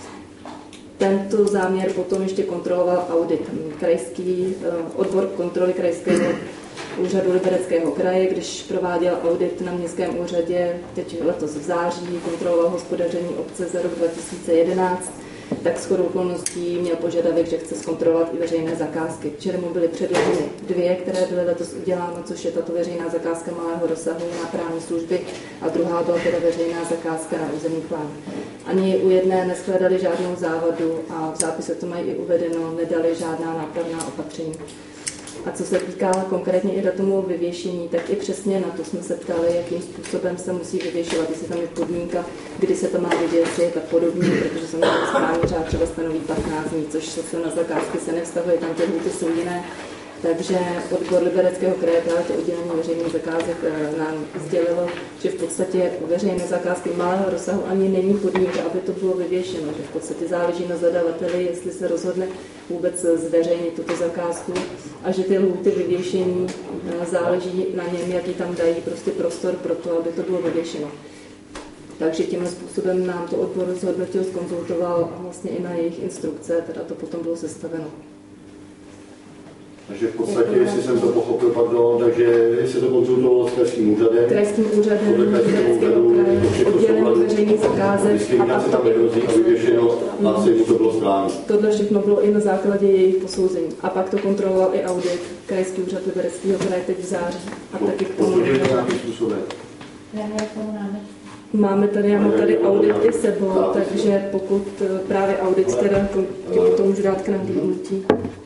Tento záměr potom ještě kontroloval audit. Krajský odbor kontroly Krajského úřadu Libereckého kraje, když prováděl audit na městském úřadě teď letos v září, kontroloval hospodaření obce za rok dva tisíce jedenáct, tak shodou okolností měl požadavek, že chce zkontrolovat i veřejné zakázky. Včera mu byly předloženy dvě, které byly letos udělány, což je tato veřejná zakázka malého rozsahu na právní služby, a druhá byla teda veřejná zakázka na územní plán. Ani u jedné neshledali žádnou závadu a v zápise to mají i uvedeno, nedali žádná nápravná opatření. A co se týká konkrétně i datumu vyvěšení, tak i přesně na to jsme se ptali, jakým způsobem se musí vyvěšovat, jestli tam je podmínka, kdy se to má vyvěsit a podobně, protože jsem měla správný řád třeba stanoví patnáct dní, což se na zakázky se nevztahuje, tam ty lhůty jsou jiné. Takže odbor Libereckého kraje, právě to oddělení veřejných zakázek, nám sdělilo, že v podstatě veřejné zakázky malého rozsahu ani není podmínka, aby to bylo vyvěšeno, že v podstatě záleží na zadavateli, jestli se rozhodne vůbec zveřejnit tuto zakázku, a že ty lhůty vyvěšení záleží na něm, jaký tam dají prostě prostor pro to, aby to bylo vyvěšeno. Takže tímhle způsobem nám to odbor zhodnotil, zkonzultoval a vlastně i na jejich instrukce, teda to potom bylo sestaveno. Takže v podstatě, jestli jsem to pochopil, pardon, takže jestli to konzultovalo s krajským úřadem, krajským úřadem, krajského úřadu, oddělení veřejných zakázek, diskriminace tam nehrozí a vyvěšeno, a asi mu to bylo správně. Tohle všechno bylo i na základě jejich posouzení. A pak to kontroloval i audit Krajský úřad Libereckého kraje teď v září. A taky k tomu nějakým způsobem. Máme tady, já mám tady audity sebou, takže pokud právě audit teda, to můžu dát k nahlídnutí.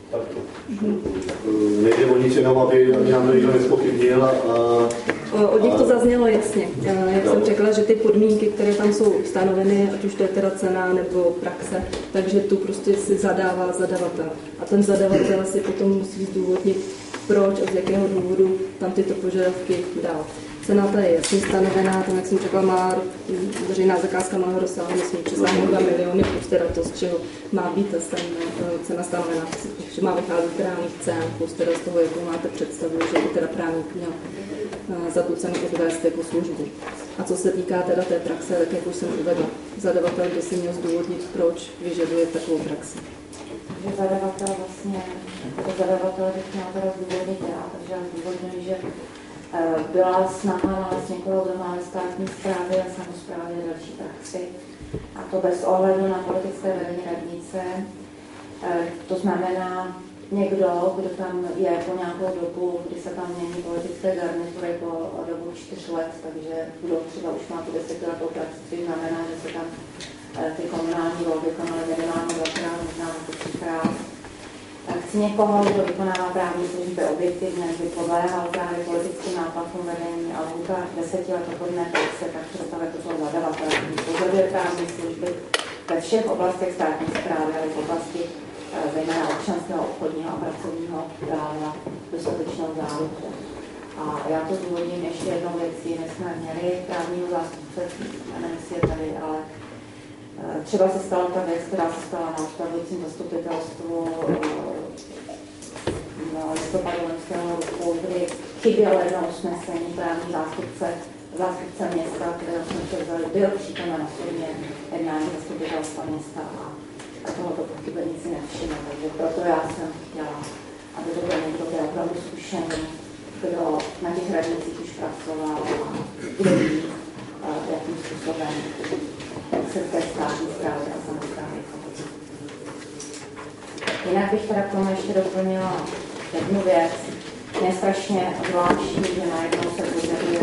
Nejde o nic jenom, aby nám někdo nezpochybnil. A... Od nich to zaznělo jasně. Jak jsem řekla, že ty podmínky, které tam jsou stanoveny, ať už to je teda cena nebo praxe, takže tu prostě si zadává zadavatel. A ten zadavatel si potom musí zdůvodnit, proč a z jakého důvodu tam tyto požadavky dal. Cena ta je jasně stanovená, tam, jak jsem řekla, má veřejná zakázka malého rozsahu, nesmí přesáhnout dva miliony, plus teda to, z čeho má být ta cena stanovená, že má vycházet z reálných cen, plus teda z toho, jakou máte představu, že by teda právník měl za tu cenu odvést jako službu. A co se týká teda té praxe, tak jak už jsem uvedla, zadavatel by si měl zdůvodnit, proč vyžaduje takovou praxi. Takže zadavatel vlastně, jako zadavatel bych měl teda zdůvodnit já, takže já zdůvodňuji, že byla snaha nalézt někoho, kdo má ve státní správě a samosprávě další praxi. A to bez ohledu na politické vedení radnice. To znamená někdo, kdo tam je po nějakou dobu, kdy se tam mění politické garnitury po dobu čtyř let, takže kdo třeba už má tu desetiletou praxi, což znamená, že se tam ty komunální volby konaly minimálně dvakrát, možná třikrát. Chci někoho, kdo vykonává právní služby objektivně, by podléhal právě politickým nátlakům vedení a lhůta deseti let obchodné praxe, tak třeba jako toho zadavatel, který požaduje právní služby ve všech oblastech státní správy, ale v oblasti zejména občanského, obchodního a pracovního práva dostatečnou záruku. A já to důvodím ještě jednou věcí. My jsme měli právního zástupce, já nevím, jestli je tady, ale třeba se stala ta věc, která se stala na ustavujícím zastupitelstvu na listopadu loňského roku, kdy chybělo jedno usnesení právní zástupce, zástupce města, kterého jsme převzali, byl přítomen osobně jednání zastupitelstva města a tohoto pochybení si nevšiml. Takže proto já jsem chtěla, aby to byl někdo, kdo je opravdu zkušený, kdo na těch radnicích už pracoval a kdo ví, jakým způsobem se té státní zprávy a samosprávy. Jinak bych teda k tomu ještě doplnila jednu věc. Mě strašně zvláštní, že najednou se požaduje,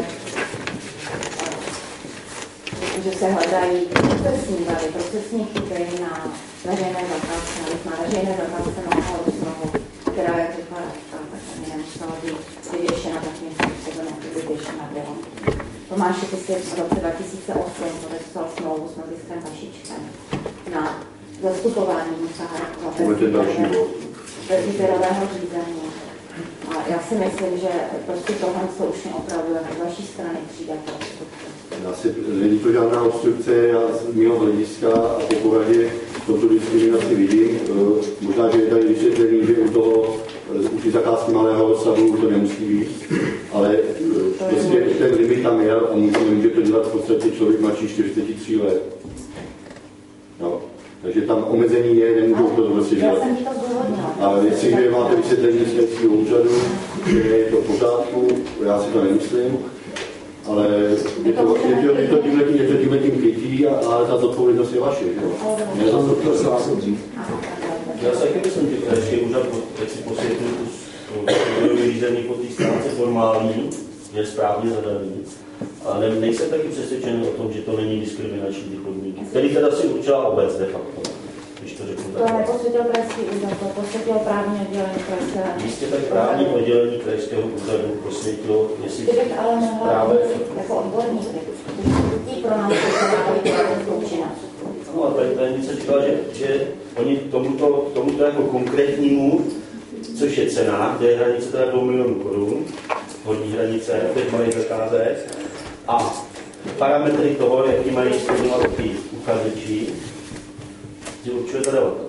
že se hledají procesní vady, procesní chyby na veřejné zakázce, navíc na veřejné zakázce Nového Rusnovu, která, jak řekla Radka, tak ani nemusela být vyvěšena takým způsobem, jak by vyvěšena byla. Tomáš, ty jsi v roce dva tisíce osm podepsal smlouvu s Magistkem Vašičkem na zastupování Musa Harakova bez výběrového řízení. A já si myslím, že prostě tohle se už mě opravdu jako z vaší strany přijde po obstrukce. Není to žádná obstrukce, já z mého hlediska a po poradě tomto diskriminaci vidím. Možná, že je tady vysvětlení, že u toho u ty zakázky malého rozsahu to nemusí být, ale prostě ten limit tam je a nemůže to dělat v podstatě člověk mladší čtyřicet tři let. No. Takže tam omezení je, nemůžou to prostě dělat. A jestliže máte vysvětlení z svého úřadu, že je to v pořádku, já si to nemyslím, ale je to, je to, je to tímhletím, je to tímhletím krytí, ale ta zodpovědnost je vaše. Ne za to, to se vás odří. Já se taky myslím, že krajský úřad, jak si posvětlil tu řízení po té stránce formální, je správně zadaný. Ale nejsem taky přesvědčený o tom, že to není diskriminační ty podmínky, který teda si určila obec de facto. Když to řeknu tak. To neposvětil krajský úřad, to posvětil právní oddělení krajského. Jistě tak právní oddělení krajského úřadu posvětilo, jestli kdybych ale mohla právě jako odborník, když pro nás to činnost. No a tady tajemnice říkala, že, že oni tomuto, tomuto jako konkrétnímu, což je cena, kde je hranice teda dvou milionů korun, hodní hranice, těch malých zakázek, a parametry toho, jaký mají splňovat ty uchazeči, si určuje zadavatel.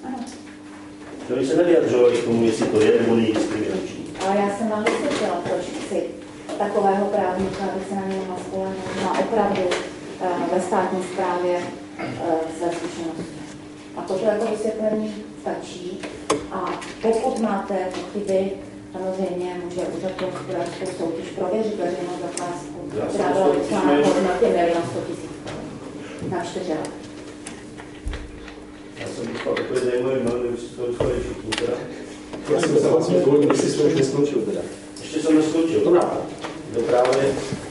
To by se nevyjadřovali k tomu, jestli to je nebo není diskriminační. Ale já jsem vám vysvětlila, proč chci takového právníka, aby se na něj mohla spolehnout, má opravdu uh, ve státní správě ze zkušenosti. A toto jako vysvětlení stačí. A pokud máte pochyby, samozřejmě může úřad pro hospodářskou soutěž prověřit veřejnou zakázku, která byla vypsána v hodnotě milion sto tisíc na čtyři let. Já jsem dostal takové zajímavé jméno, kdyby si to dostali všichni teda. Já jsem se vlastně dovolil, jestli jsi to už neskončil teda. Ještě jsem neskončil. Dobrá. To právě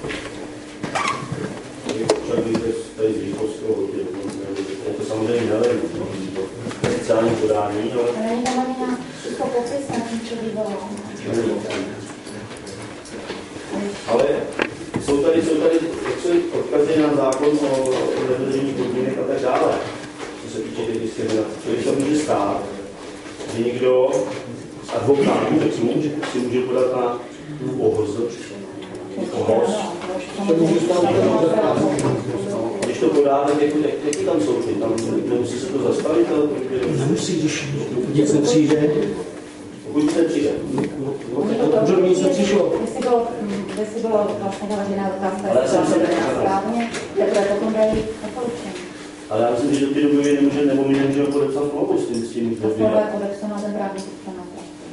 tady z Říkovského, je to samozřejmě nevím, to oficiální podání, ale... A není tam ani nějaký popis, na čím to bývalo. Ale jsou tady, jsou tady odkazy na zákon o nedodržení podmínek a tak dále, co se týče těch diskriminací. Čili to může stát, že někdo z advokátů tak si může, si může podat na ohoz. Ohoz. Když to podá, tak jak, jak, jaký tam jsou ty? Tam nemusí se to zastavit? Ale... Nemusí, když nic nepřijde. Pokud nic nepřijde. Může nic nepřišlo. Jestli bylo vlastně naležená zakázka, jestli byla správně, teprve potom dají doporučení. Ale já myslím, že do té doby nemůže, nebo my nemůžeme podepsat smlouvu s tím, s tím. To smlouva je podepsaná, ten právník podepsaná.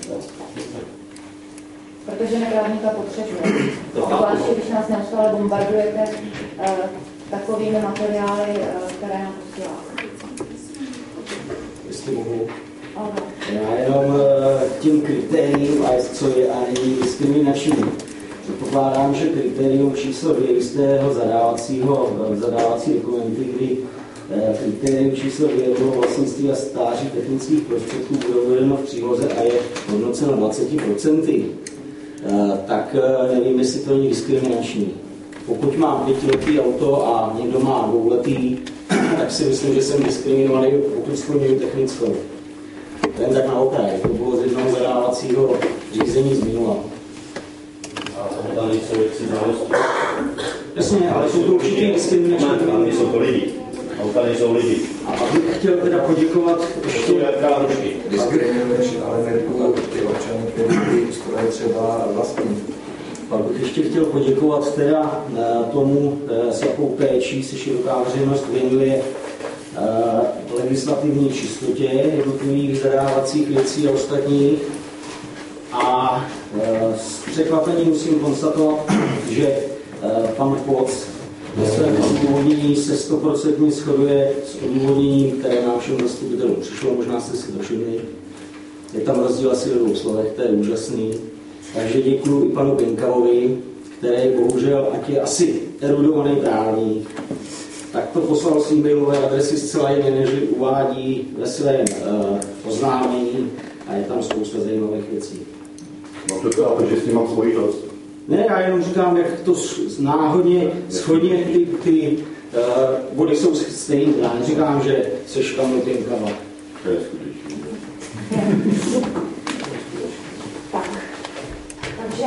Protože my právníka potřebujeme. Obzvláště, když nás neustále bombardujete uh, takovými materiály, uh, které nám posíláte. Jestli mohu. Já jenom uh, tím kritériím, co je a není diskriminační. Předpokládám, že kritérium číslo dvě jistého zadávacího, zadávací dokumenty, kdy uh, kritérium číslo dvě bylo vlastnictví a stáří technických prostředků bylo uvedeno v příloze a je hodnoceno dvacet procent. Uh, tak uh, nevím, jestli to není diskriminační. Pokud mám pětiletý auto a někdo má dvouletý, tak si myslím, že jsem diskriminovaný, pokud splňuji technickou. To jen tak na okraj. To bylo z jednoho zadávacího řízení z minula. A tam nejsou věci znalosti. Jasně, ale jsou to určitě diskriminační. Tam nejsou to lidi. Auta nejsou lidi. A bych chtěl teda poděkovat ještě krádušky. Diskriminuješ Ameriku, ty občany, kteří stroje třeba vlastní. Pak bych ještě chtěl poděkovat teda tomu, s jakou péčí se široká veřejnost věnuje legislativní čistotě jednotlivých zadávacích věcí a ostatních. A s překvapením musím konstatovat, že pan Poc ve svém odůvodnění se stoprocentně shoduje s odůvodněním, které nám všem zastupitelům přišlo, možná jste si to všimli. Je tam rozdíl asi ve dvou slovech, to je úžasný. Takže děkuji i panu Pinkalovi, který bohužel, ať je asi erudovaný právník, tak to poslal z e-mailové adresy zcela jiné, než uvádí ve svém uh, oznámení a je tam spousta zajímavých věcí. No to to, protože s tím mám spojitost. Ne, já jenom říkám, jak to náhodně, shodně ty, ty uh, body jsou stejné. Já neříkám, že seš tam Pinkala. To je skutečný. Tak, takže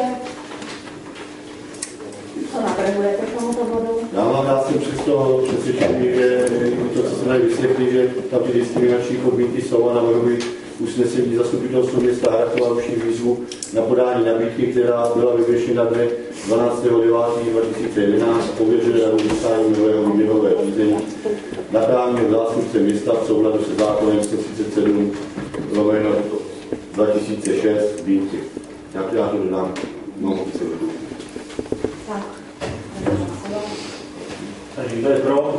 co navrhujete k tomuto bodu? Já mám já jsem přesto přesvědčený, že to, co jsme tady vyslechli, že tam ty diskriminační podmínky jsou a navrhuji usnesení zastupitelstvu města Harakova ruší výzvu na podání nabídky, která byla vyvěšena dne dvanáctého devátého dva tisíce jedenáct pověřuje radou vyslání nového výběrového řízení na právního zástupce města v souladu se zákonem sto třicet sedm lomeno dva tisíce šest výjimky. Jak já to dodám? No, Tak. Takže kdo je pro?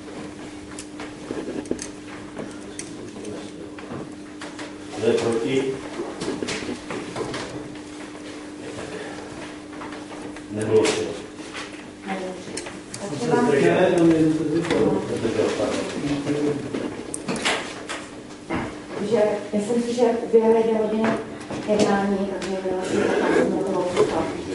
Kdo je proti? Nebylo to. Takže myslím si, že uběhly dvě hodiny jednání, takže bylo